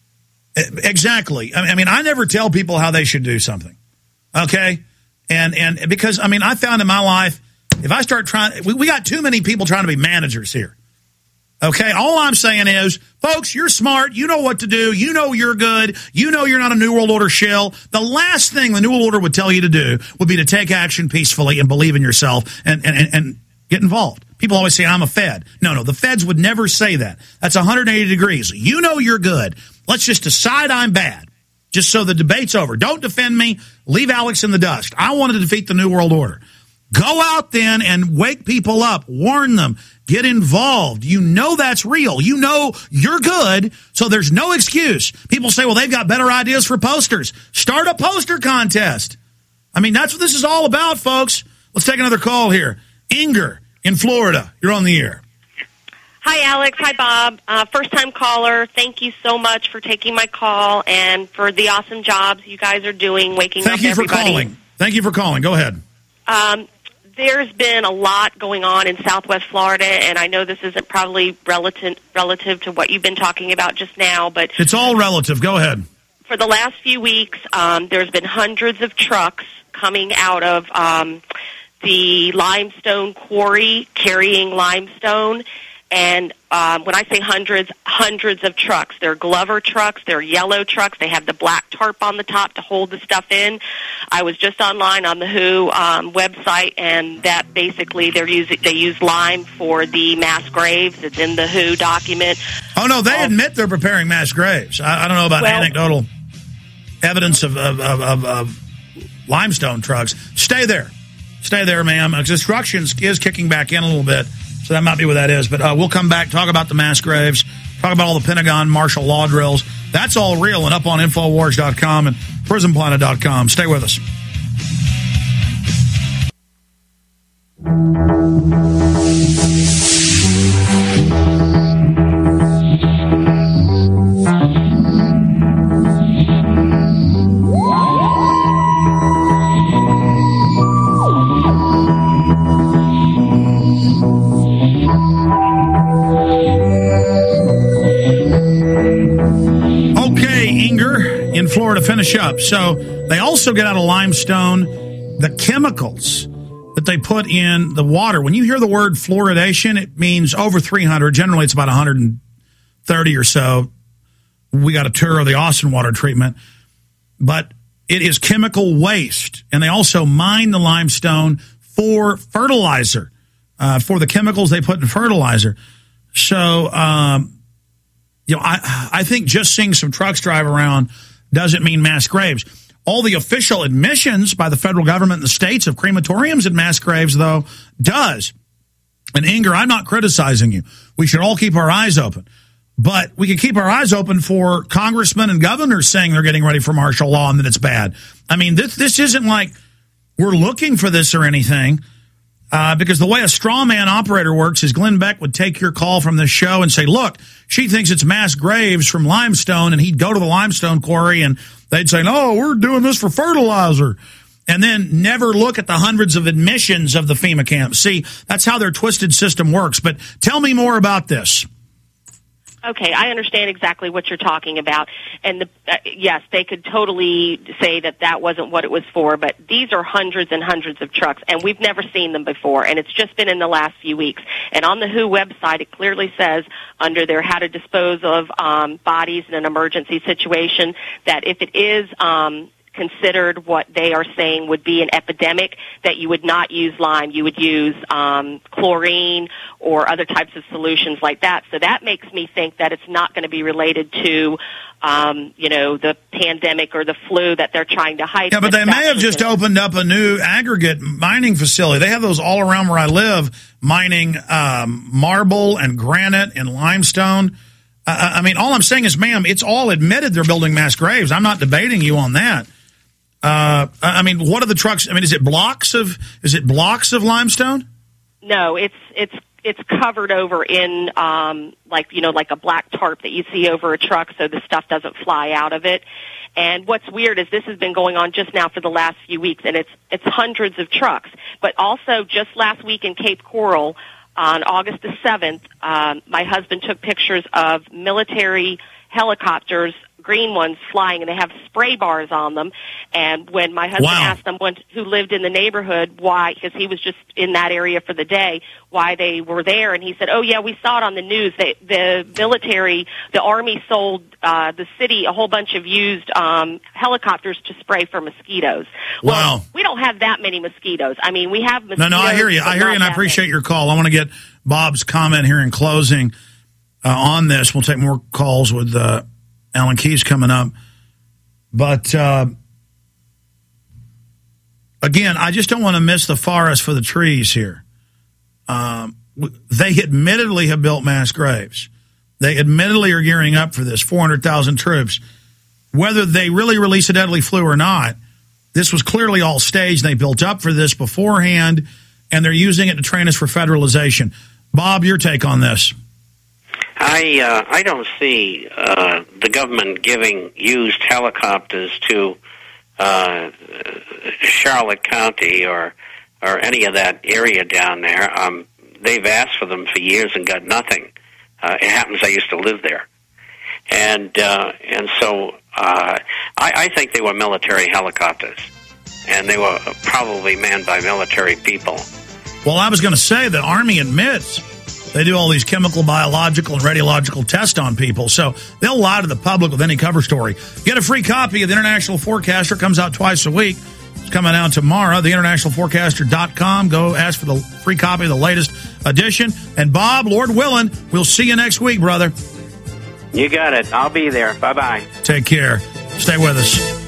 Exactly. I mean, I never tell people how they should do something, okay? And because, I mean, I found in my life, if I start trying, we got too many people trying to be managers here. Okay, all I'm saying is, folks, you're smart. You know what to do. You know you're good. You know you're not a New World Order shill. The last thing the New World Order would tell you to do would be to take action peacefully and believe in yourself and get involved. People always say, I'm a Fed. No, the Feds would never say that. That's 180 degrees. You know you're good. Let's just decide I'm bad, just so the debate's over. Don't defend me. Leave Alex in the dust. I want to defeat the New World Order. Go out then and wake people up. Warn them. Get involved. You know that's real. You know you're good, so there's no excuse. People say, well, they've got better ideas for posters. Start a poster contest. I mean, that's what this is all about, folks. Let's take another call here. Inger in Florida. You're on the air. Hi, Alex. Hi, Bob. First-time caller. Thank you so much for taking my call and for the awesome jobs you guys are doing, waking up everybody. Thank you for calling. Go ahead. There's been a lot going on in Southwest Florida, and I know this isn't probably relative to what you've been talking about just now, but it's all relative. Go ahead. For the last few weeks, there's been hundreds of trucks coming out of the limestone quarry carrying limestone. And when I say hundreds of trucks. They're Glover trucks, they're yellow trucks, they have the black tarp on the top to hold the stuff in. I was just online on the WHO website, and that basically they use lime for the mass graves. It's in the WHO document. Oh, no, they admit they're preparing mass graves. I don't know about anecdotal evidence of limestone trucks. Stay there, ma'am. Construction is kicking back in a little bit. So that might be what that is. But we'll come back, talk about the mass graves, talk about all the Pentagon martial law drills. That's all real and up on Infowars.com and PrisonPlanet.com. Stay with us. Florida, finish up. So they also get out of limestone the chemicals that they put in the water. When you hear the word fluoridation, it means over 300. Generally, it's about 130 or so. We got a tour of the Austin water treatment. But it is chemical waste. And they also mine the limestone for fertilizer, for the chemicals they put in fertilizer. So, I think just seeing some trucks drive around doesn't mean mass graves. All the official admissions by the federal government and the states of crematoriums and mass graves, though, does. And Inger, I'm not criticizing you. We should all keep our eyes open. But we can keep our eyes open for congressmen and governors saying they're getting ready for martial law and that it's bad. I mean, this isn't like we're looking for this or anything. Because the way a straw man operator works is Glenn Beck would take your call from this show and say, look, she thinks it's mass graves from limestone, and he'd go to the limestone quarry and they'd say, no, we're doing this for fertilizer, and then never look at the hundreds of admissions of the FEMA camps. See, that's how their twisted system works. But tell me more about this. Okay, I understand exactly what you're talking about. And, yes, they could totally say that wasn't what it was for, but these are hundreds and hundreds of trucks, and we've never seen them before, and it's just been in the last few weeks. And on the WHO website, it clearly says under their how to dispose of bodies in an emergency situation that if it is considered what they are saying would be an epidemic, that you would not use lime. You would use chlorine or other types of solutions like that. So that makes me think that it's not going to be related to, the pandemic or the flu that they're trying to hype. Yeah, but they may have just opened up a new aggregate mining facility. They have those all around where I live, mining marble and granite and limestone. I mean, all I'm saying is, ma'am, it's all admitted they're building mass graves. I'm not debating you on that. I mean, what are the trucks? I mean, is it blocks of limestone? No, it's covered over in like a black tarp that you see over a truck, so the stuff doesn't fly out of it. And what's weird is this has been going on just now for the last few weeks, and it's hundreds of trucks. But also, just last week in Cape Coral, on August the 7th, my husband took pictures of military helicopters, green ones, flying, and they have spray bars on them. And when my husband asked someone who lived in the neighborhood why, because he was just in that area for the day, why they were there, and he said, oh, yeah, we saw it on the news. The military, the Army sold the city a whole bunch of used helicopters to spray for mosquitoes. Wow. Well, we don't have that many mosquitoes. I mean, we have mosquitoes. No, I hear you. And I appreciate your call. I want to get Bob's comment here in closing on this. We'll take more calls with Alan Keyes coming up. But, again, I just don't want to miss the forest for the trees here. They admittedly have built mass graves. They admittedly are gearing up for this, 400,000 troops. Whether they really release a deadly flu or not, this was clearly all staged. They built up for this beforehand, and they're using it to train us for federalization. Bob, your take on this? I don't see the government giving used helicopters to Charlotte County or any of that area down there. They've asked for them for years and got nothing. It happens I used to live there, and so I think they were military helicopters, and they were probably manned by military people. Well, I was going to say the Army admits they do all these chemical, biological, and radiological tests on people, so they'll lie to the public with any cover story. Get a free copy of the International Forecaster. It comes out twice a week. It's coming out tomorrow, theinternationalforecaster.com. Go ask for the free copy of the latest edition. And Bob, Lord willing, we'll see you next week, brother. You got it. I'll be there. Bye-bye. Take care. Stay with us.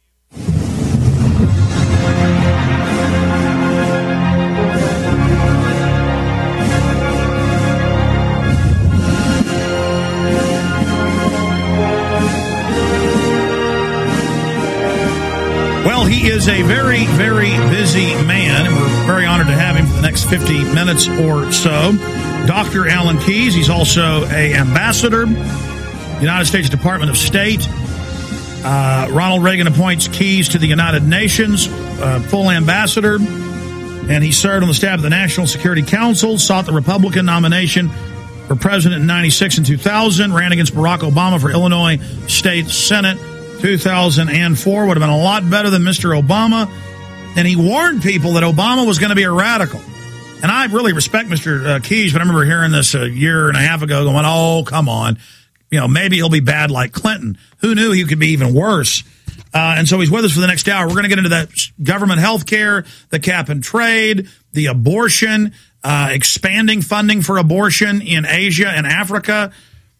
Well, he is a very, very busy man, and we're very honored to have him for the next 50 minutes or so. Dr. Alan Keyes, he's also an ambassador, United States Department of State. Ronald Reagan appoints Keyes to the United Nations, full ambassador, and he served on the staff of the National Security Council, sought the Republican nomination for president in 96 and 2000, ran against Barack Obama for Illinois State Senate 2004, would have been a lot better than Mr. Obama. And he warned people that Obama was going to be a radical. And I really respect Mr. Keyes, but I remember hearing this a year and a half ago going, oh, come on. Maybe he'll be bad like Clinton. Who knew he could be even worse? And so he's with us for the next hour. We're going to get into that government health care, the cap and trade, the abortion, expanding funding for abortion in Asia and Africa,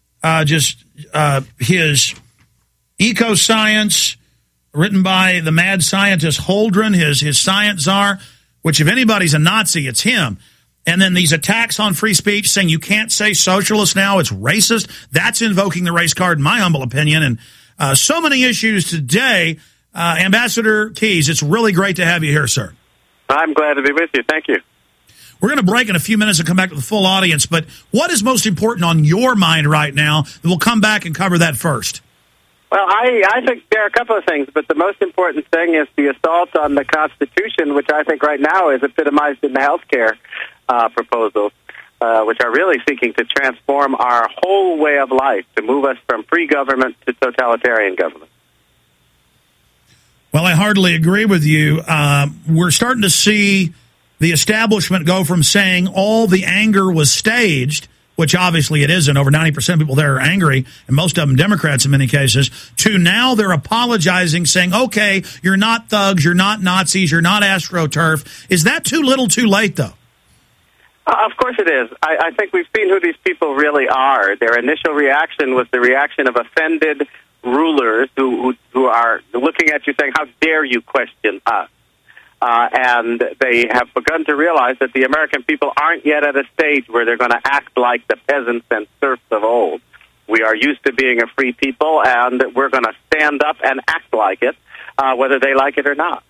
his Eco-Science, written by the mad scientist Holdren, his science czar, which if anybody's a Nazi, it's him. And then these attacks on free speech saying you can't say socialist now, it's racist. That's invoking the race card, in my humble opinion. And so many issues today. Ambassador Keyes, it's really great to have you here, sir. I'm glad to be with you. Thank you. We're going to break in a few minutes and come back to the full audience. But what is most important on your mind right now? We'll come back and cover that first. Well, I think there are a couple of things, but the most important thing is the assault on the Constitution, which I think right now is epitomized in the health care proposals, which are really seeking to transform our whole way of life, to move us from free government to totalitarian government. Well, I hardly agree with you. We're starting to see the establishment go from saying all the anger was staged, which obviously it isn't. Over 90% of people there are angry, and most of them Democrats in many cases, to now they're apologizing, saying, okay, you're not thugs, you're not Nazis, you're not AstroTurf. Is that too little too late, though? Of course it is. I think we've seen who these people really are. Their initial reaction was the reaction of offended rulers who are looking at you saying, how dare you question us? And they have begun to realize that the American people aren't yet at a stage where they're going to act like the peasants and serfs of old. We are used to being a free people, and we're going to stand up and act like it, whether they like it or not.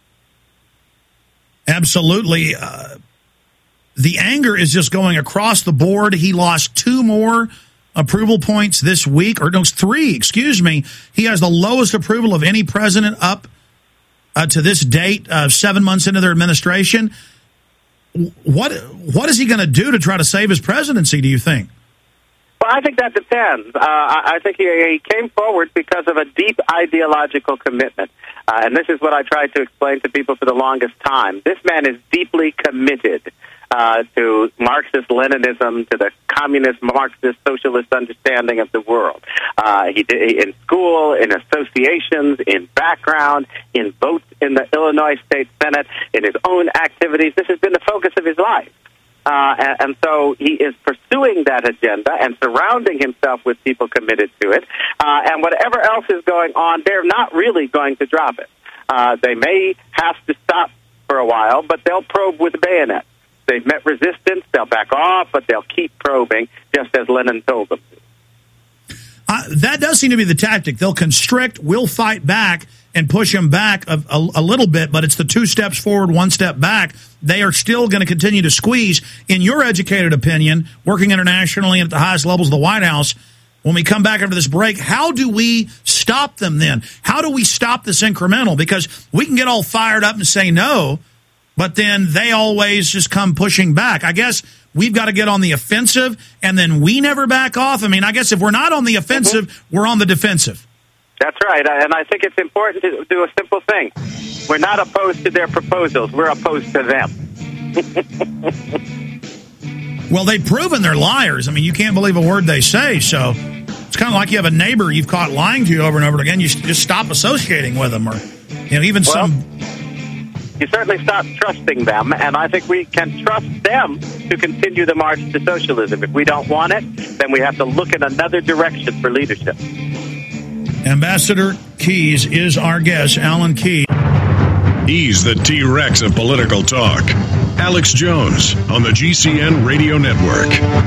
Absolutely. The anger is just going across the board. He lost 2 more approval points this week, or no, 3, excuse me. He has the lowest approval of any president up to this date, 7 months into their administration. What is he going to do to try to save his presidency, do you think? Well, I think that depends. I think he came forward because of a deep ideological commitment. And this is what I tried to explain to people for the longest time. This man is deeply committed to Marxist-Leninism, to the communist, Marxist, socialist understanding of the world. He did in school, in associations, in background, in votes in the Illinois State Senate, in his own activities. This has been the focus of his life. And so he is pursuing that agenda and surrounding himself with people committed to it. And whatever else is going on, they're not really going to drop it. They may have to stop for a while, but they'll probe with bayonets. They've met resistance, they'll back off, but they'll keep probing, just as Lenin told them to. That does seem to be the tactic. They'll constrict, we'll fight back, and push them back a little bit, but it's the 2 steps forward, 1 step back. They are still going to continue to squeeze. In your educated opinion, working internationally and at the highest levels of the White House, when we come back after this break, how do we stop them then? How do we stop this incremental? Because we can get all fired up and say no, but then they always just come pushing back. I guess we've got to get on the offensive, and then we never back off. I mean, I guess if we're not on the offensive, we're on the defensive. That's right, and I think it's important to do a simple thing. We're not opposed to their proposals. We're opposed to them. Well, they've proven they're liars. I mean, you can't believe a word they say, so it's kind of like you have a neighbor you've caught lying to you over and over again. You just stop associating with them, or even You certainly stop trusting them, and I think we can trust them to continue the march to socialism. If we don't want it, then we have to look in another direction for leadership. Ambassador Keyes is our guest, Alan Keyes. He's the T-Rex of political talk. Alex Jones on the GCN Radio Network.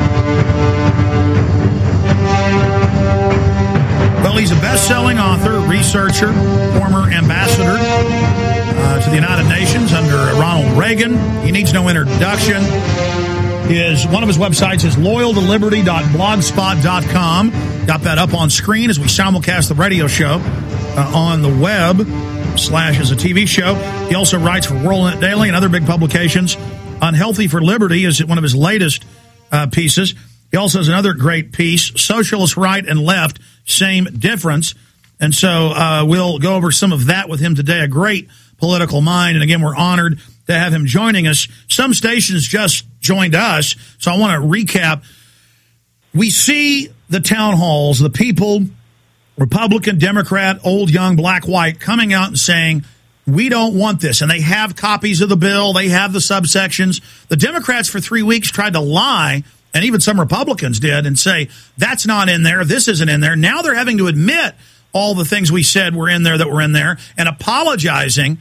Well, he's a best-selling author, researcher, former ambassador to the United Nations under Ronald Reagan. He needs no introduction. One of his websites is loyaltoliberty.blogspot.com. Got that up on screen as we simulcast the radio show on the web / as a TV show. He also writes for WorldNet Daily and other big publications. Unhealthy for Liberty is one of his latest pieces. He also has another great piece, Socialist Right and Left, Same Difference. And so we'll go over some of that with him today. A great political mind. And again, we're honored to have him joining us. Some stations just joined us, so I want to recap. We see the town halls, the people, Republican, Democrat, old, young, black, white, coming out and saying, we don't want this. And they have copies of the bill. They have the subsections. The Democrats for 3 weeks tried to lie, and even some Republicans did, and say, that's not in there, this isn't in there. Now they're having to admit all the things we said were in there that were in there and apologizing.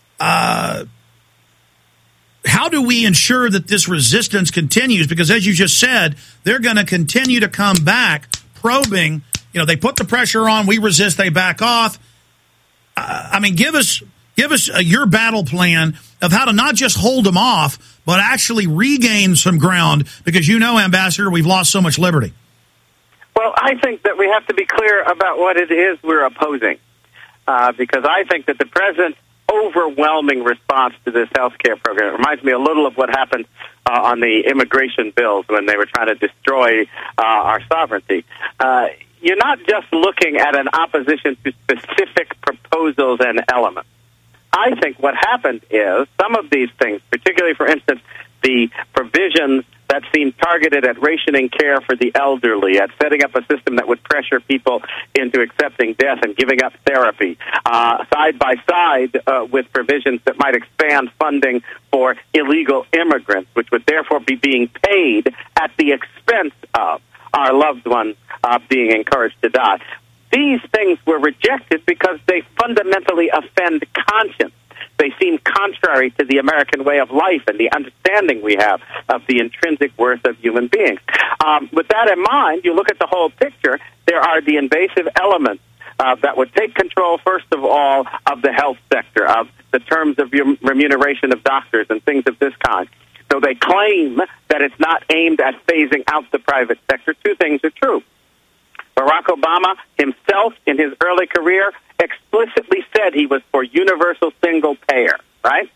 How do we ensure that this resistance continues? Because as you just said, they're going to continue to come back probing. You know, they put the pressure on, we resist, they back off. I mean, give us your battle plan of how to not just hold them off, but actually regain some ground, because you know, Ambassador, we've lost so much liberty. Well, I think that we have to be clear about what it is we're opposing, because I think that the president's overwhelming response to this health care program reminds me a little of what happened on the immigration bills when they were trying to destroy our sovereignty. You're not just looking at an opposition to specific proposals and elements. I think what happened is some of these things, particularly, for instance, the provisions that seemed targeted at rationing care for the elderly, at setting up a system that would pressure people into accepting death and giving up therapy, side by side with provisions that might expand funding for illegal immigrants, which would therefore be being paid at the expense of our loved ones being encouraged to die. These things were rejected because they fundamentally offend conscience. They seem contrary to the American way of life and the understanding we have of the intrinsic worth of human beings. With that in mind, you look at the whole picture, there are the invasive elements that would take control, first of all, of the health sector, of the terms of remuneration of doctors and things of this kind. So they claim that it's not aimed at phasing out the private sector. Two things are true. Barack Obama himself, in his early career, explicitly said he was for universal single payer, right?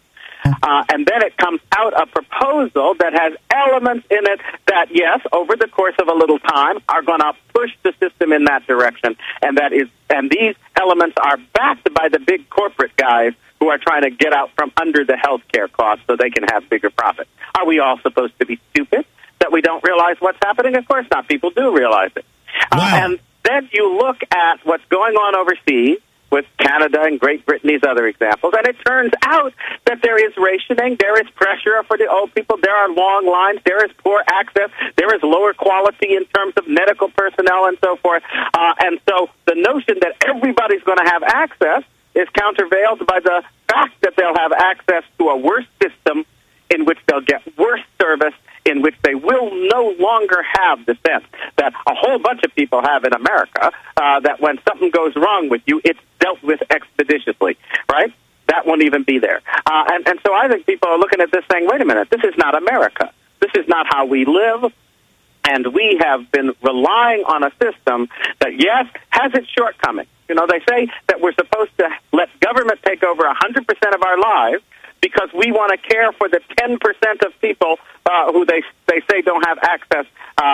And then it comes out a proposal that has elements in it that, yes, over the course of a little time, are going to push the system in that direction. And these elements are backed by the big corporate guys who are trying to get out from under the health care costs so they can have bigger profits. Are we all supposed to be stupid that we don't realize what's happening? Of course not. People do realize it. Wow. And then you look at what's going on overseas with Canada and Great Britain, these other examples, and it turns out that there is rationing, there is pressure for the old people, there are long lines, there is poor access, there is lower quality in terms of medical personnel and so forth. And so the notion that everybody's going to have access is countervailed by the fact that they'll have access to a worse system in which they'll get worse service, in which they will no longer have the sense that a whole bunch of people have in America, that when something goes wrong with you, it's dealt with expeditiously, right? That won't even be there. And so I think people are looking at this saying, wait a minute, this is not America. This is not how we live. And we have been relying on a system that, yes, has its shortcomings. You know, they say that we're supposed to let government take over 100% of our lives because we want to care for the 10% of people who they say don't have access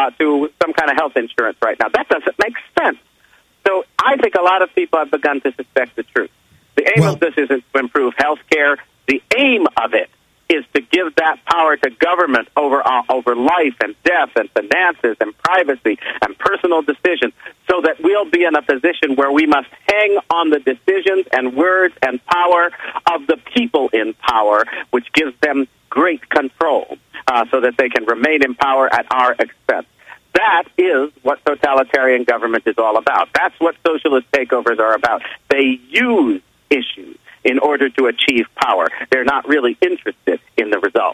to some kind of health insurance right now. That doesn't make sense. So I think a lot of people have begun to suspect the truth. The aim of this isn't to improve health care. The aim of it is to give that power to government over life and death and finances and privacy and personal decisions so that we'll be in a position where we must hang on the decisions and words and power of the people in power, which gives them great control so that they can remain in power at our expense. That is what totalitarian government is all about. That's what socialist takeovers are about. They use issues in order to achieve power. They're not really interested in the result.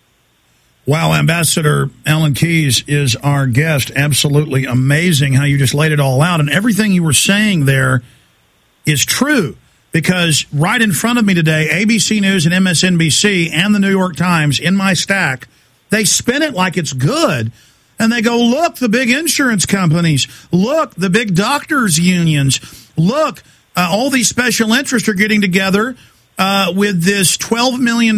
Wow, Ambassador Alan Keyes is our guest. Absolutely amazing how you just laid it all out. And everything you were saying there is true, because right in front of me today, ABC News and MSNBC and the New York Times in my stack, they spin it like it's good. And they go, look, the big insurance companies, look, the big doctors' unions, look, all these special interests are getting together with this $12 million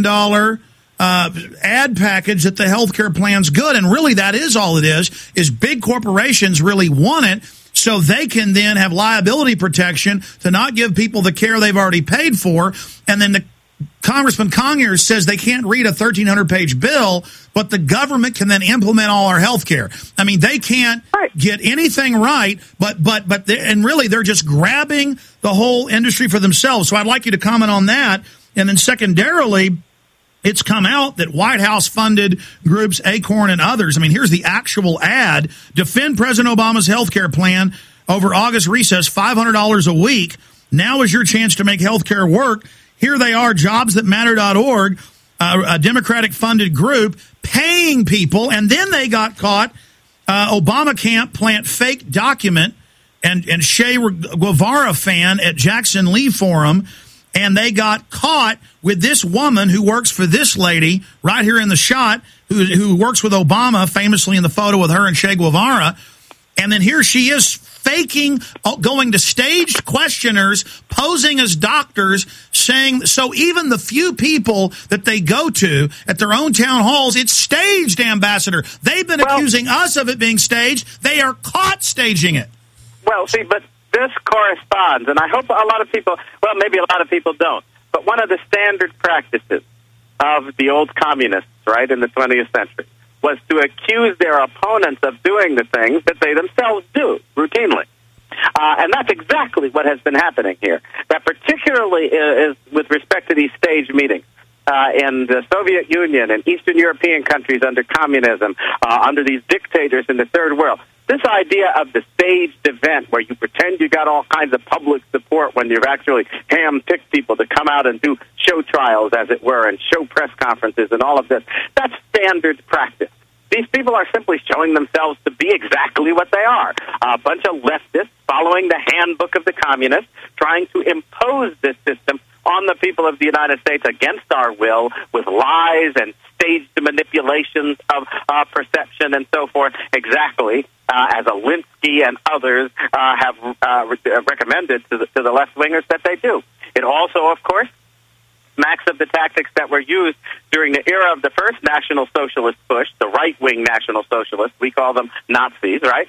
ad package that the healthcare plan's good. And really that is all it is big corporations really want it so they can then have liability protection to not give people the care they've already paid for. And then the Congressman Conyers says they can't read a 1,300-page bill, but the government can then implement all our health care. I mean, they can't get anything right, but and really they're just grabbing the whole industry for themselves. So I'd like you to comment on that. And then secondarily, it's come out that White House-funded groups, Acorn and others, I mean, here's the actual ad, defend President Obama's health care plan over August recess, $500 a week. Now is your chance to make health care work. Here they are, jobsthatmatter.org, a Democratic-funded group, paying people, and then they got caught. Obama camp plant fake document, and Che Guevara fan at Jackson Lee Forum, and they got caught with this woman who works for this lady right here in the shot, who works with Obama, famously in the photo with her and Che Guevara, and then here she is faking, going to staged questioners, posing as doctors, saying, so even the few people that they go to at their own town halls, it's staged, Ambassador. They've been accusing us of it being staged. They are caught staging it. Well, see, but this corresponds, and I hope a lot of people, well, maybe a lot of people don't, but one of the standard practices of the old communists, right, in the 20th century, was to accuse their opponents of doing the things that they themselves do routinely. And that's exactly what has been happening here. That particularly is with respect to these stage meetings. In the Soviet Union and Eastern European countries under communism, under these dictators in the Third World, this idea of the staged event where you pretend you got all kinds of public support when you've actually hand-picked people to come out and do show trials, as it were, and show press conferences and all of this, that's standard practice. These people are simply showing themselves to be exactly what they are, a bunch of leftists following the handbook of the communists, trying to impose this system on the people of the United States against our will with lies and staged manipulations of perception and so forth, exactly as Alinsky and others have recommended to the left-wingers that they do. It also, of course, smacks of the tactics that were used during the era of the first National Socialist push, the right-wing National Socialists. We call them Nazis, right?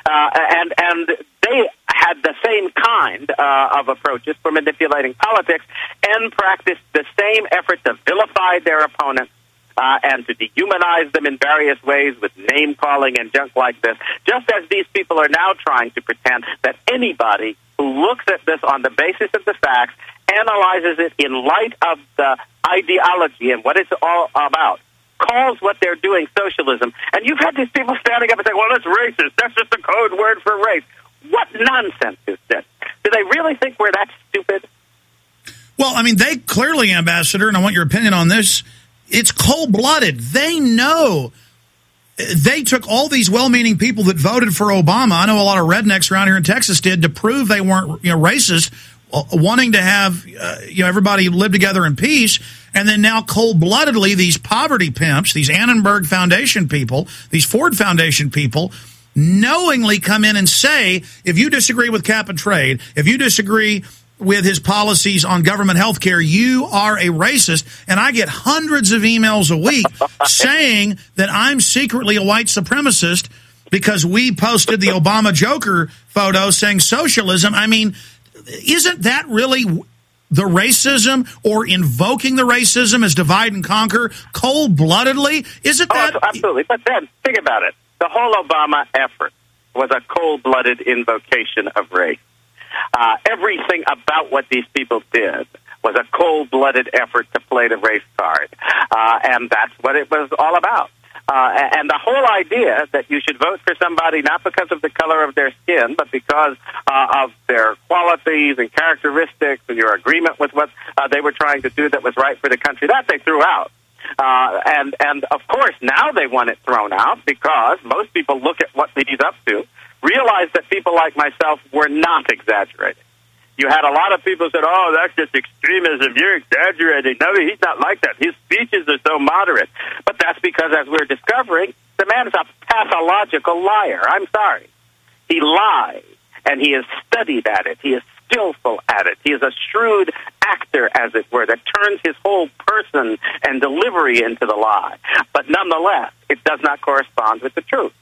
And they had the same kind of approaches for manipulating politics and practiced the same effort to vilify their opponents and to dehumanize them in various ways with name-calling and junk like this, just as these people are now trying to pretend that anybody who looks at this on the basis of the facts, analyzes it in light of the ideology and what it's all about, calls what they're doing socialism. And you've had these people standing up and saying, well, that's racist. That's just a code word for race. What nonsense is this? Do they really think we're that stupid? Well, I mean, they clearly, Ambassador, and I want your opinion on this, it's cold-blooded. They know. They took all these well-meaning people that voted for Obama. I know a lot of rednecks around here in Texas did to prove they weren't, racist, wanting to have everybody live together in peace, and then now cold-bloodedly these poverty pimps, these Annenberg Foundation people, these Ford Foundation people, knowingly come in and say, if you disagree with cap and trade, if you disagree with his policies on government health care, you are a racist. And I get hundreds of emails a week saying that I'm secretly a white supremacist because we posted the Obama Joker photo saying socialism. I mean, isn't that really the racism, or invoking the racism as divide and conquer cold-bloodedly? Isn't that... Absolutely. But then, think about it. The whole Obama effort was a cold-blooded invocation of race. Everything about what these people did was a cold-blooded effort to play the race card. And that's what it was all about. And the whole idea that you should vote for somebody not because of the color of their skin, but because of their qualities and characteristics and your agreement with what they were trying to do that was right for the country, that they threw out. And of course, now they want it thrown out because most people look at what he's up to, realize that people like myself were not exaggerating. You had a lot of people who said, oh, that's just extremism. You're exaggerating. No, he's not like that. His speeches are so moderate. But that's because, as we're discovering, the man is a pathological liar. I'm sorry. He lies, and he is studied at it. He is skillful at it. He is a shrewd actor, as it were, that turns his whole person and delivery into the lie. But nonetheless, it does not correspond with the truth.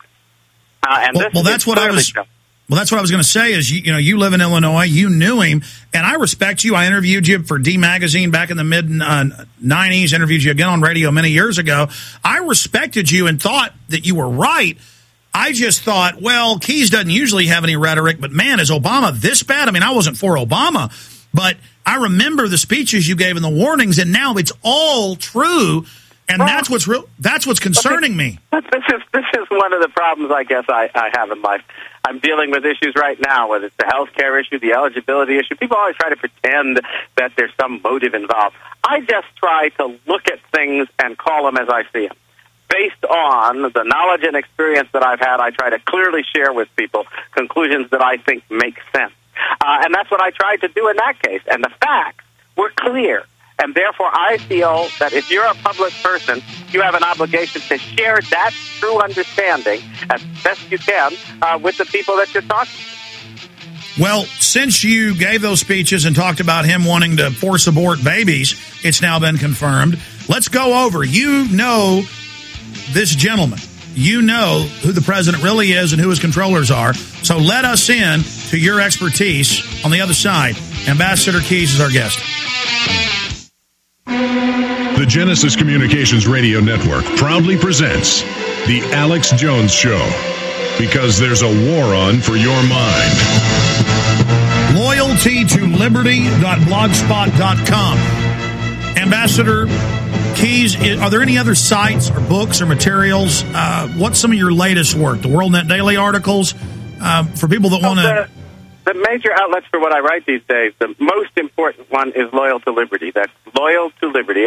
That's what I was going to say is, you live in Illinois, you knew him, and I respect you. I interviewed you for D Magazine back in the mid-90s, interviewed you again on radio many years ago. I respected you and thought that you were right. I just thought, well, Keyes doesn't usually have any rhetoric, but man, is Obama this bad? I mean, I wasn't for Obama, but I remember the speeches you gave and the warnings, and now it's all true. And that's what's concerning me. This is one of the problems I guess I have in life. I'm dealing with issues right now, whether it's the health care issue, the eligibility issue. People always try to pretend that there's some motive involved. I just try to look at things and call them as I see them. Based on the knowledge and experience that I've had, I try to clearly share with people conclusions that I think make sense. And that's what I tried to do in that case. And the facts were clear. And therefore, I feel that if you're a public person, you have an obligation to share that true understanding as best you can with the people that you're talking to. Well, since you gave those speeches and talked about him wanting to force abort babies, it's now been confirmed. Let's go over. You know this gentleman. You know who the president really is and who his controllers are. So let us in to your expertise on the other side. Ambassador Keyes is our guest. The Genesis Communications Radio Network proudly presents The Alex Jones Show, because there's a war on for your mind. Loyalty to liberty.blogspot.com. Ambassador Keys, are there any other sites or books or materials? What's some of your latest work? The WorldNet Daily articles? For people that want to... The major outlets for what I write these days, the most important one is Loyal to Liberty. That's Loyal to Liberty,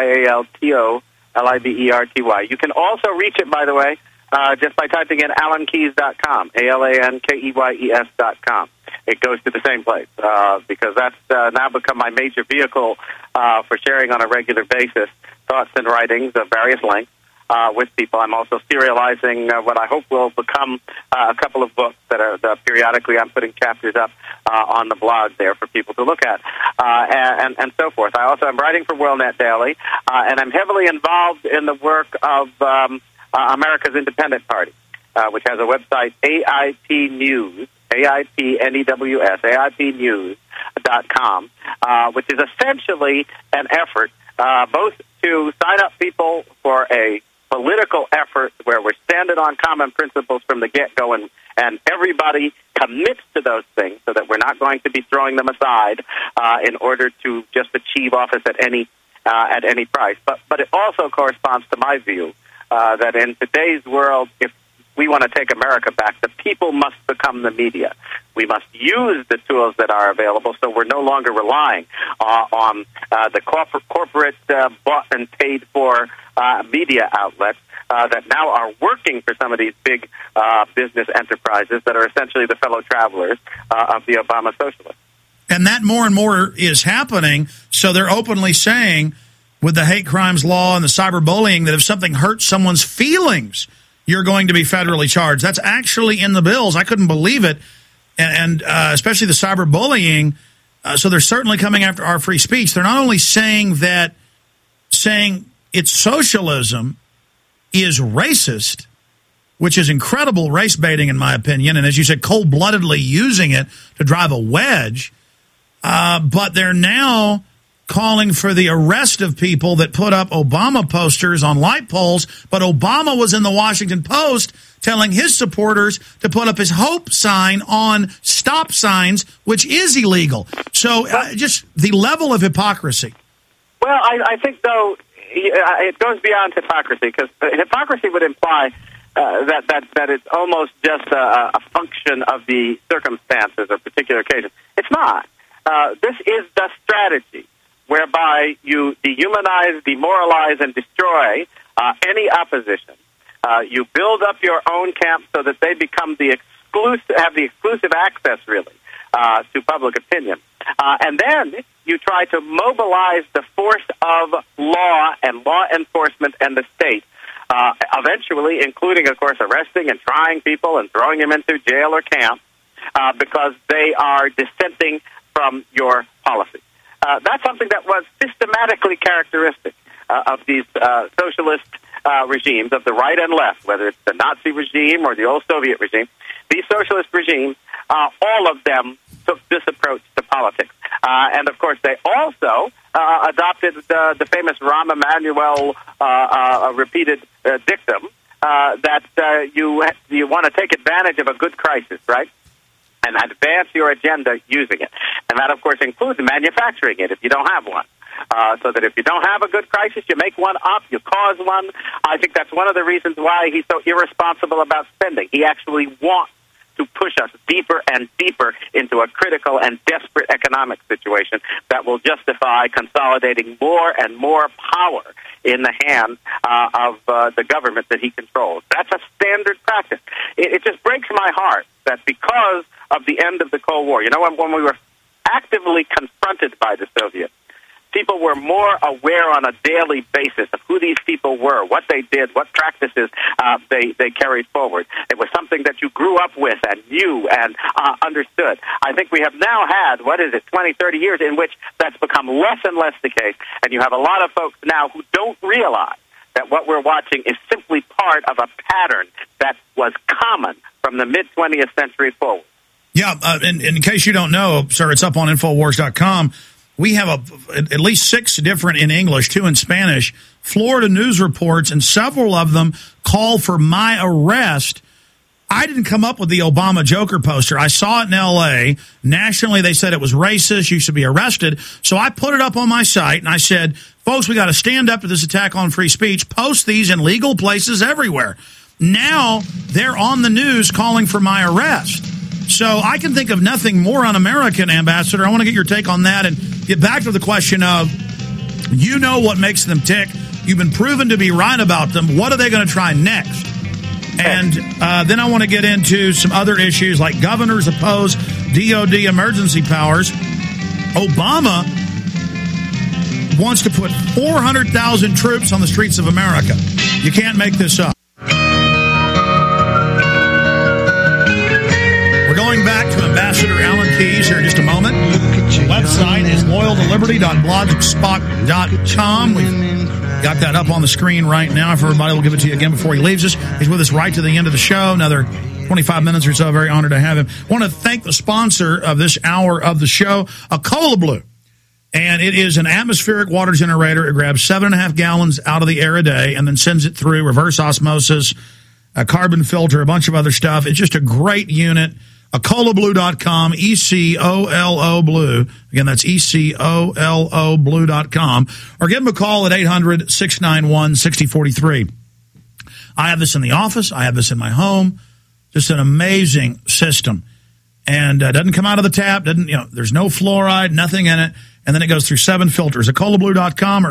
LOYALTOLIBERTY. You can also reach it, by the way, just by typing in AlanKeyes.com, AlanKeyes.com. It goes to the same place because that's now become my major vehicle for sharing on a regular basis thoughts and writings of various lengths with people. I'm also serializing what I hope will become a couple of books that periodically I'm putting chapters up on the blog there for people to look at and so forth. I also am writing for WorldNet Daily, and I'm heavily involved in the work of America's Independent Party, which has a website, AIP News, AIPNEWS, AIPnews.com, which is essentially an effort both to sign up people for a political effort where we're standing on common principles from the get-go, and everybody commits to those things so that we're not going to be throwing them aside in order to just achieve office at any price. But it also corresponds to my view that in today's world, if we want to take America back, the people must become the media. We must use the tools that are available so we're no longer relying on the corporate bought and paid for media outlets that now are working for some of these big business enterprises that are essentially the fellow travelers of the Obama socialists. And that more and more is happening, so they're openly saying with the hate crimes law and the cyberbullying that if something hurts someone's feelings, you're going to be federally charged. That's actually in the bills. I couldn't believe it. And especially the cyberbullying. So they're certainly coming after our free speech. They're not only saying it's socialism is racist, which is incredible race baiting in my opinion. And as you said, cold-bloodedly using it to drive a wedge. But they're now calling for the arrest of people that put up Obama posters on light poles, but Obama was in the Washington Post telling his supporters to put up his hope sign on stop signs, which is illegal. So just the level of hypocrisy. Well, I think, though, it goes beyond hypocrisy, because hypocrisy would imply that it's almost just a function of the circumstances or particular occasions. It's not. This is the strategy whereby you dehumanize, demoralize, and destroy any opposition. You build up your own camp so that they become have the exclusive access, really, to public opinion. And then you try to mobilize the force of law and law enforcement and the state, eventually including, of course, arresting and trying people and throwing them into jail or camp because they are dissenting from your policy. That's something that was systematically characteristic of these socialist regimes of the right and left, whether it's the Nazi regime or the old Soviet regime. These socialist regimes, all of them took this approach to politics. And, of course, they also adopted the famous Rahm Emanuel repeated dictum that you want to take advantage of a good crisis, right? And advance your agenda using it. And that, of course, includes manufacturing it if you don't have one. So that if you don't have a good crisis, you make one up, you cause one. I think that's one of the reasons why he's so irresponsible about spending. He actually wants to push us deeper and deeper into a critical and desperate economic situation that will justify consolidating more and more power in the hands of the government that he controls. That's a standard practice. It just breaks my heart that because of the end of the Cold War, when we were actively confronted by the Soviets, people were more aware on a daily basis of who these people were, what they did, what practices they carried forward. It was something that you grew up with and knew and understood. I think we have now had, 20, 30 years in which that's become less and less the case, and you have a lot of folks now who don't realize that what we're watching is simply part of a pattern that was common from the mid-20th century forward. Yeah, in case you don't know, sir, it's up on Infowars.com. we have at least 6 different in English, 2 in Spanish, Florida news reports, and several of them call for my arrest. I didn't come up with the Obama Joker poster. I saw it in L.A. Nationally, they said it was racist. You should be arrested. So I put it up on my site, and I said, folks, we got to stand up to this attack on free speech. Post these in legal places everywhere. Now they're on the news calling for my arrest. So I can think of nothing more un-American, Ambassador. I want to get your take on that and get back to the question of, you know what makes them tick. You've been proven to be right about them. What are they going to try next? And then I want to get into some other issues like governors oppose DOD emergency powers. Obama wants to put 400,000 troops on the streets of America. You can't make this up. We're going back to Ambassador Alan Keyes here in just a moment. The website is loyaltoliberty.blogspot.com. We've got that up on the screen right now. If everybody will give it to you again before he leaves us. He's with us right to the end of the show. Another 25 minutes or so. Very honored to have him. I want to thank the sponsor of this hour of the show, Acola Blue. And it is an atmospheric water generator. It grabs 7.5 gallons out of the air a day and then sends it through reverse osmosis, a carbon filter, a bunch of other stuff. It's just a great unit. EcoloBlue.com, ECOLO Blue. Again, that's ECOLO Blue.com. Or give them a call at 800-691-6043. I have this in the office. I have this in my home. Just an amazing system. And doesn't come out of the tap. There's no fluoride, nothing in it. And then it goes through 7 filters. EcoloBlue.com or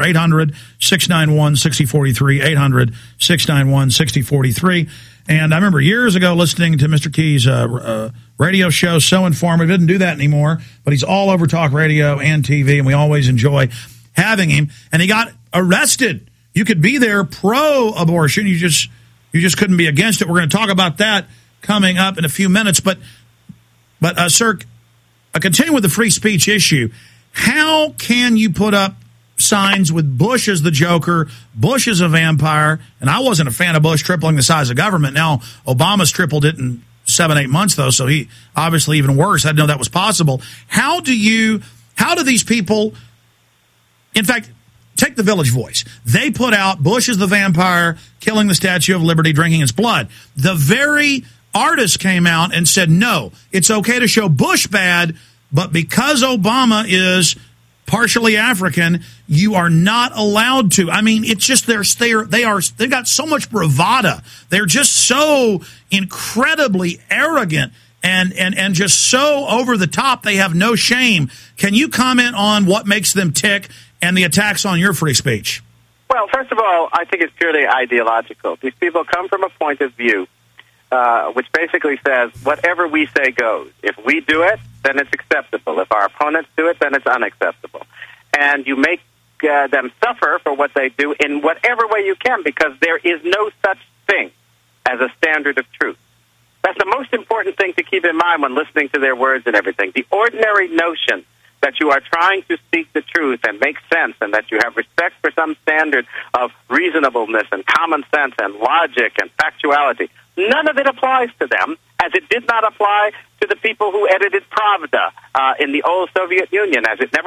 800-691-6043, 800-691-6043. And I remember years ago listening to Mr. Keyes' radio show, So Informative. Didn't do that anymore, but he's all over talk radio and TV, and we always enjoy having him. And he got arrested. You could be there pro-abortion. You just couldn't be against it. We're going to talk about that coming up in a few minutes. But sir, continue with the free speech issue. How can you put up signs with Bush as the Joker, Bush as a vampire, and I wasn't a fan of Bush tripling the size of government. Now, Obama's tripled it in 7-8 months, though, so he obviously even worse. I didn't know that was possible. How do these people, in fact, take the Village Voice. They put out Bush as the vampire, killing the Statue of Liberty, drinking its blood. The very artist came out and said, no, it's okay to show Bush bad, but because Obama is partially African, you are not allowed to. I mean, it's just they've got so much bravado. They're just so incredibly arrogant and just so over the top. They have no shame. Can you comment on what makes them tick and the attacks on your free speech? Well, first of all, I think it's purely ideological. These people come from a point of view which basically says whatever we say goes. If we do it, then it's acceptable. If our opponents do it, then it's unacceptable. And you make them suffer for what they do in whatever way you can, because there is no such thing as a standard of truth. That's the most important thing to keep in mind when listening to their words and everything. The ordinary notion that you are trying to speak the truth and make sense, and that you have respect for some standard of reasonableness and common sense and logic and factuality, none of it applies to them, as it did not apply to the people who edited Pravda in the old Soviet Union, as it never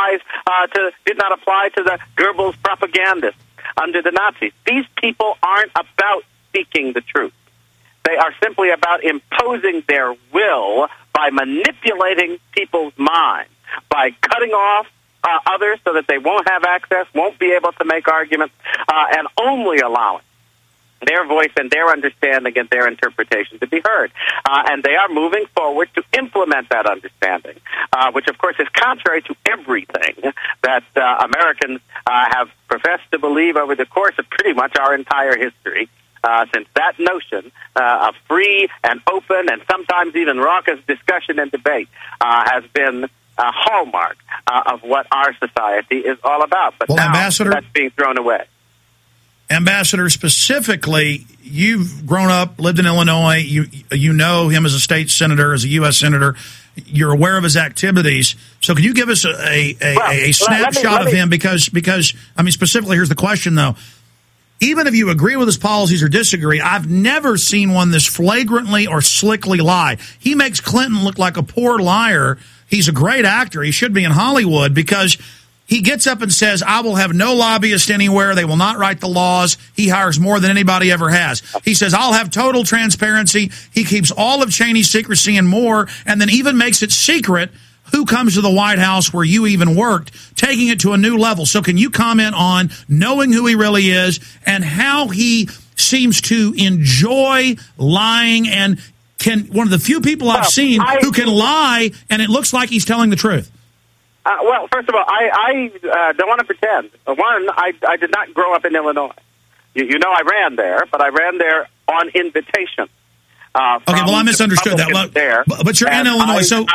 did not apply to the Goebbels propagandists under the Nazis. These people aren't about speaking the truth. They are simply about imposing their will by manipulating people's minds, by cutting off others so that they won't have access, won't be able to make arguments, and only allowing their voice and their understanding and their interpretation to be heard. And they are moving forward to implement that understanding, which, of course, is contrary to everything that Americans have professed to believe over the course of pretty much our entire history, since that notion of free and open and sometimes even raucous discussion and debate has been a hallmark of what our society is all about. But now that's being thrown away. Ambassador, specifically, you've grown up, lived in Illinois. You know him as a state senator, as a U.S. senator. You're aware of his activities. So can you give us a snapshot of him? Because I mean, specifically, here's the question, though. Even if you agree with his policies or disagree, I've never seen one this flagrantly or slickly lie. He makes Clinton look like a poor liar he's a great actor. He should be in Hollywood because he gets up and says, I will have no lobbyist anywhere. They will not write the laws. He hires more than anybody ever has. He says, I'll have total transparency. He keeps all of Cheney's secrecy and more, and then even makes it secret who comes to the White House where you even worked, taking it to a new level. So can you comment on knowing who he really is and how he seems to enjoy lying and one of the few people I've seen who can lie, and it looks like he's telling the truth? Well, first of all, I don't want to pretend. One, I did not grow up in Illinois. You know I ran there, but I ran there on invitation. Okay, well, I misunderstood that. There, but you're in Illinois, so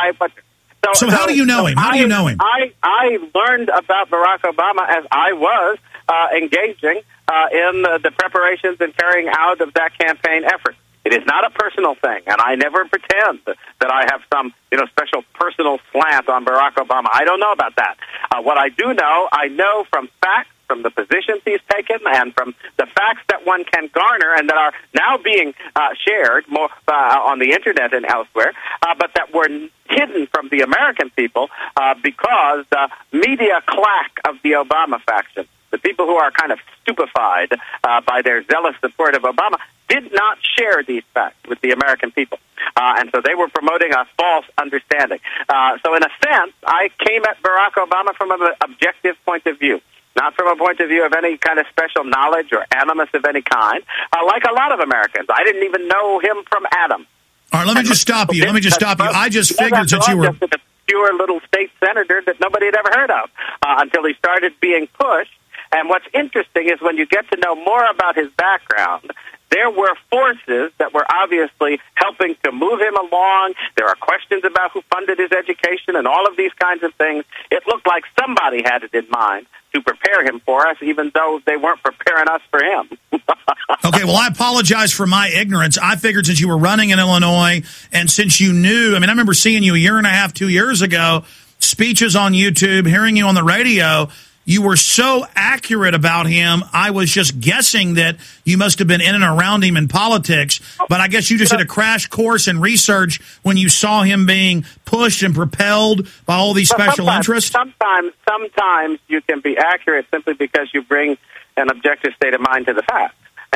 how do you know him? How do you know him? I learned about Barack Obama as I was engaging in the preparations and carrying out of that campaign effort. It is not a personal thing, and I never pretend that I have some, special personal slant on Barack Obama. I don't know about that. What I do know, I know from facts, from the positions he's taken, and from the facts that one can garner and that are now being shared more on the Internet and elsewhere, but that were hidden from the American people because the media claque of the Obama faction, the people who are kind of stupefied by their zealous support of Obama, did not share these facts with the American people. And so they were promoting a false understanding. So in a sense, I came at Barack Obama from an objective point of view, not from a point of view of any kind of special knowledge or animus of any kind. Like a lot of Americans, I didn't even know him from Adam. All right, let me just stop you. I just figured that you were just a pure little state senator that nobody had ever heard of until he started being pushed. And what's interesting is when you get to know more about his background, there were forces that were obviously helping to move him along. There are questions about who funded his education and all of these kinds of things. It looked like somebody had it in mind to prepare him for us, even though they weren't preparing us for him. Okay, well, I apologize for my ignorance. I figured since you were running in Illinois and since you knew, I remember seeing you a year and a half, 2 years ago, speeches on YouTube, hearing you on the radio. You were so accurate about him, I was just guessing that you must have been in and around him in politics, but I guess you just did a crash course in research when you saw him being pushed and propelled by all these special interests? Sometimes you can be accurate simply because you bring an objective state of mind to the facts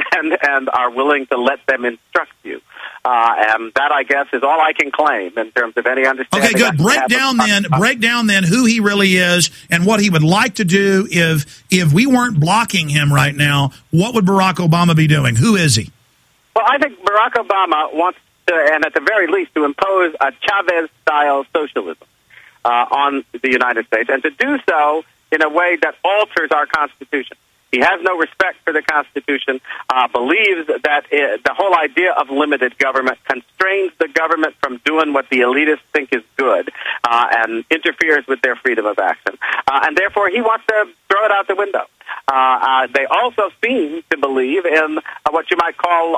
and are willing to let them instruct you. And that, I guess, is all I can claim in terms of any understanding. Okay, good. Break down then who he really is and what he would like to do if we weren't blocking him right now. What would Barack Obama be doing? Who is he? Well, I think Barack Obama wants to, and at the very least, to impose a Chavez-style socialism on the United States, and to do so in a way that alters our Constitution. He has no respect for the Constitution, believes that the whole idea of limited government constrains the government from doing what the elitists think is good and interferes with their freedom of action. And therefore, he wants to throw it out the window. They also seem to believe in what you might call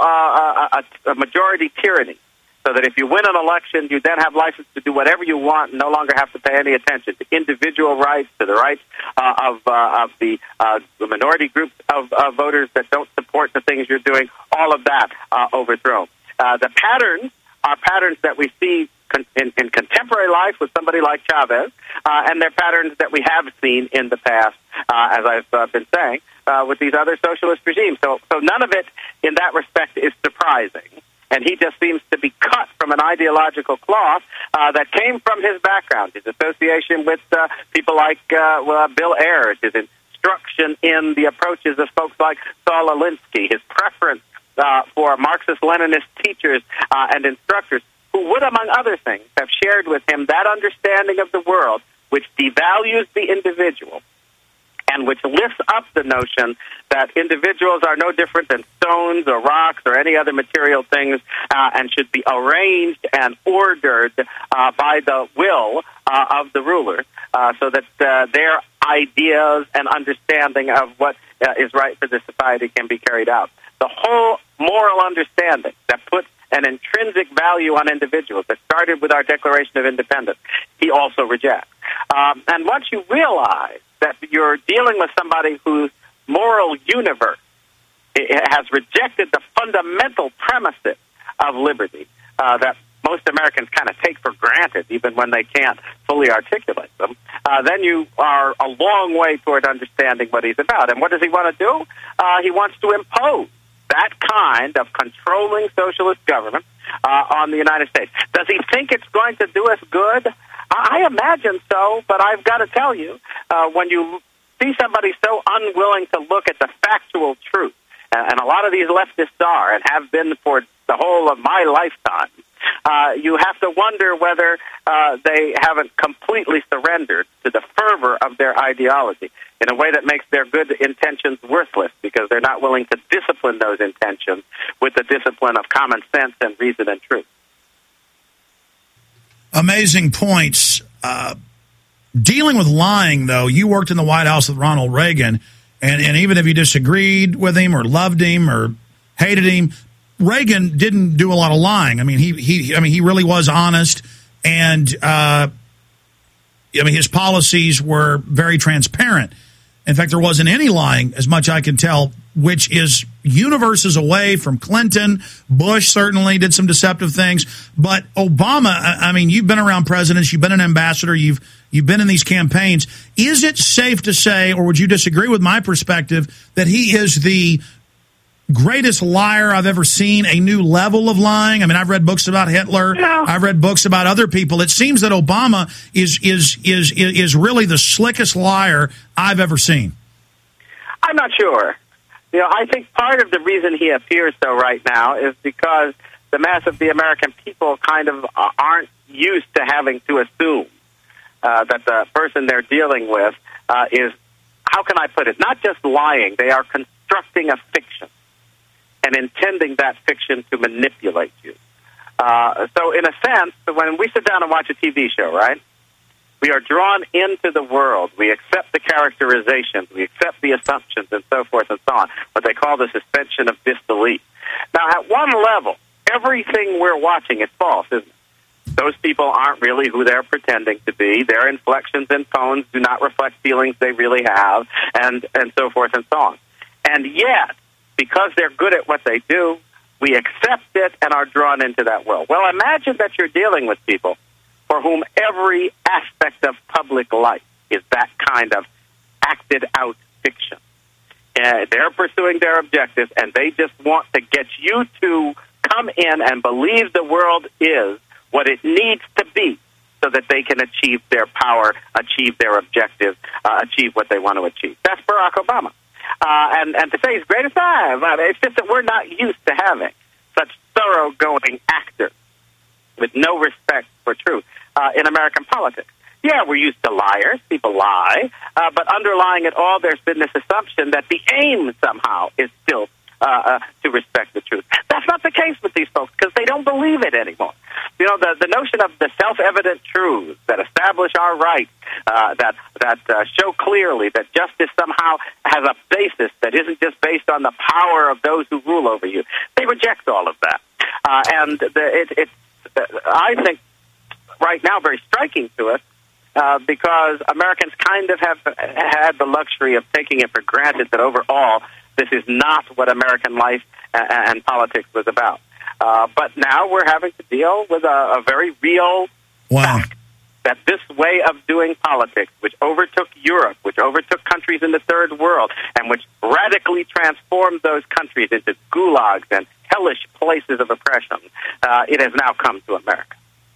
a majority tyranny. So that if you win an election, you then have license to do whatever you want and no longer have to pay any attention to individual rights, to the rights of the minority groups of voters that don't support the things you're doing, all of that overthrown. The patterns are patterns that we see in contemporary life with somebody like Chavez, and they're patterns that we have seen in the past, as I've been saying, with these other socialist regimes. So none of it in that respect is surprising. And he just seems to be cut from an ideological cloth that came from his background, his association with people like Bill Ayers, his instruction in the approaches of folks like Saul Alinsky, his preference for Marxist-Leninist teachers and instructors who would, among other things, have shared with him that understanding of the world which devalues the individual and which lifts up the notion that individuals are no different than stones or rocks or any other material things and should be arranged and ordered by the will of the ruler so that their ideas and understanding of what is right for the society can be carried out. The whole moral understanding that puts an intrinsic value on individuals that started with our Declaration of Independence, he also rejects. And once you realize that you're dealing with somebody whose moral universe has rejected the fundamental premises of liberty, that most Americans kind of take for granted, even when they can't fully articulate them, then you are a long way toward understanding what he's about. And what does he want to do? He wants to impose that kind of controlling socialist government on the United States. Does he think it's going to do us good? I imagine so, but I've got to tell you, when you see somebody so unwilling to look at the factual truth, and a lot of these leftists are and have been for the whole of my lifetime, you have to wonder whether they haven't completely surrendered to the fervor of their ideology in a way that makes their good intentions worthless, because they're not willing to discipline those intentions with the discipline of common sense and reason and truth. Amazing points. Dealing with lying, though, you worked in the White House with Ronald Reagan, and even if you disagreed with him or loved him or hated him, Reagan didn't do a lot of lying. I mean, he really was honest, and his policies were very transparent. In fact, there wasn't any lying, as much I can tell, which is universes away from Clinton. Bush certainly did some deceptive things, but Obama, I mean, you've been around presidents, you've been an ambassador, you've been in these campaigns. Is it safe to say, or would you disagree with my perspective, that he is the greatest liar I've ever seen, a new level of lying? I mean, I've read books about Hitler. No. I've read books about other people. It seems that Obama is really the slickest liar I've ever seen. I'm not sure. You know, I think part of the reason he appears so right now is because the mass of the American people kind of aren't used to having to assume that the person they're dealing with is, how can I put it, not just lying. They are constructing a fiction and intending that fiction to manipulate you. So in a sense, when we sit down and watch a TV show, right, we are drawn into the world. We accept the characterizations. We accept the assumptions and so forth and so on, what they call the suspension of disbelief. Now, at one level, everything we're watching is false, isn't it? Those people aren't really who they're pretending to be. Their inflections and tones do not reflect feelings they really have, and so forth and so on. And yet, because they're good at what they do, we accept it and are drawn into that world. Well, imagine that you're dealing with people for whom every aspect of public life is that kind of acted-out fiction. They're pursuing their objectives, and they just want to get you to come in and believe the world is what it needs to be so that they can achieve their power, achieve their objectives, achieve what they want to achieve. That's Barack Obama. And to say he's great as it's just that we're not used to having such thoroughgoing actors with no respect for truth in American politics. Yeah, we're used to liars. People lie. But underlying it all, there's been this assumption that the aim somehow is still to respect the truth. That's not the case with these folks because they don't believe it anymore. You know, the notion of the self-evident truths that establish our rights, that show clearly that justice somehow has a basis that isn't just based on the power of those who rule over you. They reject all of that. And it's I think, right now very striking to us because Americans kind of have had the luxury of taking it for granted that overall this is not what American life and politics was about. But now we're having to deal with a very real fact that this way of doing politics, which overtook Europe, which overtook countries in the third world, and which radically transformed those countries into gulags and hellish places of oppression, it has now come to America.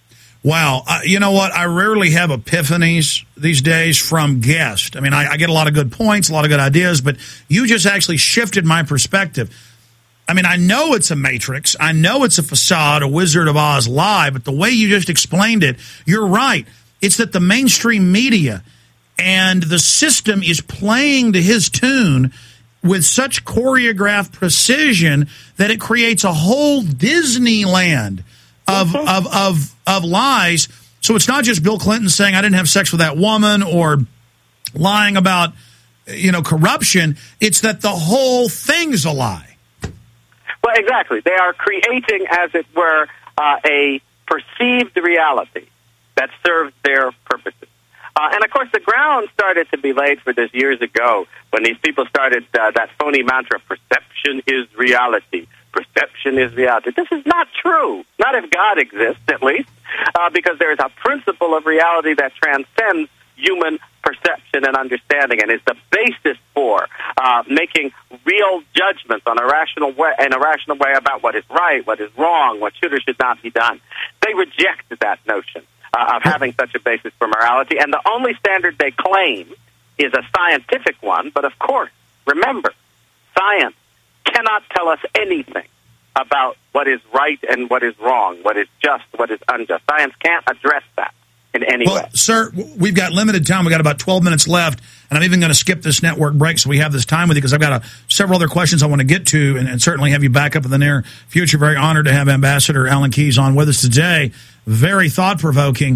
Wow. You know what? I rarely have epiphanies these days from guests. I mean, I get a lot of good points, a lot of good ideas, but you just actually shifted my perspective. I mean, I know it's a matrix. I know it's a facade, a Wizard of Oz lie, but the way you just explained it, you're right. It's that the mainstream media and the system is playing to his tune with such choreographed precision that it creates a whole Disneyland of lies. So it's not just Bill Clinton saying I didn't have sex with that woman or lying about, corruption. It's that the whole thing's a lie. Well, exactly. They are creating, as it were, a perceived reality that serves their purposes. And, of course, the ground started to be laid for this years ago when these people started that phony mantra, perception is reality. perception is reality. This is not true. Not if God exists, at least, because there is a principle of reality that transcends human perception and understanding, and is the basis for making real judgments on a rational way about what is right, what is wrong, what should or should not be done. They reject that notion of having such a basis for morality, and the only standard they claim is a scientific one. But of course, remember, science cannot tell us anything about what is right and what is wrong, what is just, what is unjust. Science can't address that in any way. Sir, we've got limited time. We've got about 12 minutes left, and I'm even going to skip this network break so we have this time with you, because I've got several other questions I want to get to, and certainly have you back up in the near future. Very honored to have Ambassador Alan Keyes on with us today. Very thought-provoking.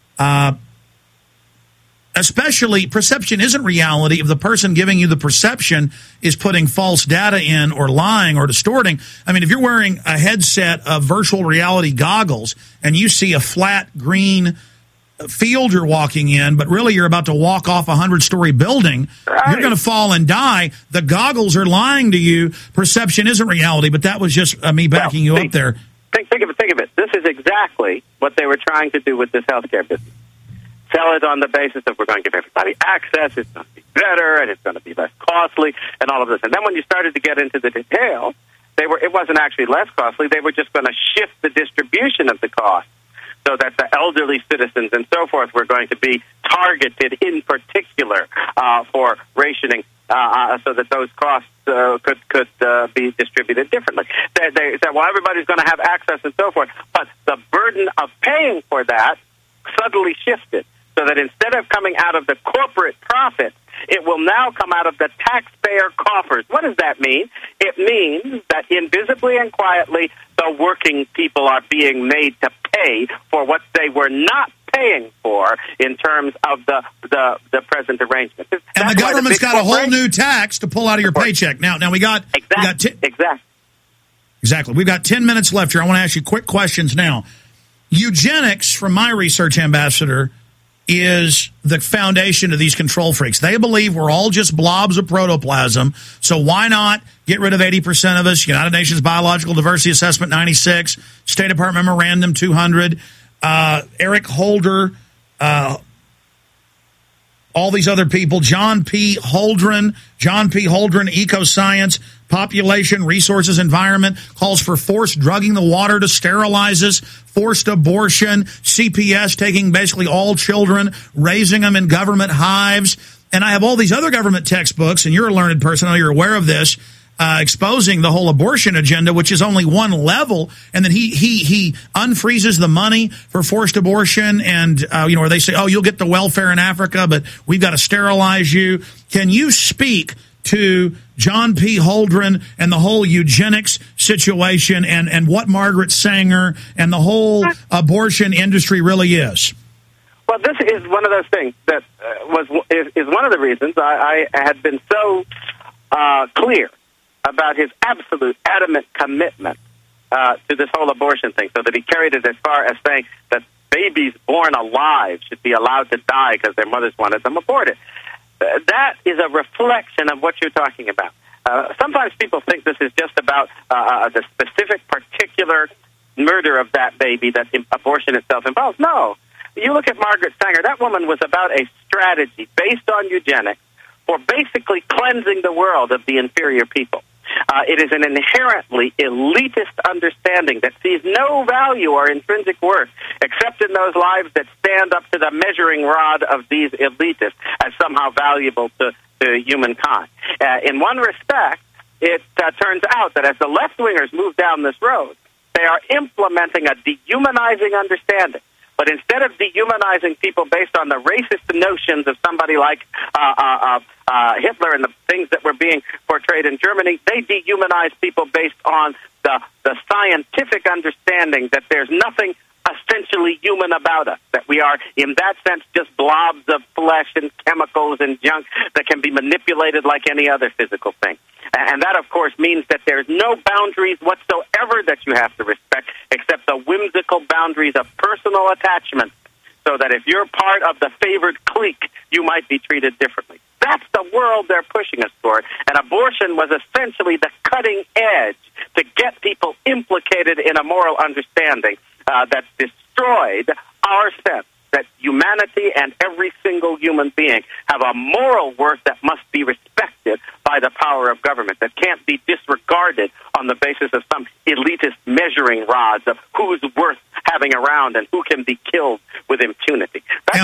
Especially, perception isn't reality if the person giving you the perception is putting false data in, or lying, or distorting. I mean, if you're wearing a headset of virtual reality goggles and you see a flat green field you're walking in, but really you're about to walk off a 100-story building, you're going to fall and die. The goggles are lying to you. Perception isn't reality, but that was just me backing you up there. Think of it. This is exactly what they were trying to do with this healthcare business. Sell it on the basis of we're going to give everybody access, it's going to be better, and it's going to be less costly, and all of this. And then when you started to get into the details, it wasn't actually less costly. They were just going to shift the distribution of the cost, so that the elderly citizens and so forth were going to be targeted in particular for rationing, so that those costs could be distributed differently. They said, well, everybody's going to have access and so forth, but the burden of paying for that suddenly shifted, so that instead of coming out of the corporate profit, it will now come out of the taxpayer coffers. What does that mean? It means that invisibly and quietly, the working people are being made to pay for what they were not paying for in terms of the present arrangement. And the government's got a whole new tax to pull out of your paycheck. Now we got exactly. We've got 10 minutes left here. I want to ask you quick questions now. Eugenics, from my research, Ambassador, is the foundation of these control freaks. They believe we're all just blobs of protoplasm, so why not get rid of 80% of us? United Nations Biological Diversity Assessment 96, State Department Memorandum 200, Eric Holder, all these other people, John P. Holdren, Ecoscience, Population, Resources, Environment, calls for forced drugging the water to sterilize us, forced abortion, CPS taking basically all children, raising them in government hives. And I have all these other government textbooks, and you're a learned person, I know you're aware of this, exposing the whole abortion agenda, which is only one level, and then he unfreezes the money for forced abortion, and where they say, oh, you'll get the welfare in Africa, but we've got to sterilize you. Can you speak to John P. Holdren and the whole eugenics situation, and what Margaret Sanger and the whole abortion industry really is? Well, this is one of those things that is one of the reasons I had been so clear about his absolute adamant commitment to this whole abortion thing, so that he carried it as far as saying that babies born alive should be allowed to die because their mothers wanted them aborted. That is a reflection of what you're talking about. Sometimes people think this is just about the specific particular murder of that baby that abortion itself involves. No. You look at Margaret Sanger, that woman was about a strategy based on eugenics for basically cleansing the world of the inferior people. It is an inherently elitist understanding that sees no value or intrinsic worth except in those lives that stand up to the measuring rod of these elitists as somehow valuable to humankind. In one respect, it turns out that as the left-wingers move down this road, they are implementing a dehumanizing understanding. But instead of dehumanizing people based on the racist notions of somebody like Hitler and the things that were being portrayed in Germany, they dehumanize people based on the scientific understanding that there's nothing essentially human about us, that we are, in that sense, just blobs of flesh and chemicals and junk that can be manipulated like any other physical thing. And that, of course, means that there's no boundaries whatsoever that you have to respect except the whimsical boundaries of personal attachment, so that if you're part of the favored clique, you might be treated differently. That's the world they're pushing us toward. And abortion was essentially the cutting edge to get people implicated in a moral understanding that destroyed our sense that humanity and every single human being have a moral worth that must be respected by the power of government, that can't be disregarded on the basis of some elitist measuring rods of who's worth having around and who can be killed with impunity. That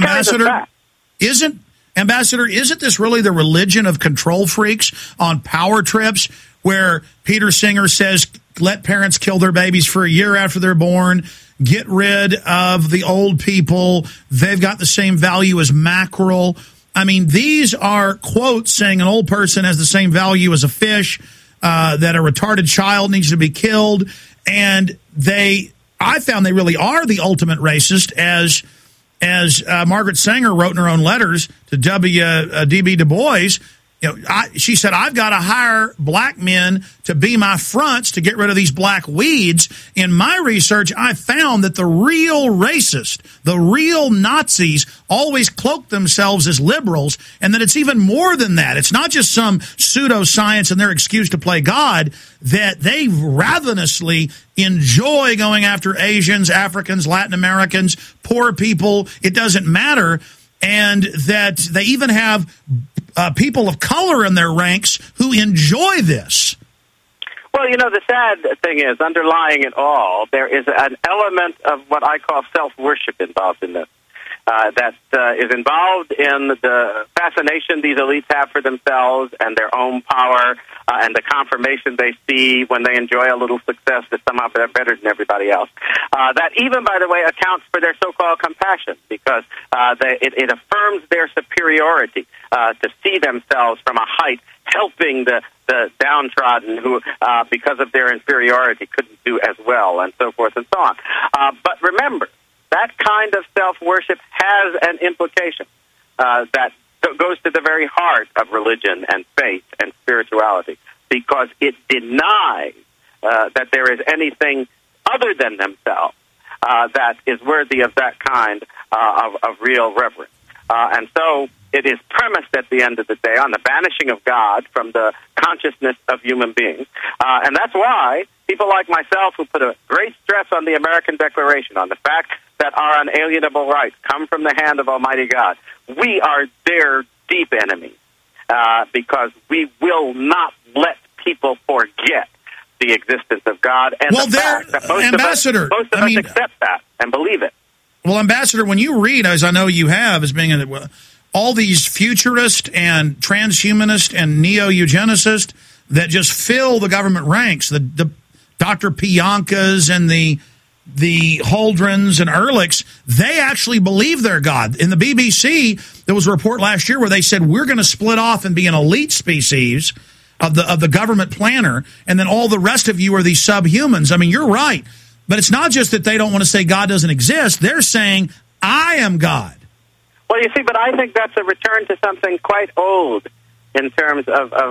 Ambassador, isn't this really the religion of control freaks on power trips where Peter Singer says, let parents kill their babies for a year after they're born, get rid of the old people, they've got the same value as mackerel. I mean, these are quotes saying an old person has the same value as a fish, that a retarded child needs to be killed, and I found they really are the ultimate racist, as Margaret Sanger wrote in her own letters to W.D.B. Du Bois. She said, I've got to hire black men to be my fronts to get rid of these black weeds. In my research, I found that the real racist, the real Nazis, always cloak themselves as liberals, and that it's even more than that. It's not just some pseudoscience and their excuse to play God, that they ravenously enjoy going after Asians, Africans, Latin Americans, poor people. It doesn't matter. And that they even have people of color in their ranks who enjoy this. Well, the sad thing is, underlying it all, there is an element of what I call self-worship involved in this. That is involved in the fascination these elites have for themselves and their own power, and the confirmation they see when they enjoy a little success that somehow they're better than everybody else. That even, by the way, accounts for their so-called compassion, because it affirms their superiority to see themselves from a height helping the downtrodden who, because of their inferiority, couldn't do as well, and so forth and so on. But remember, that kind of self-worship has an implication that goes to the very heart of religion and faith and spirituality, because it denies that there is anything other than themselves that is worthy of that kind of real reverence. And so it is premised at the end of the day on the banishing of God from the consciousness of human beings. And that's why people like myself, who put a great stress on the American Declaration, on the fact that our unalienable rights come from the hand of Almighty God, we are their deep enemies, because we will not let people forget the existence of God, and the fact that most of us accept that and believe it. Well, Ambassador, when you read, as I know you have, as being all these futurist and transhumanist and neo-eugenicists that just fill the government ranks, the Dr. Piankas and the Holdrens and Ehrlichs, they actually believe they're God. In the BBC, there was a report last year where they said, we're going to split off and be an elite species of the government planner, and then all the rest of you are these subhumans. I mean, you're right. But it's not just that they don't want to say God doesn't exist. They're saying, I am God. Well, you see, but I think that's a return to something quite old in terms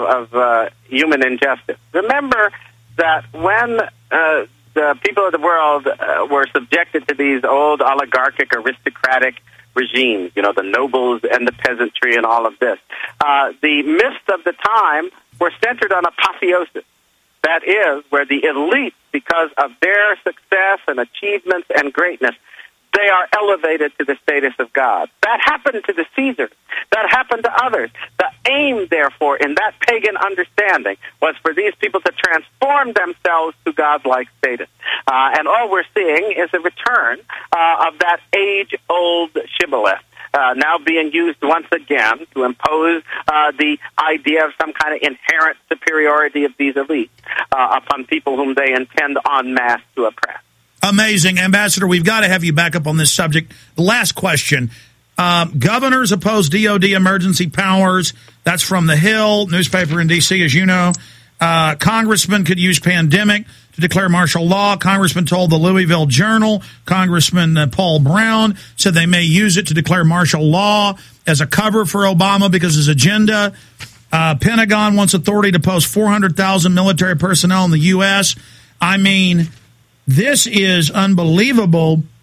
of human injustice. Remember that when the people of the world were subjected to these old oligarchic, aristocratic regimes, the nobles and the peasantry and all of this, the myths of the time were centered on apotheosis. That is, where the elite, because of their success and achievements and greatness, they are elevated to the status of God. That happened to the Caesars. That happened to others. The aim, therefore, in that pagan understanding was for these people to transform themselves to God-like status. And all we're seeing is a return of that age-old shibboleth. Now being used once again to impose the idea of some kind of inherent superiority of these elites upon people whom they intend en masse to oppress. Amazing. Ambassador, we've got to have you back up on this subject. The last question. Governors oppose DOD emergency powers. That's from The Hill, newspaper in D.C., as you know. Congressman could use pandemic to declare martial law. Congressman told the Louisville Journal. Congressman Paul Brown said they may use it to declare martial law as a cover for Obama because his agenda. Pentagon wants authority to post 400,000 military personnel in the U.S. I mean, this is unbelievable.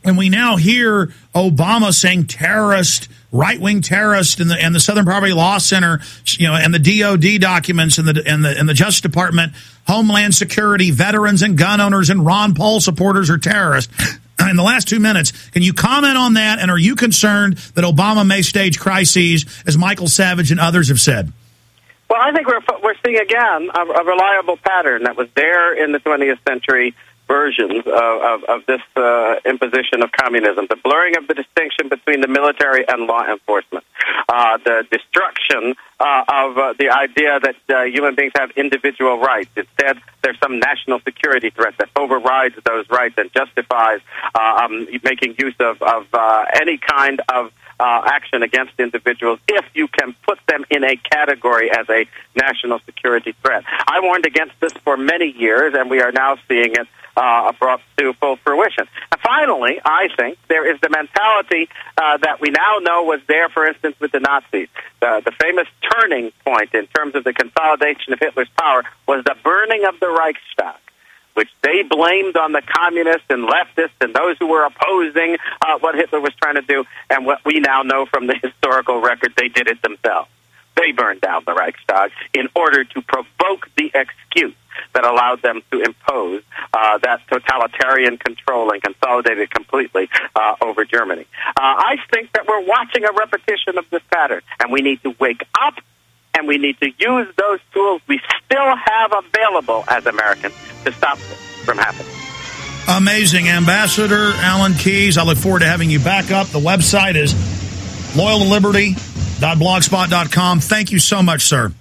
And we now hear Obama saying terrorist, right-wing terrorist, and the Southern Poverty Law Center, and the DOD documents, and the Justice Department, Homeland Security, veterans and gun owners, and Ron Paul supporters are terrorists. In the last 2 minutes, can you comment on that? And are you concerned that Obama may stage crises, as Michael Savage and others have said? Well, I think we're seeing again a reliable pattern that was there in the 20th century versions of this imposition of communism, the blurring of the distinction between the military and law enforcement, the destruction of the idea that human beings have individual rights. Instead, there's some national security threat that overrides those rights and justifies making use of any kind of action against individuals if you can put them in a category as a national security threat. I warned against this for many years, and we are now seeing it brought to full fruition. And finally, I think there is the mentality that we now know was there, for instance, with the Nazis. The famous turning point in terms of the consolidation of Hitler's power was the burning of the Reichstag, which they blamed on the communists and leftists and those who were opposing what Hitler was trying to do. And what we now know from the historical record, they did it themselves. They burned down the Reichstag in order to provoke the excuse that allowed them to impose that totalitarian control and consolidate it completely over Germany. I think that we're watching a repetition of this pattern, and we need to wake up, and we need to use those tools we still have available as Americans to stop this from happening. Amazing. Ambassador Alan Keyes, I look forward to having you back up. The website is loyaltoliberty.blogspot.com. Thank you so much, sir.